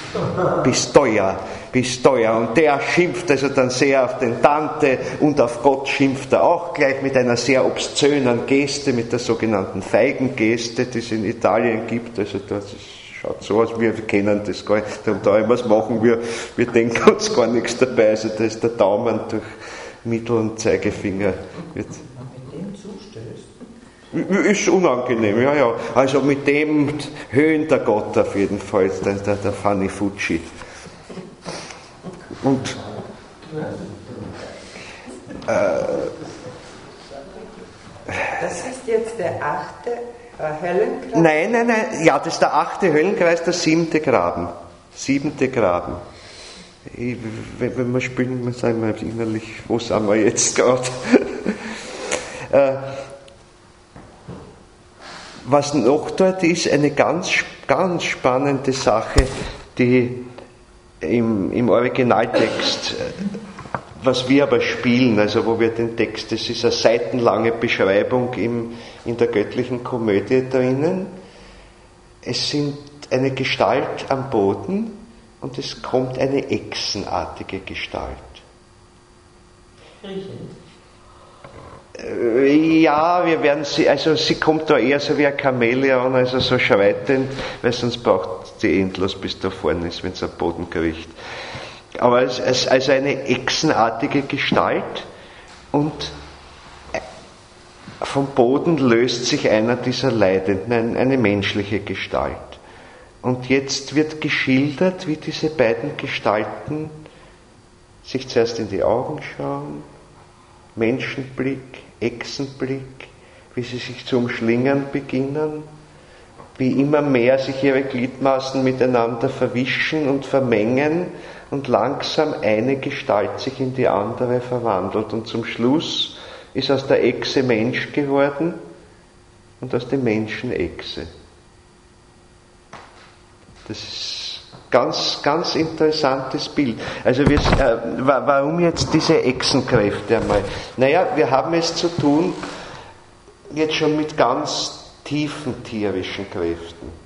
Und der schimpft also dann sehr auf den Dante und auf Gott schimpft er auch gleich mit einer sehr obszönen Geste, mit der sogenannten Feigengeste, die es in Italien gibt. Also das schaut so aus, wir kennen das gar nicht. Und da was machen wir denken uns gar nichts dabei. Also da ist der Daumen durch Mittel- und Zeigefinger. Wenn man mit dem zustößt. Ist unangenehm, ja. Also mit dem höhnt der Gott auf jeden Fall, der Fanny Fucci. Und das ist jetzt der 8. Höllenkreis? Nein, ja, das ist der 8. Höllenkreis, der 7. Graben. 7. Graben. Wenn wir spielen, sagen wir innerlich, wo sind wir jetzt gerade? Was noch dort ist, eine ganz, ganz spannende Sache, die im Originaltext, was wir aber spielen, also wo wir den Text, das ist eine seitenlange Beschreibung in der göttlichen Komödie drinnen. Es sind eine Gestalt am Boden und es kommt eine echsenartige Gestalt. Ja, wir werden sie, also sie kommt da eher so wie ein Chamäleon, also so schreitend, weil sonst braucht sie endlos bis da vorne ist, wenn es am Boden kriecht. Aber als eine echsenartige Gestalt und vom Boden löst sich einer dieser Leidenden, eine menschliche Gestalt. Und jetzt wird geschildert, wie diese beiden Gestalten sich zuerst in die Augen schauen, Menschenblick, Echsenblick, wie sie sich zu umschlingern beginnen, wie immer mehr sich ihre Gliedmaßen miteinander verwischen und vermengen und langsam eine Gestalt sich in die andere verwandelt. Und zum Schluss ist aus der Echse Mensch geworden und aus dem Menschen Echse. Das ist ganz, ganz interessantes Bild. Also warum jetzt diese Echsenkräfte einmal? Naja, wir haben es zu tun jetzt schon mit ganz tiefen tierischen Kräften.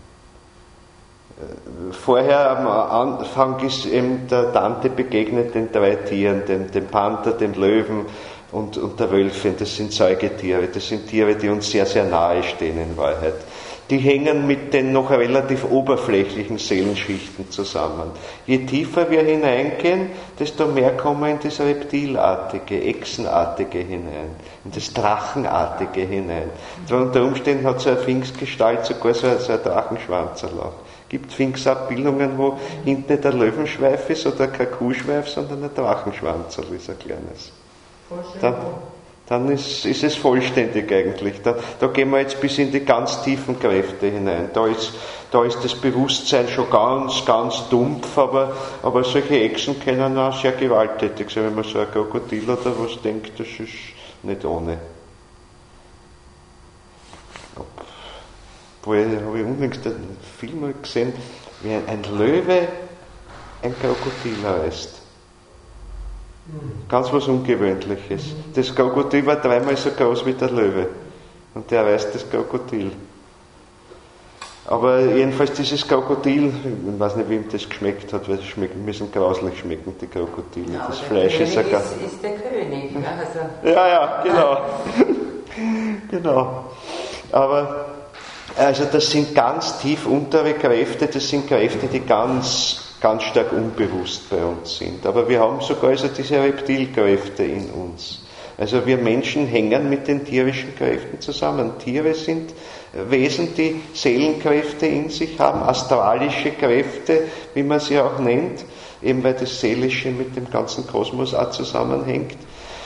Vorher am Anfang ist eben der Dante begegnet den 3 Tieren, dem Panther, dem Löwen und der Wölfin. Das sind Säugetiere, das sind Tiere, die uns sehr, sehr nahe stehen in Wahrheit. Die hängen mit den noch relativ oberflächlichen Seelenschichten zusammen. Je tiefer wir hineingehen, desto mehr kommen wir in das Reptilartige, Echsenartige hinein, in das Drachenartige hinein. Unter Umständen hat so eine Pfingstgestalt sogar so ein Drachenschwanzerl. Gibt Pfingstabbildungen, wo hinten nicht ein Löwenschweif ist oder kein Kuhschweif, sondern ein Drachenschwanzerl ist ein kleines. Dann ist es vollständig eigentlich. Da gehen wir jetzt bis in die ganz tiefen Kräfte hinein. Da ist das Bewusstsein schon ganz, ganz dumpf, aber solche Echsen können auch sehr gewalttätig sein. Wenn man so ein Krokodil oder was denkt, das ist nicht ohne. Obwohl, habe ich unlängst einen Film gesehen, wie ein Löwe ein Krokodil reißt. Ganz was Ungewöhnliches. Das Krokodil war 3-mal so groß wie der Löwe. Und der reißt das Krokodil. Aber jedenfalls dieses Krokodil, ich weiß nicht, wem das geschmeckt hat, weil es müssen grauslich schmecken, die Krokodile. Ja, das Fleisch ist sogar. Ist der König. Also. Ja, genau. Genau. Aber also das sind ganz tief untere Kräfte, das sind Kräfte, die ganz stark unbewusst bei uns sind. Aber wir haben sogar also diese Reptilkräfte in uns. Also wir Menschen hängen mit den tierischen Kräften zusammen. Tiere sind Wesen, die Seelenkräfte in sich haben, astralische Kräfte, wie man sie auch nennt, eben weil das Seelische mit dem ganzen Kosmos auch zusammenhängt.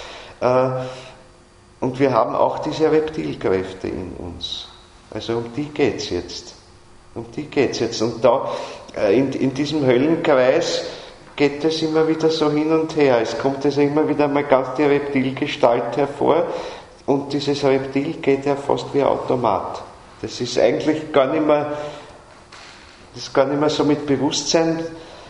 Und wir haben auch diese Reptilkräfte in uns. Also um die geht's jetzt. Und da, in diesem Höllenkreis geht es immer wieder so hin und her. Es kommt also immer wieder mal ganz die Reptilgestalt hervor und dieses Reptil geht ja fast wie ein Automat. Das ist eigentlich gar nicht mehr so mit Bewusstsein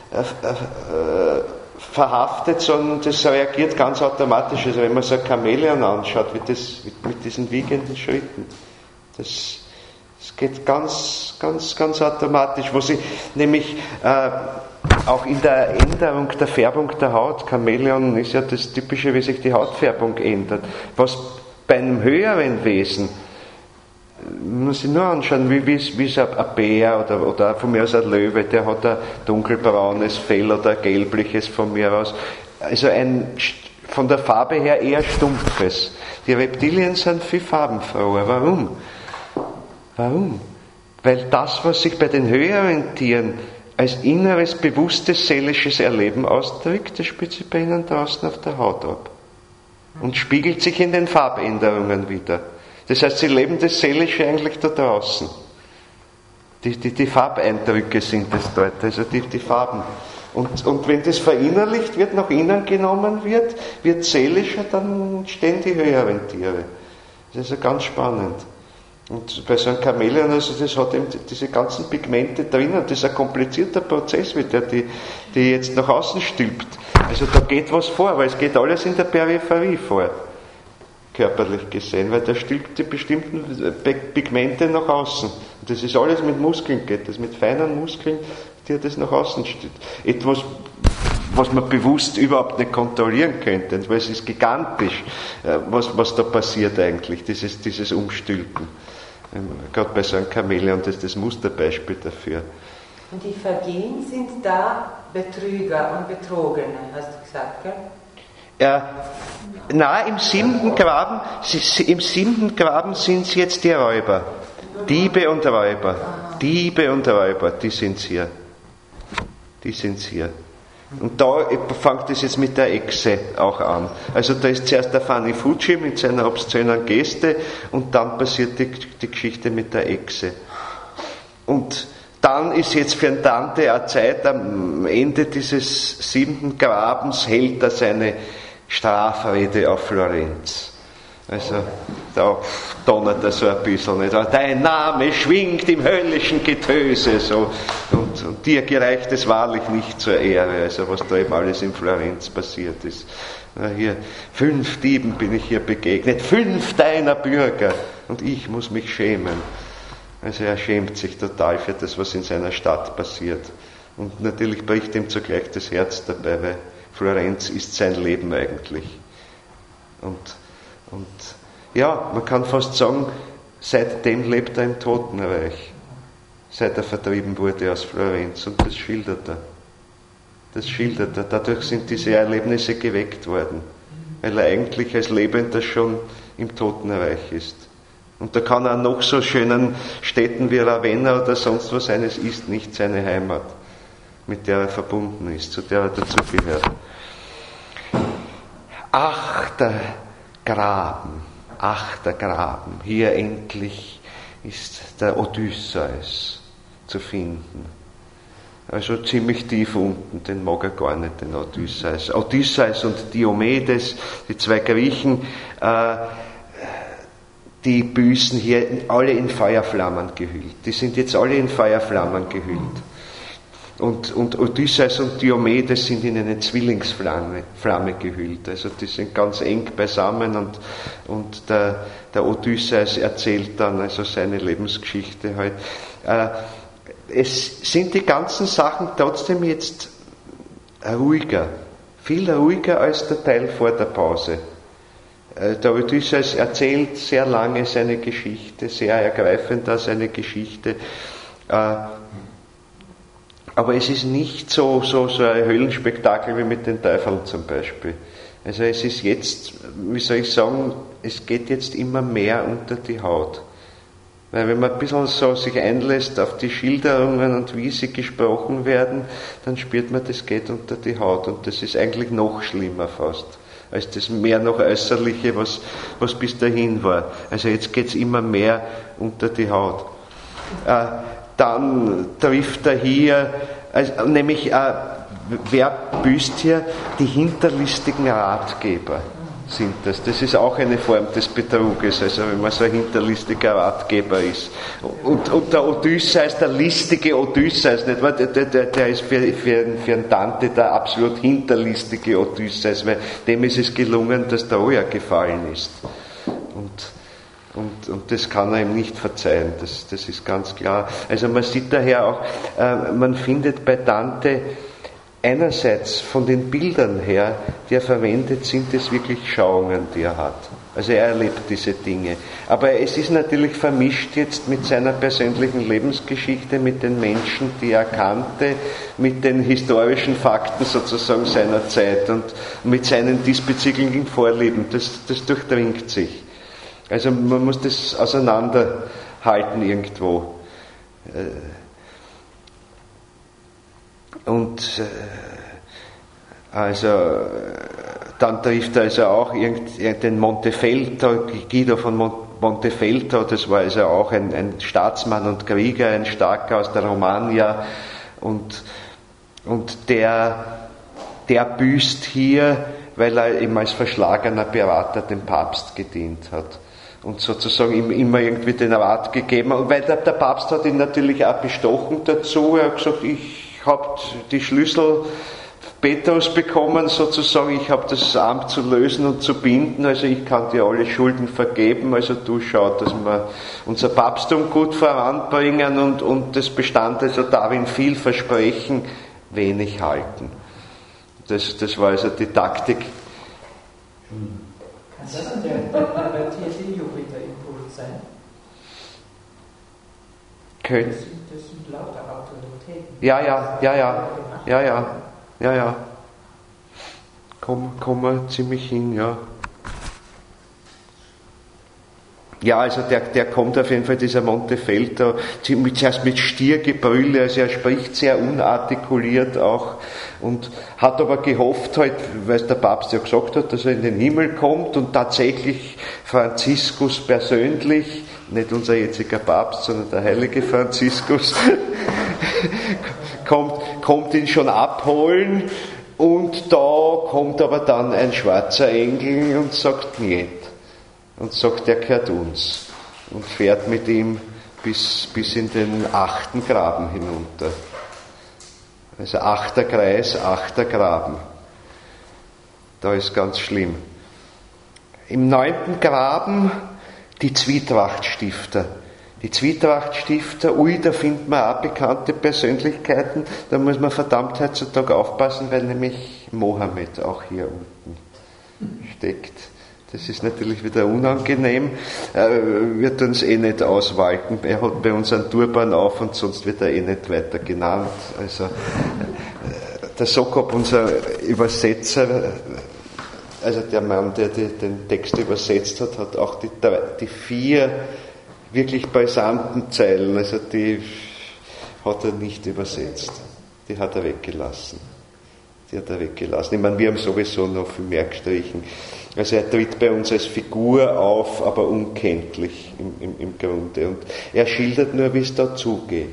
verhaftet, sondern das reagiert ganz automatisch. Also wenn man so ein Chamäleon anschaut, wie das mit diesen wiegenden Schritten, das geht ganz, ganz, ganz automatisch, wo sie nämlich auch in der Änderung der Färbung der Haut, Chamäleon ist ja das Typische, wie sich die Hautfärbung ändert, was bei einem höheren Wesen, man muss sich nur anschauen, wie es ein Bär oder von mir aus ein Löwe, der hat ein dunkelbraunes Fell oder ein gelbliches von mir aus, also von der Farbe her eher stumpfes. Die Reptilien sind viel farbenfroher. Warum? Weil das, was sich bei den höheren Tieren als inneres, bewusstes, seelisches Erleben ausdrückt, das spielt sich bei ihnen draußen auf der Haut ab. Und spiegelt sich in den Farbänderungen wieder. Das heißt, sie leben das Seelische eigentlich da draußen. Die Farbeindrücke sind es dort, also die Farben. Und wenn das verinnerlicht wird, nach innen genommen wird seelischer, dann entstehen die höheren Tiere. Das ist ja ganz spannend. Und bei so einem Chamäleon, also das hat eben diese ganzen Pigmente drinnen, das ist ein komplizierter Prozess, wie der die jetzt nach außen stülpt. Also da geht was vor, weil es geht alles in der Peripherie vor, körperlich gesehen, weil der stülpt die bestimmten Pigmente nach außen. Und das ist alles mit Muskeln geht, das mit feinen Muskeln, die das nach außen stülpt. Etwas, was man bewusst überhaupt nicht kontrollieren könnte, weil es ist gigantisch, was da passiert eigentlich, dieses Umstülpen. Gerade bei so einem Chamäleon, das ist das Musterbeispiel dafür. Und die Vergehen sind da Betrüger und Betrogene, hast du gesagt, gell? Im 7. Graben sind es jetzt die Räuber. Diebe und Räuber, die sind's hier. Und da fängt es jetzt mit der Echse auch an. Also da ist zuerst der Fanny Fucci mit seiner obszönen Geste und dann passiert die Geschichte mit der Echse. Und dann ist jetzt für den Dante eine Zeit, am Ende dieses 7. Grabens hält er seine Strafrede auf Florenz. Also da donnert er so ein bisschen, nicht? Dein Name schwingt im höllischen Getöse, so, und dir gereicht es wahrlich nicht zur Ehre, also was da eben alles in Florenz passiert ist. Hier 5 Dieben bin ich hier begegnet, 5 deiner Bürger, und ich muss mich schämen. Also er schämt sich total für das, was in seiner Stadt passiert. Und natürlich bricht ihm zugleich das Herz dabei, weil Florenz ist sein Leben eigentlich. Und ja, man kann fast sagen, seitdem lebt er im Totenreich, seit er vertrieben wurde aus Florenz, und das schildert er. Dadurch sind diese Erlebnisse geweckt worden, weil er eigentlich als Lebender schon im Totenreich ist. Und da kann er an noch so schönen Städten wie Ravenna oder sonst was sein, es ist nicht seine Heimat, mit der er verbunden ist, zu der er dazugehört. Achter Graben, hier endlich ist der Odysseus zu finden. Also ziemlich tief unten, den mag er gar nicht, den Odysseus. Odysseus und Diomedes, die 2 Griechen, die büßen hier alle in Feuerflammen gehüllt. Die sind jetzt alle in Feuerflammen gehüllt. Und Odysseus und Diomedes sind in eine Zwillingsflamme gehüllt. Also die sind ganz eng beisammen und der Odysseus erzählt dann also seine Lebensgeschichte halt. Es sind die ganzen Sachen trotzdem jetzt ruhiger, viel ruhiger als der Teil vor der Pause. Der Odysseus erzählt sehr lange seine Geschichte, sehr ergreifend seine Geschichte. Aber es ist nicht so ein Höllenspektakel wie mit den Teufeln zum Beispiel. Also es ist jetzt, wie soll ich sagen, es geht jetzt immer mehr unter die Haut. Weil wenn man ein bisschen so sich einlässt auf die Schilderungen und wie sie gesprochen werden, dann spürt man, das geht unter die Haut. Und das ist eigentlich noch schlimmer fast, als das mehr noch Äußerliche, was bis dahin war. Also jetzt geht es immer mehr unter die Haut. Dann trifft er hier, nämlich wer büßt hier? Die hinterlistigen Ratgeber sind das. Das ist auch eine Form des Betruges, also wenn man so ein hinterlistiger Ratgeber ist. Und der Odysseus, der listige Odysseus, nicht wahr? Der ist für einen Dante der absolut hinterlistige Odysseus, weil dem ist es gelungen, dass Troja gefallen ist. Und das kann er ihm nicht verzeihen, das ist ganz klar. Also man sieht daher auch, man findet bei Dante einerseits von den Bildern her, die er verwendet, sind es wirklich Schauungen, die er hat. Also er erlebt diese Dinge. Aber es ist natürlich vermischt jetzt mit seiner persönlichen Lebensgeschichte, mit den Menschen, die er kannte, mit den historischen Fakten sozusagen seiner Zeit und mit seinen diesbezüglichen Vorlieben. Das durchdringt sich. Also man muss das auseinanderhalten irgendwo. Und dann trifft er also auch den Montefeltro, Guido von Montefeltro, das war also auch ein Staatsmann und Krieger, ein Starker aus der Romagna, und der büßt hier, weil er eben als verschlagener Berater dem Papst gedient hat. Und sozusagen ihm immer irgendwie den Rat gegeben. Und weil der Papst hat ihn natürlich auch bestochen dazu. Er hat gesagt, ich habe die Schlüssel Petrus bekommen, sozusagen, ich habe das Amt zu lösen und zu binden, also ich kann dir alle Schulden vergeben, also du schau, dass wir unser Papsttum gut voranbringen, und das bestand also darin, viel versprechen, wenig halten. Das war also die Taktik. Kann das an der pervertierte Jupiter-Impuls sein? Das sind lauter Autoritäten. Ja. Kommen wir ziemlich hin, ja. Ja, also der kommt auf jeden Fall, dieser Montefeltro, zuerst mit Stiergebrülle, also er spricht sehr unartikuliert auch und hat aber gehofft halt, weil der Papst ja gesagt hat, dass er in den Himmel kommt, und tatsächlich Franziskus persönlich, nicht unser jetziger Papst, sondern der heilige Franziskus, kommt ihn schon abholen, und da kommt aber dann ein schwarzer Engel und sagt nicht. Und sagt, er gehört uns. Und fährt mit ihm bis in den 8. Graben hinunter. Also 8. Kreis, 8. Graben. Da ist ganz schlimm. Im 9. Graben die Zwietrachtstifter. Die Zwietrachtstifter, da findet man auch bekannte Persönlichkeiten. Da muss man verdammt heutzutage aufpassen, weil nämlich Mohammed auch hier unten steckt. Das ist natürlich wieder unangenehm. Wir tun es nicht auswalten. Er hat bei uns einen Turban auf und sonst wird er nicht weiter genannt. Also der Sokop, unser Übersetzer, also der Mann, der den Text übersetzt hat auch die 4 wirklich brisanten Zeilen, also die hat er nicht übersetzt. Die hat er weggelassen. Ich meine, wir haben sowieso noch viel mehr gestrichen. Also er tritt bei uns als Figur auf, aber unkenntlich im Grunde. Und er schildert nur, wie es da zugeht.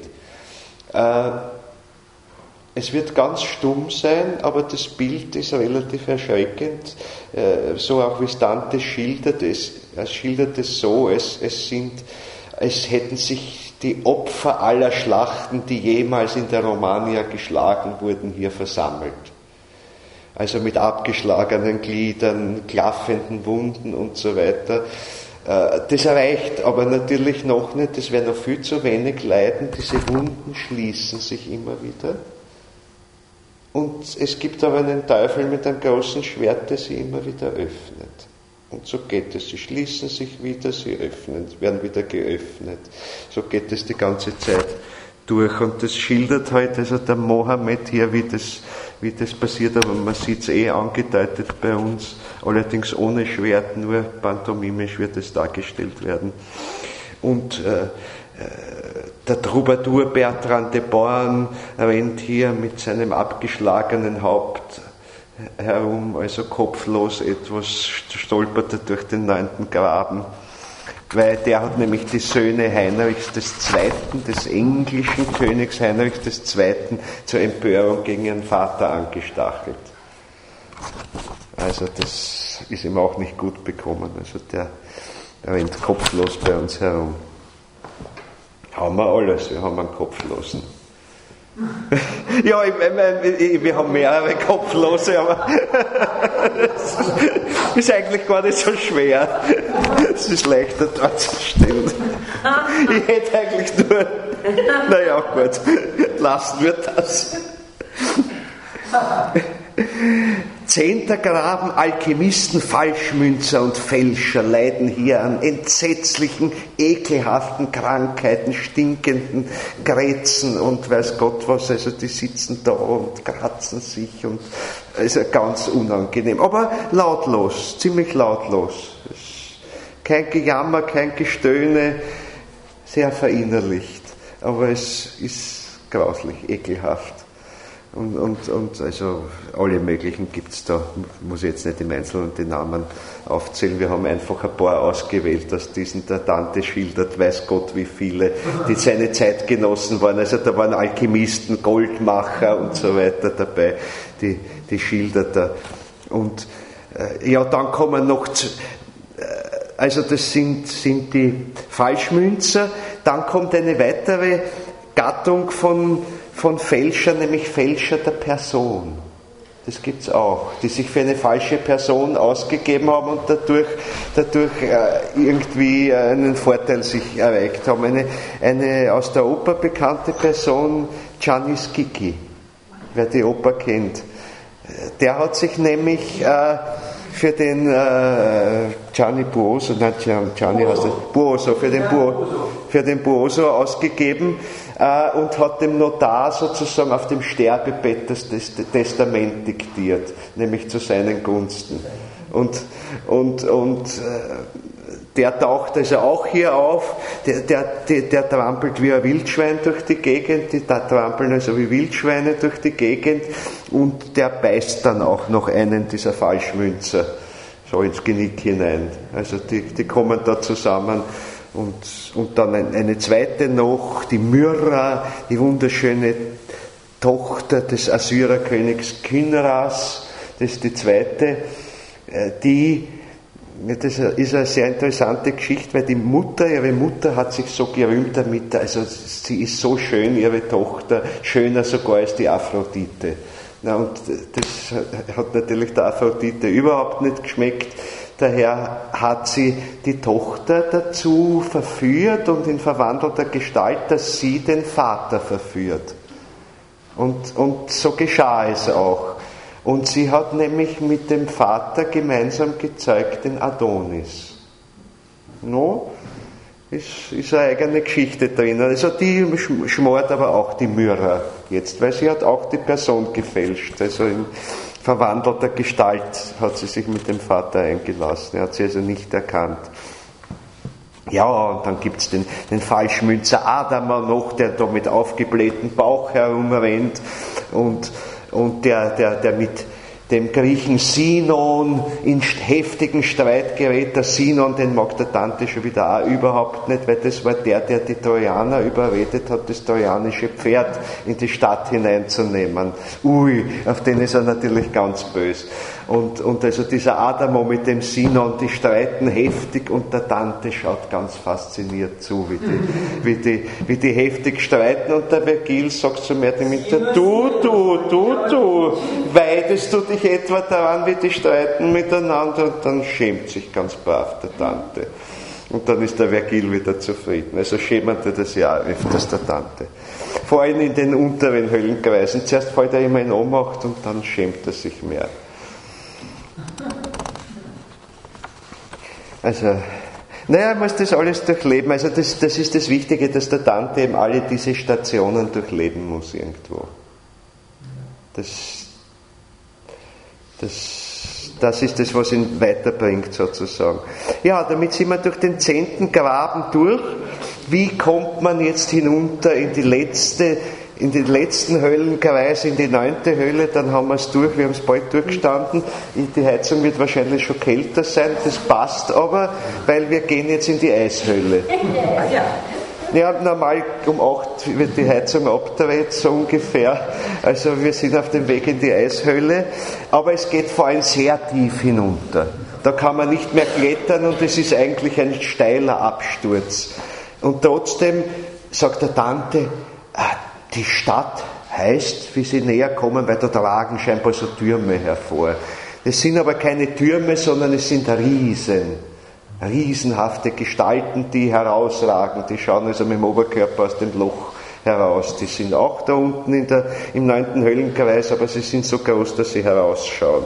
Es wird ganz stumm sein, aber das Bild ist relativ erschreckend. So auch wie es Dante schildert, er schildert es so, es hätten sich die Opfer aller Schlachten, die jemals in der Romagna geschlagen wurden, hier versammelt. Also mit abgeschlagenen Gliedern, klaffenden Wunden und so weiter. Das reicht aber natürlich noch nicht, das wäre noch viel zu wenig Leiden. Diese Wunden schließen sich immer wieder. Und es gibt aber einen Teufel mit einem großen Schwert, der sie immer wieder öffnet. Und so geht es. Sie schließen sich wieder, sie werden wieder geöffnet. So geht es die ganze Zeit durch. Und das schildert halt also der Mohammed hier, wie das passiert, aber man sieht es angedeutet bei uns, allerdings ohne Schwert, nur pantomimisch wird es dargestellt werden. Und der Troubadour Bertrand de Born rennt hier mit seinem abgeschlagenen Haupt herum, also kopflos etwas, stolpert er durch den 9. Graben. weil der hat nämlich die Söhne Heinrichs II., des englischen Königs Heinrichs II., zur Empörung gegen ihren Vater angestachelt. Also das ist ihm auch nicht gut bekommen. Also der rennt kopflos bei uns herum. Haben wir alles, wir haben einen Kopflosen. Ja, wir haben mehrere Kopflose, aber das ist eigentlich gar nicht so schwer. Es ist leichter darzustellen. Ich hätte eigentlich nur, naja gut, lassen wir das. 10. Graben Alchemisten, Falschmünzer und Fälscher leiden hier an entsetzlichen, ekelhaften Krankheiten, stinkenden Grätzen und weiß Gott was, also die sitzen da und kratzen sich und also ganz unangenehm. Aber lautlos, ziemlich lautlos. Kein Gejammer, kein Gestöhne, sehr verinnerlicht. Aber es ist grauslich, ekelhaft. Und also alle möglichen gibt es da, muss ich jetzt nicht im Einzelnen die Namen aufzählen, wir haben einfach ein paar ausgewählt aus diesen, der Dante schildert, weiß Gott wie viele, die seine Zeitgenossen waren, also da waren Alchemisten, Goldmacher und so weiter dabei, die schildert er. Und ja, dann kommen noch, also das sind die Falschmünzer, dann kommt eine weitere Gattung von Fälschern, nämlich Fälscher der Person. Das gibt es auch, die sich für eine falsche Person ausgegeben haben und dadurch irgendwie einen Vorteil sich erreicht haben. Eine aus der Oper bekannte Person, Gianni Schicchi, wer die Oper kennt. Der hat sich nämlich für den Gianni Buoso, nein, Gianni heißt das, Buoso, für den Buoso ausgegeben und hat dem Notar sozusagen auf dem Sterbebett das Testament diktiert, nämlich zu seinen Gunsten. Und der taucht also auch hier auf, der trampelt wie ein Wildschwein durch die Gegend, die da trampeln also wie Wildschweine durch die Gegend und der beißt dann auch noch einen dieser Falschmünzer so ins Genick hinein. Also die kommen da zusammen und dann eine zweite noch, die Myrrha, die wunderschöne Tochter des Assyrerkönigs Kinras, das ist die zweite, das ist eine sehr interessante Geschichte, weil ihre Mutter hat sich so gerühmt damit, also sie ist so schön, ihre Tochter, schöner sogar als die Aphrodite. Na, und das hat natürlich der Aphrodite überhaupt nicht geschmeckt, daher hat sie die Tochter dazu verführt und in verwandelter Gestalt, dass sie den Vater verführt. Und so geschah es auch. Und sie hat nämlich mit dem Vater gemeinsam gezeugt den Adonis. No, ist eine eigene Geschichte drin. Also die schmort aber auch die Myrrha jetzt, weil sie hat auch die Person gefälscht. Also in verwandelter Gestalt hat sie sich mit dem Vater eingelassen. Er hat sie also nicht erkannt. Ja, und dann gibt es den Falschmünzer Adama noch, der da mit aufgeblähtem Bauch herumrennt und der mit dem Griechen Sinon in heftigen Streit gerät. Der Sinon, den mag der Dante schon wieder auch überhaupt nicht, weil das war der die Trojaner überredet hat, das trojanische Pferd in die Stadt hineinzunehmen. Ui, auf den ist er natürlich ganz böse. Und also dieser Adamo mit dem Sinon, die streiten heftig und der Dante schaut ganz fasziniert zu, wie die heftig streiten und der Vergil sagt zu mir, du, weidest du dich etwa daran, wie die streiten miteinander? Und dann schämt sich ganz brav der Dante. Und dann ist der Vergil wieder zufrieden. Also schämt er das ja öfters der Dante. Vor allem in den unteren Höllenkreisen. Zuerst fällt er immer in Ohnmacht und dann schämt er sich mehr. Also, naja, er muss das alles durchleben. Also das ist das Wichtige, dass der Dante eben alle diese Stationen durchleben muss irgendwo. Das ist das, was ihn weiterbringt sozusagen. Ja, damit sind wir durch den 10. Graben durch. Wie kommt man jetzt hinunter in die letzte in den letzten Höllenkreis, in die 9. Höhle, dann haben wir es durch, wir haben es bald durchgestanden. Die Heizung wird wahrscheinlich schon kälter sein, das passt aber, weil wir gehen jetzt in die Eishöhle. Ja, normal um 8 wird die Heizung abgedreht, so ungefähr. Also wir sind auf dem Weg in die Eishöhle, aber es geht vor allem sehr tief hinunter. Da kann man nicht mehr klettern und es ist eigentlich ein steiler Absturz. Und trotzdem sagt der Dante, die Stadt heißt, wie sie näher kommen, weil da ragen scheinbar so Türme hervor. Das sind aber keine Türme, sondern es sind riesenhafte Gestalten, die herausragen. Die schauen also mit dem Oberkörper aus dem Loch heraus. Die sind auch da unten im 9. Höllenkreis, aber sie sind so groß, dass sie herausschauen.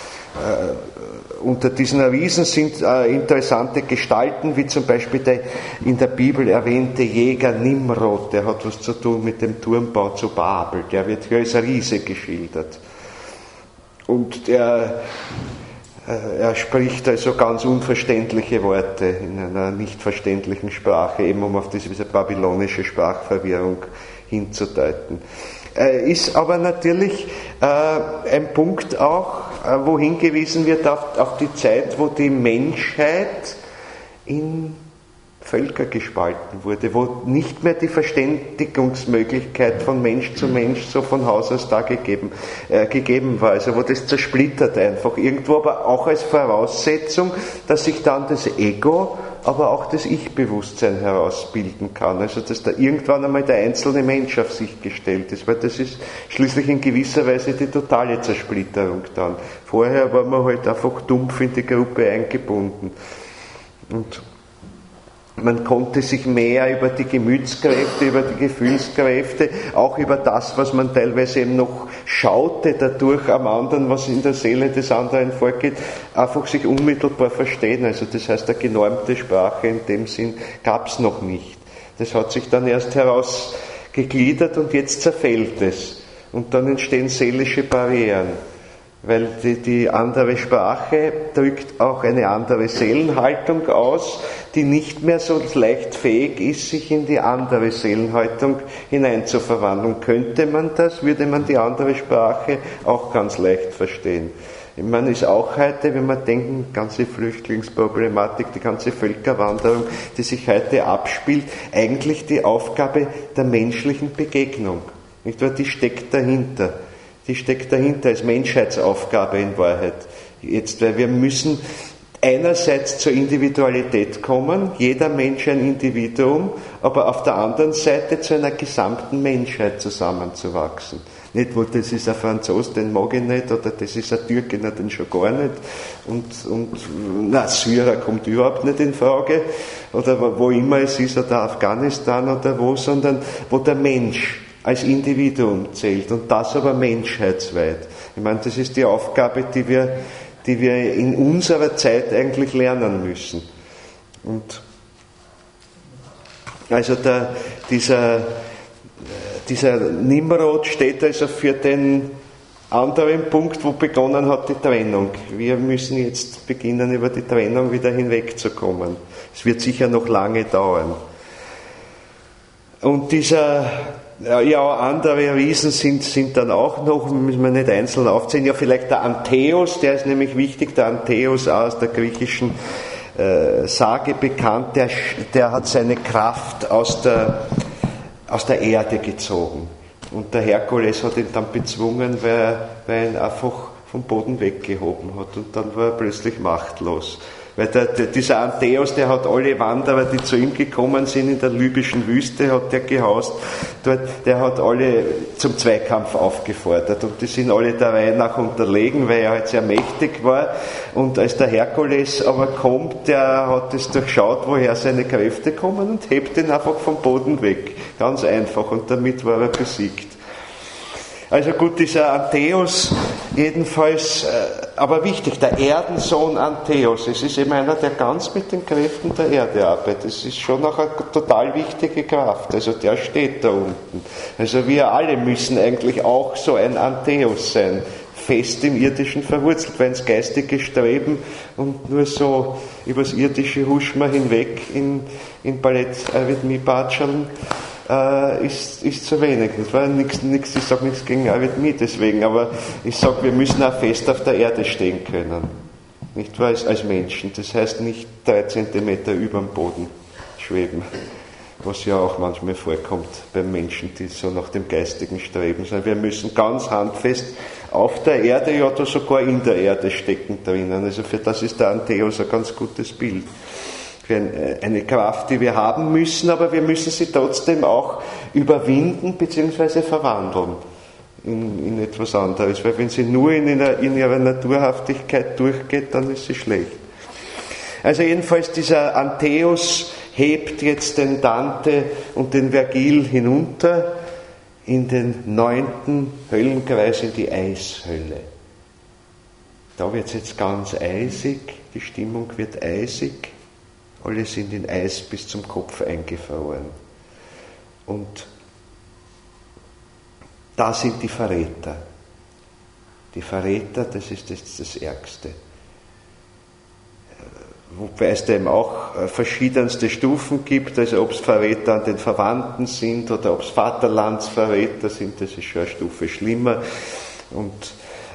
Unter diesen Riesen sind interessante Gestalten, wie zum Beispiel der in der Bibel erwähnte Jäger Nimrod, der hat was zu tun mit dem Turmbau zu Babel, der wird hier als Riese geschildert. Und er spricht also ganz unverständliche Worte in einer nicht verständlichen Sprache, eben um auf diese babylonische Sprachverwirrung hinzudeuten. Ist aber natürlich ein Punkt auch, wo hingewiesen wird auf die Zeit, wo die Menschheit in Völker gespalten wurde, wo nicht mehr die Verständigungsmöglichkeit von Mensch zu Mensch so von Haus aus da gegeben war, also wo das zersplittert einfach irgendwo, aber auch als Voraussetzung, dass sich dann das Ego, aber auch das Ich-Bewusstsein herausbilden kann, also dass da irgendwann einmal der einzelne Mensch auf sich gestellt ist, weil das ist schließlich in gewisser Weise die totale Zersplitterung dann. Vorher war man halt einfach dumpf in die Gruppe eingebunden und man konnte sich mehr über die Gemütskräfte, über die Gefühlskräfte, auch über das, was man teilweise eben noch schaute dadurch am anderen, was in der Seele des anderen vorgeht, einfach sich unmittelbar verstehen. Also das heißt, eine genormte Sprache in dem Sinn gab es noch nicht. Das hat sich dann erst herausgegliedert und jetzt zerfällt es. Und dann entstehen seelische Barrieren. Weil die andere Sprache drückt auch eine andere Seelenhaltung aus, die nicht mehr so leicht fähig ist, sich in die andere Seelenhaltung hineinzuverwandeln. Könnte man das, würde man die andere Sprache auch ganz leicht verstehen. Man ist auch heute, wenn man denkt, die ganze Flüchtlingsproblematik, die ganze Völkerwanderung, die sich heute abspielt, eigentlich die Aufgabe der menschlichen Begegnung. Nicht wahr? Die steckt dahinter. Die steckt dahinter als Menschheitsaufgabe in Wahrheit. Jetzt, weil wir müssen einerseits zur Individualität kommen, jeder Mensch ein Individuum, aber auf der anderen Seite zu einer gesamten Menschheit zusammenzuwachsen. Nicht, wo das ist ein Franzos, den mag ich nicht, oder das ist ein Türke, den schon gar nicht, und Syrer kommt überhaupt nicht in Frage, oder wo immer es ist, oder Afghanistan oder wo, sondern wo der Mensch als Individuum zählt und das aber menschheitsweit. Ich meine, das ist die Aufgabe, die wir in unserer Zeit eigentlich lernen müssen. Und also dieser Nimrod steht also für den anderen Punkt, wo begonnen hat die Trennung. Wir müssen jetzt beginnen, über die Trennung wieder hinwegzukommen. Es wird sicher noch lange dauern. Und andere Riesen sind dann auch noch, müssen wir nicht einzeln aufzählen, ja vielleicht der Antheus, der ist nämlich wichtig, der Antheus aus der griechischen Sage bekannt, der hat seine Kraft aus der Erde gezogen. Und der Herkules hat ihn dann bezwungen, weil er ihn einfach vom Boden weggehoben hat und dann war er plötzlich machtlos. Weil dieser Antheus, der hat alle Wanderer, die zu ihm gekommen sind in der libyschen Wüste, hat der gehaust, dort, der hat alle zum Zweikampf aufgefordert und die sind alle der Reihe nach unterlegen, weil er halt sehr mächtig war. Und als der Herkules aber kommt, der hat es durchschaut, woher seine Kräfte kommen und hebt ihn einfach vom Boden weg. Ganz einfach, und damit war er besiegt. Also gut, dieser Antheus jedenfalls, aber wichtig, der Erdensohn Antheus, es ist eben einer, der ganz mit den Kräften der Erde arbeitet. Es ist schon auch eine total wichtige Kraft, also der steht da unten. Also wir alle müssen eigentlich auch so ein Antheus sein, fest im Irdischen verwurzelt, weil ins geistige Streben und nur so übers Irdische huschen wir hinweg in Ballett mit Batscheln. ist zu wenig. Das war ich sage nichts gegen Eurythmie deswegen, aber ich sage, wir müssen auch fest auf der Erde stehen können. Nicht wahr? Als Menschen. Das heißt nicht 3 Zentimeter über dem Boden schweben, was ja auch manchmal vorkommt bei Menschen, die so nach dem Geistigen streben, sondern wir müssen ganz handfest auf der Erde, ja oder sogar in der Erde stecken drinnen. Also für das ist der Antheos ein ganz gutes Bild. Für eine Kraft, die wir haben müssen, aber wir müssen sie trotzdem auch überwinden bzw. verwandeln in etwas anderes. Weil wenn sie nur in ihrer Naturhaftigkeit durchgeht, dann ist sie schlecht. Also jedenfalls dieser Antheos hebt jetzt den Dante und den Vergil hinunter in den 9. Höllenkreis, in die Eishölle. Da wird es jetzt ganz eisig, die Stimmung wird eisig, alle sind in Eis bis zum Kopf eingefroren. Und da sind die Verräter. Die Verräter, das ist das Ärgste. Wobei es da eben auch verschiedenste Stufen gibt, also ob es Verräter an den Verwandten sind oder ob es Vaterlandsverräter sind, das ist schon eine Stufe schlimmer. Und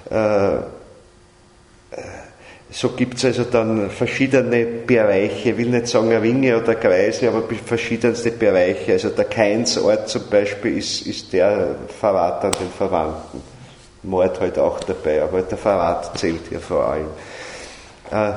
so gibt es also dann verschiedene Bereiche, ich will nicht sagen Ringe oder Kreise, aber verschiedenste Bereiche. Also der Kainsort zum Beispiel ist der Verrat an den Verwandten. Mord halt auch dabei, aber der Verrat zählt hier vor allem.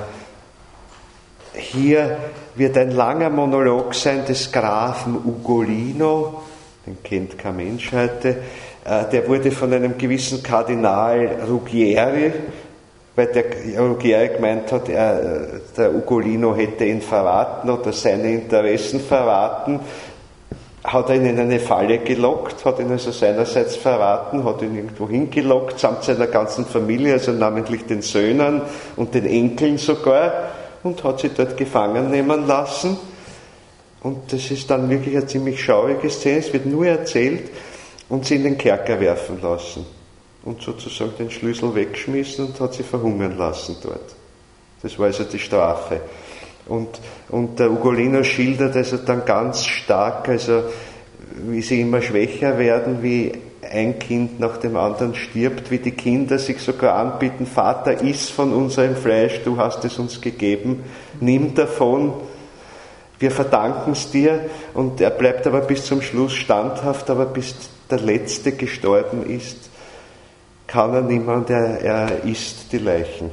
Hier wird ein langer Monolog sein des Grafen Ugolino, den kennt kein Mensch heute, der wurde von einem gewissen Kardinal Ruggieri, weil der Ruggieri gemeint hat, der Ugolino hätte ihn verraten oder seine Interessen verraten, hat er ihn in eine Falle gelockt, hat ihn also seinerseits verraten, hat ihn irgendwo hingelockt, samt seiner ganzen Familie, also namentlich den Söhnen und den Enkeln sogar, und hat sie dort gefangen nehmen lassen. Und das ist dann wirklich eine ziemlich schaurige Szene, es wird nur erzählt, und sie in den Kerker werfen lassen. Und sozusagen den Schlüssel weggeschmissen und hat sie verhungern lassen dort. Das war also die Strafe. Und der Ugolino schildert also dann ganz stark, also wie sie immer schwächer werden, wie ein Kind nach dem anderen stirbt, wie die Kinder sich sogar anbieten, Vater, iss von unserem Fleisch, du hast es uns gegeben, nimm davon, wir verdanken es dir. Und er bleibt aber bis zum Schluss standhaft, aber bis der Letzte gestorben ist, kann er niemand, er isst die Leichen.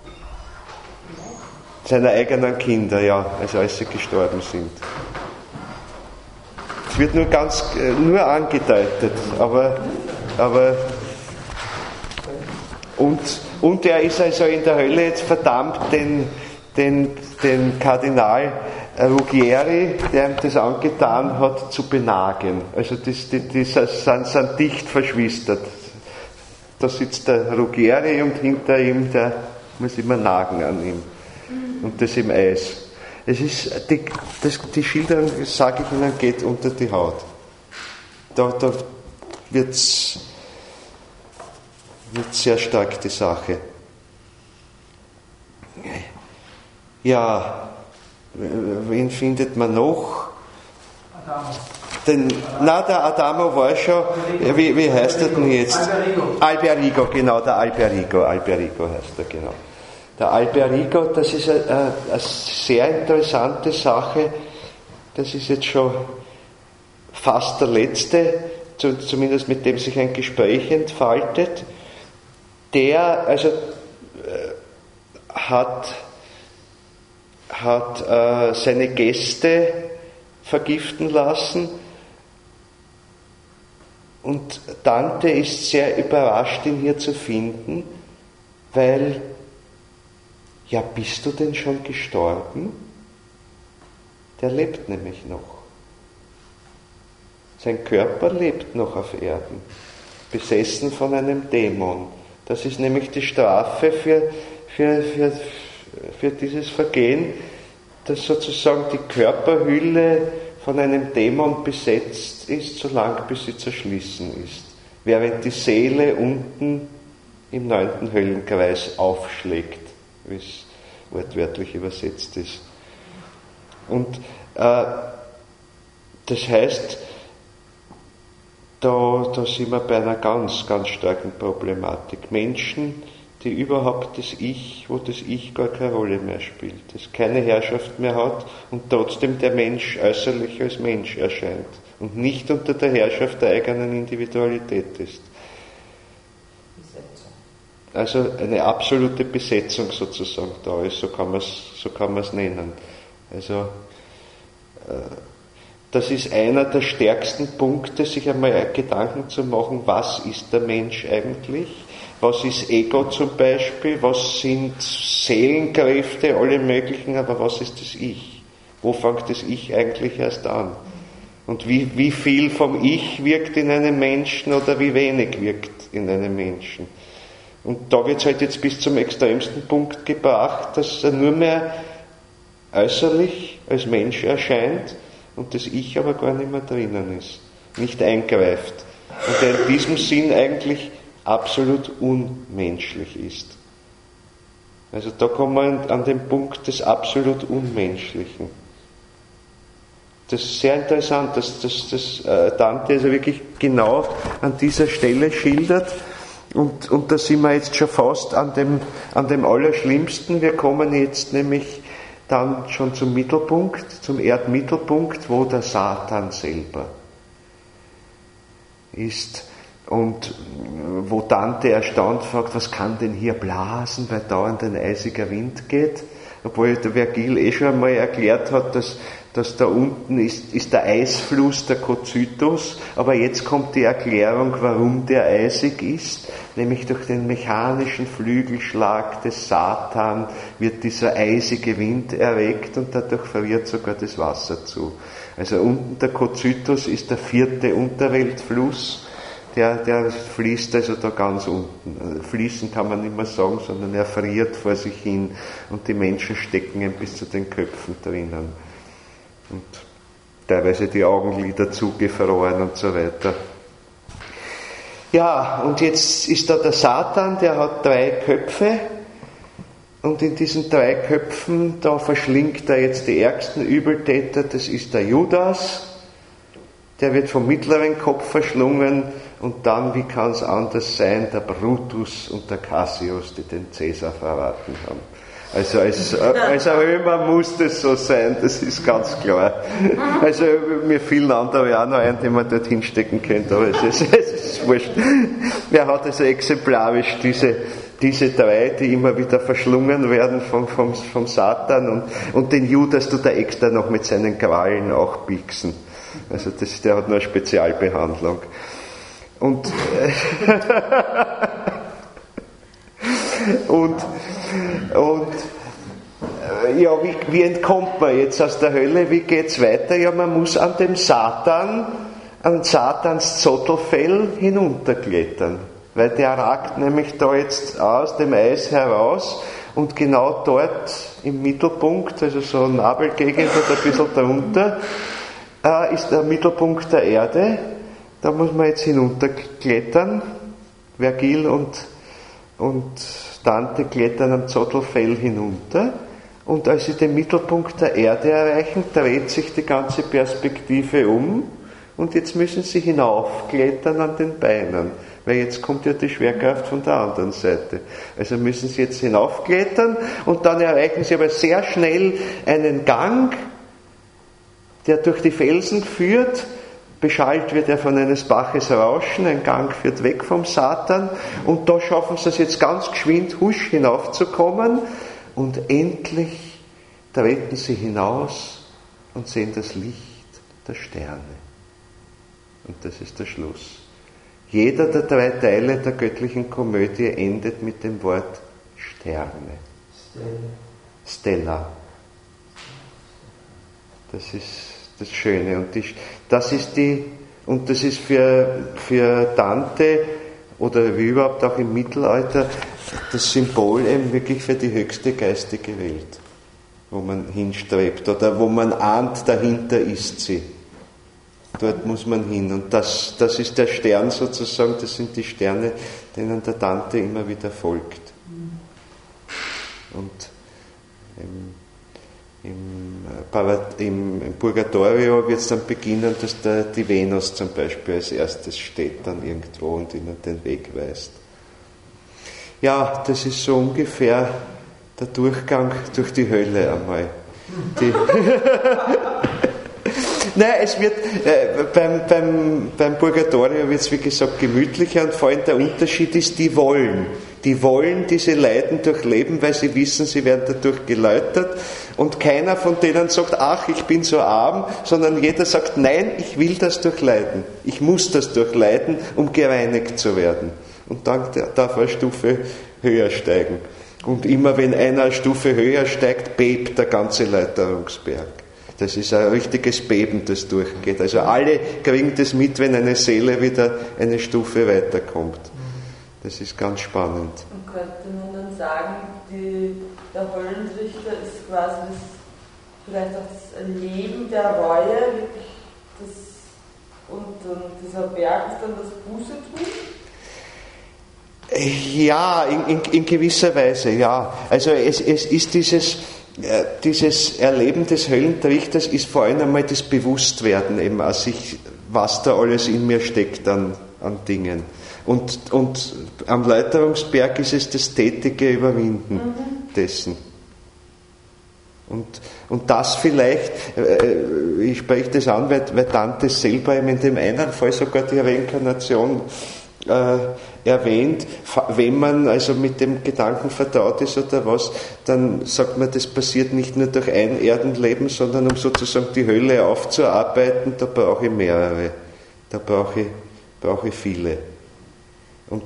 Seiner eigenen Kinder, ja, also als sie gestorben sind. Es wird nur angedeutet, aber und er ist also in der Hölle jetzt verdammt, den Kardinal Ruggieri, der ihm das angetan hat, zu benagen. Also die sind dicht verschwistert. Da sitzt der Ruggieri und hinter ihm, der muss immer nagen an ihm. Und das im Eis. Es ist, die Schilderung, sage ich Ihnen, geht unter die Haut. Da wird sehr stark die Sache. Ja, wen findet man noch? Adamo. Der Adamo war schon, wie heißt er denn jetzt? Alberigo, genau, der Alberigo heißt er, genau. Der Alberigo, das ist eine sehr interessante Sache, das ist jetzt schon fast der letzte, zumindest mit dem sich ein Gespräch entfaltet, der also hat seine Gäste vergiften lassen, und Dante ist sehr überrascht, ihn hier zu finden, weil, ja, bist du denn schon gestorben? Der lebt nämlich noch. Sein Körper lebt noch auf Erden, besessen von einem Dämon. Das ist nämlich die Strafe für dieses Vergehen, dass sozusagen die Körperhülle von einem Dämon besetzt ist, solange bis sie zerschlissen ist. Während die Seele unten im 9. Höllenkreis aufschlägt, wie es wortwörtlich übersetzt ist. Und das heißt, da sind wir bei einer ganz, ganz starken Problematik. Menschen, die überhaupt wo das Ich gar keine Rolle mehr spielt, das keine Herrschaft mehr hat und trotzdem der Mensch äußerlich als Mensch erscheint und nicht unter der Herrschaft der eigenen Individualität ist. Also eine absolute Besetzung sozusagen da ist, so kann man es nennen. Also das ist einer der stärksten Punkte, sich einmal Gedanken zu machen, was ist der Mensch eigentlich? Was ist Ego zum Beispiel? Was sind Seelenkräfte, alle möglichen, aber was ist das Ich? Wo fängt das Ich eigentlich erst an? Und wie viel vom Ich wirkt in einem Menschen oder wie wenig wirkt in einem Menschen? Und da wird es halt jetzt bis zum extremsten Punkt gebracht, dass er nur mehr äußerlich als Mensch erscheint und das Ich aber gar nicht mehr drinnen ist, nicht eingreift. Und er in diesem Sinn eigentlich absolut unmenschlich ist. Also da kommen wir an den Punkt des absolut Unmenschlichen. Das ist sehr interessant, dass Dante also wirklich genau an dieser Stelle schildert. Und da sind wir jetzt schon fast an dem Allerschlimmsten. Wir kommen jetzt nämlich dann schon zum Mittelpunkt, zum Erdmittelpunkt, wo der Satan selber ist. Und wo Dante erstaunt fragt, was kann denn hier blasen, weil dauernd ein eisiger Wind geht? Obwohl der Vergil schon einmal erklärt hat, dass da unten ist der Eisfluss der Kozytos, aber jetzt kommt die Erklärung, warum der eisig ist, nämlich durch den mechanischen Flügelschlag des Satan wird dieser eisige Wind erregt und dadurch friert sogar das Wasser zu. Also unten der Kozytos ist der 4. Unterweltfluss, der fließt also da ganz unten. Fließen kann man nicht mehr sagen, sondern er friert vor sich hin und die Menschen stecken ihn bis zu den Köpfen drinnen. Und teilweise die Augenlider zugefroren und so weiter. Ja, und jetzt ist da der Satan, der hat 3 Köpfe und in diesen 3 Köpfen, da verschlingt er jetzt die ärgsten Übeltäter, das ist der Judas, der wird vom mittleren Kopf verschlungen und dann, wie kann es anders sein, der Brutus und der Cassius, die den Cäsar verraten haben. Also als Römer muss das so sein, das ist ganz klar. Also mir fielen andere auch noch ein, die man dort hinstecken könnte, aber es ist wurscht. Er hat also exemplarisch diese 3, die immer wieder verschlungen werden vom Satan und den Judas tut er extra noch mit seinen Krallen auch pieksen. Also der hat nur eine Spezialbehandlung. Und ja, wie entkommt man jetzt aus der Hölle? Wie geht's weiter? Ja, man muss an Satans Zottelfell hinunterklettern, weil der ragt nämlich da jetzt aus dem Eis heraus und genau dort im Mittelpunkt, also so Nabelgegend oder ein bisschen darunter, ist der Mittelpunkt der Erde. Da muss man jetzt hinunterklettern. Vergil und Dante klettern am Zottelfell hinunter und als sie den Mittelpunkt der Erde erreichen, dreht sich die ganze Perspektive um und jetzt müssen sie hinaufklettern an den Beinen, weil jetzt kommt ja die Schwerkraft von der anderen Seite. Also müssen sie jetzt hinaufklettern und dann erreichen sie aber sehr schnell einen Gang, der durch die Felsen führt. Beschallt wird er von eines Baches Rauschen, ein Gang führt weg vom Satan und da schaffen sie es jetzt ganz geschwind, husch, hinaufzukommen und endlich treten sie hinaus und sehen das Licht der Sterne. Und das ist der Schluss. Jeder der 3 Teile der göttlichen Komödie endet mit dem Wort Sterne. Stella. Das ist das Schöne. Und das ist für Dante oder wie überhaupt auch im Mittelalter das Symbol eben wirklich für die höchste geistige Welt, wo man hinstrebt oder wo man ahnt, dahinter ist sie. Dort muss man hin. Und das ist der Stern sozusagen, das sind die Sterne, denen der Dante immer wieder folgt. Und Im Purgatorio wird es dann beginnen, dass die Venus zum Beispiel als erstes steht dann irgendwo und ihnen den Weg weist. Ja, das ist so ungefähr der Durchgang durch die Hölle einmal. Nein, es wird beim Purgatorio wird es wie gesagt gemütlicher und vor allem der Unterschied ist, die wollen diese Leiden durchleben, weil sie wissen, sie werden dadurch geläutert und keiner von denen sagt, ach, ich bin so arm, sondern jeder sagt, nein, ich will das durchleiden, ich muss das durchleiden, um gereinigt zu werden. Und dann darf er eine Stufe höher steigen. Und immer wenn einer eine Stufe höher steigt, bebt der ganze Läuterungsberg. Das ist ein richtiges Beben, das durchgeht. Also alle kriegen das mit, wenn eine Seele wieder eine Stufe weiterkommt. Das ist ganz spannend. Und könnte man dann sagen, der Höllentrichter ist quasi vielleicht auch das Leben der Reue, und dieser Berg ist dann das Bußetun? Ja, in gewisser Weise, ja. Also es ist dieses Erleben des Höllentrichters ist vor allem einmal das Bewusstwerden eben, was da alles in mir steckt an Dingen. Und am Läuterungsberg ist es das tätige Überwinden dessen. Und das vielleicht, ich spreche das an, weil Dante selber in dem einen Fall sogar die Reinkarnation erwähnt, wenn man also mit dem Gedanken vertraut ist oder was, dann sagt man, das passiert nicht nur durch ein Erdenleben, sondern um sozusagen die Hölle aufzuarbeiten, da brauche ich mehrere, da brauche ich viele. Und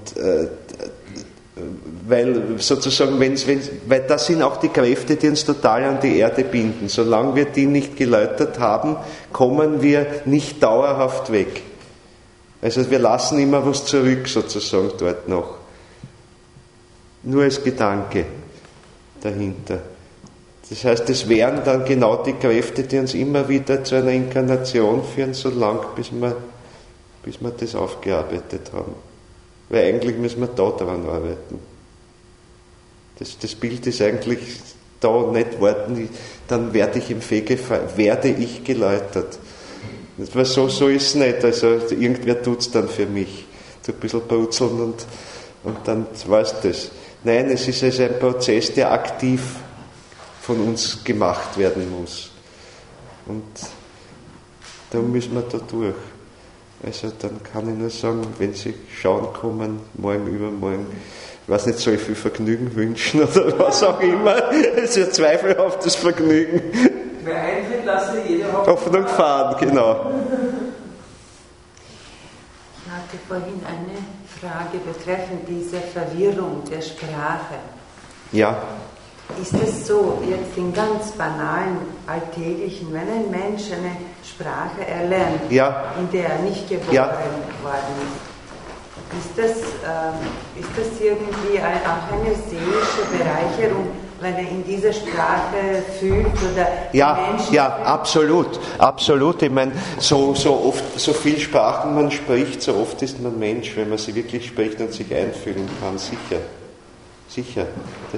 weil sozusagen, weil das sind auch die Kräfte, die uns total an die Erde binden. Solange wir die nicht geläutert haben, kommen wir nicht dauerhaft weg. Also wir lassen immer was zurück sozusagen dort noch. Nur als Gedanke dahinter. Das heißt, es wären dann genau die Kräfte, die uns immer wieder zu einer Inkarnation führen, so lang, bis wir das aufgearbeitet haben. Weil eigentlich müssen wir da dran arbeiten. Das Bild ist eigentlich da nicht warten, dann werde ich im Fegefeuer, werde ich geläutert. Weil so ist es nicht, also irgendwer tut es dann für mich. So ein bisschen brutzeln und dann weißt du das. Nein, es ist also ein Prozess, der aktiv von uns gemacht werden muss. Und da müssen wir da durch. Also dann kann ich nur sagen, wenn Sie schauen kommen, morgen, übermorgen, ich weiß nicht, soll ich viel Vergnügen wünschen oder was auch immer. Es ist ein zweifelhaftes Vergnügen. Wer eintritt, lasse jede Hoffnung fahren, genau. Ich hatte vorhin eine Frage betreffend diese Verwirrung der Sprache. Ja. Ist es so, jetzt in ganz banalen, alltäglichen, wenn ein Mensch eine Sprache erlernt, in der er nicht geboren worden ist das irgendwie auch eine seelische Bereicherung, wenn er in dieser Sprache fühlt oder Menschen fühlt? Absolut. Ich meine, so oft, so viel Sprachen man spricht, so oft ist man Mensch, wenn man sie wirklich spricht und sich einfühlen kann, sicher. Das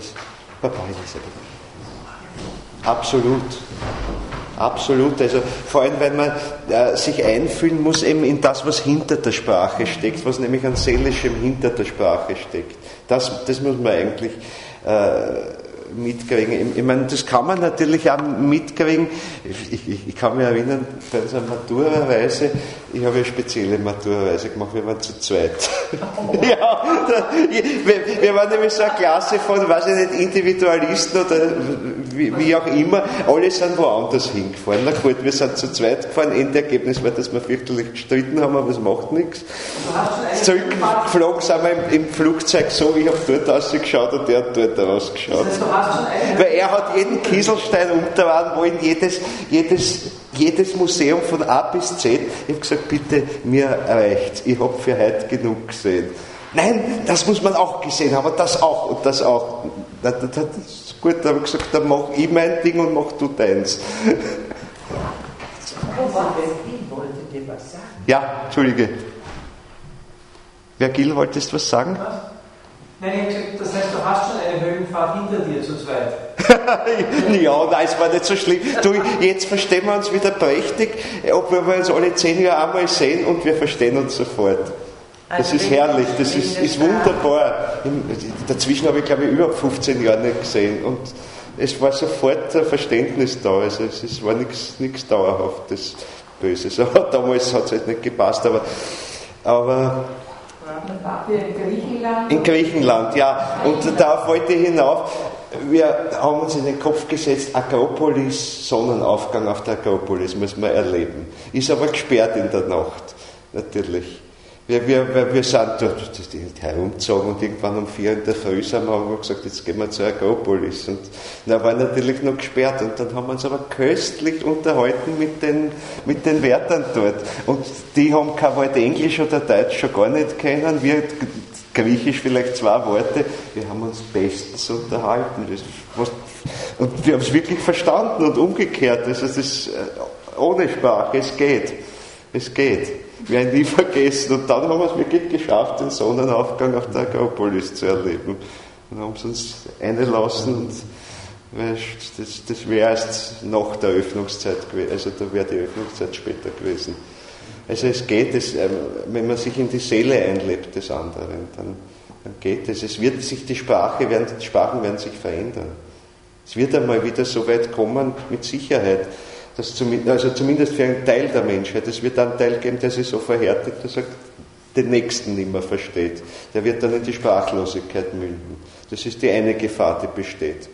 Absolut. Also vor allem, wenn man sich einfühlen muss eben in das, was hinter der Sprache steckt, was nämlich an Seelischem hinter der Sprache steckt. Das muss man eigentlich mitkriegen. Ich meine, das kann man natürlich auch mitkriegen. Ich kann mich erinnern, bei unserer Maturareise, ich habe eine spezielle Maturareise gemacht, wir waren zu zweit. Wir waren nämlich so eine Klasse von, weiß ich nicht, Individualisten oder wie auch immer, alle sind woanders hingefahren. Na gut, wir sind zu zweit gefahren, Endergebnis war, dass wir fürchterlich gestritten haben, aber es macht nichts. Zurückgeflogen sind wir im Flugzeug so, ich habe dort rausgeschaut und der hat dort rausgeschaut. Weil er hat jeden Kieselstein umgetan wollen, jedes Museum von A bis Z. Ich habe gesagt, bitte, mir reicht's. Ich habe für heute genug gesehen. Nein, das muss man auch gesehen haben, das auch und das auch. Das ist gut, da habe ich gesagt, dann mach ich mein Ding und mach du deins. Gil wollte dir was sagen. Ja, Entschuldige. Wer Gil, wolltest du was sagen? Was? Nein, ich habe gesagt, das heißt, du hast schon eine Höllenfahrt hinter dir zu zweit. Ja, nein, es war nicht so schlimm. Du, jetzt verstehen wir uns wieder prächtig, obwohl wir uns alle 10 Jahre einmal sehen und wir verstehen uns sofort. Das ist herrlich, das ist wunderbar. Dazwischen habe ich, glaube ich, über 15 Jahre nicht gesehen und es war sofort ein Verständnis da. Also es war nichts Dauerhaftes Böses. Aber damals hat es halt nicht gepasst, aber in Griechenland? In Griechenland, ja. Und darauf wollte ich hinauf. Wir haben uns in den Kopf gesetzt, Akropolis, Sonnenaufgang auf der Akropolis müssen wir erleben. Ist aber gesperrt in der Nacht, natürlich. Wir sind dort herumgezogen und irgendwann um 4 in der Früh haben wir gesagt, jetzt gehen wir zur Akropolis. Und da war natürlich noch gesperrt und dann haben wir uns aber köstlich unterhalten mit den Wärtern dort. Und die haben kein Wort Englisch oder Deutsch schon gar nicht kennen, wir Griechisch vielleicht 2 Worte. Wir haben uns bestens unterhalten. Und wir haben es wirklich verstanden und umgekehrt. Also das ohne Sprache, es geht. Wir haben nie vergessen. Und dann haben wir es wirklich geschafft, den Sonnenaufgang auf der Akropolis zu erleben. Und haben es uns eingelassen. Und das wäre erst nach der Öffnungszeit gewesen. Also da wäre die Öffnungszeit später gewesen. Also es geht, wenn man sich in die Seele einlebt des anderen, dann geht es. Es wird sich die Sprachen werden sich verändern. Es wird einmal wieder so weit kommen, mit Sicherheit, dass zumindest für einen Teil der Menschheit, es wird einen Teil geben, der sich so verhärtet, dass er den Nächsten nicht mehr versteht. Der wird dann in die Sprachlosigkeit münden. Das ist die eine Gefahr, die besteht.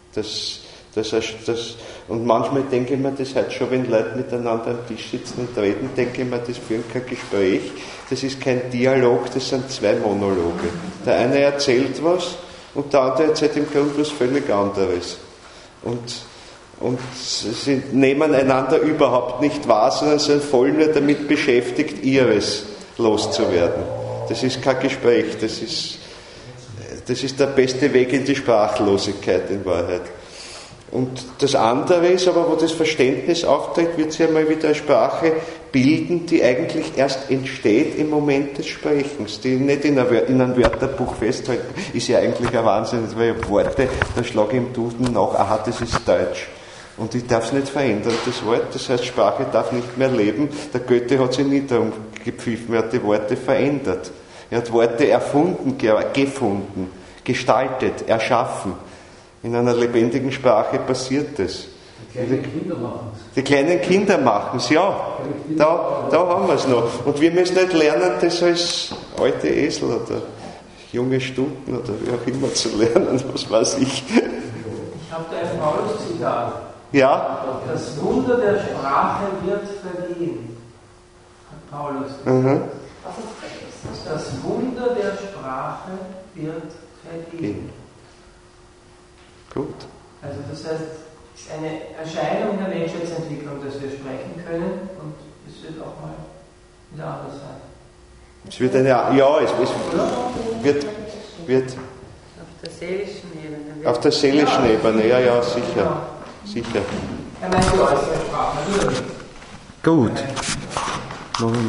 Und manchmal denke ich mir das halt schon, wenn Leute miteinander am Tisch sitzen und reden, denke ich mir, das führen kein Gespräch, das ist kein Dialog, das sind 2 Monologe. Der eine erzählt was und der andere erzählt im Grunde was völlig anderes. Und sie nehmen einander überhaupt nicht wahr, sondern sind voll nur damit beschäftigt, ihres loszuwerden. Das ist kein Gespräch, das ist der beste Weg in die Sprachlosigkeit in Wahrheit. Und das andere ist aber, wo das Verständnis auftritt, wird sich einmal wieder eine Sprache bilden, die eigentlich erst entsteht im Moment des Sprechens, die nicht in einem Wörterbuch festhalten, ist ja eigentlich ein Wahnsinn, weil ich habe Worte, da schlage ich im Duden nach, aha, das ist Deutsch. Und ich darf es nicht verändern, das Wort, das heißt, Sprache darf nicht mehr leben. Der Goethe hat sich nicht darum gepfiffen, er hat die Worte verändert. Er hat Worte erfunden, gefunden, gestaltet, erschaffen. In einer lebendigen Sprache passiert das. Die kleinen Kinder machen es, ja. Da haben wir es noch. Und wir müssen nicht lernen, das als alte Esel oder junge Stunden oder wie auch immer zu lernen, was weiß ich. Ich habe da ein Paulus-Zitat. Ja? Das Wunder der Sprache wird vergehen, hat Paulus gesagt. Mhm. Das Wunder der Sprache wird vergehen. Gut. Also das heißt, es ist eine Erscheinung der Menschheitsentwicklung, dass wir sprechen können und es wird auch mal wieder anders sein. Es wird wird auf der seelischen Ebene. Auf der seelischen Ebene, ja, sicher. Sicher. Er meint die äußere Sprache, natürlich. Gut.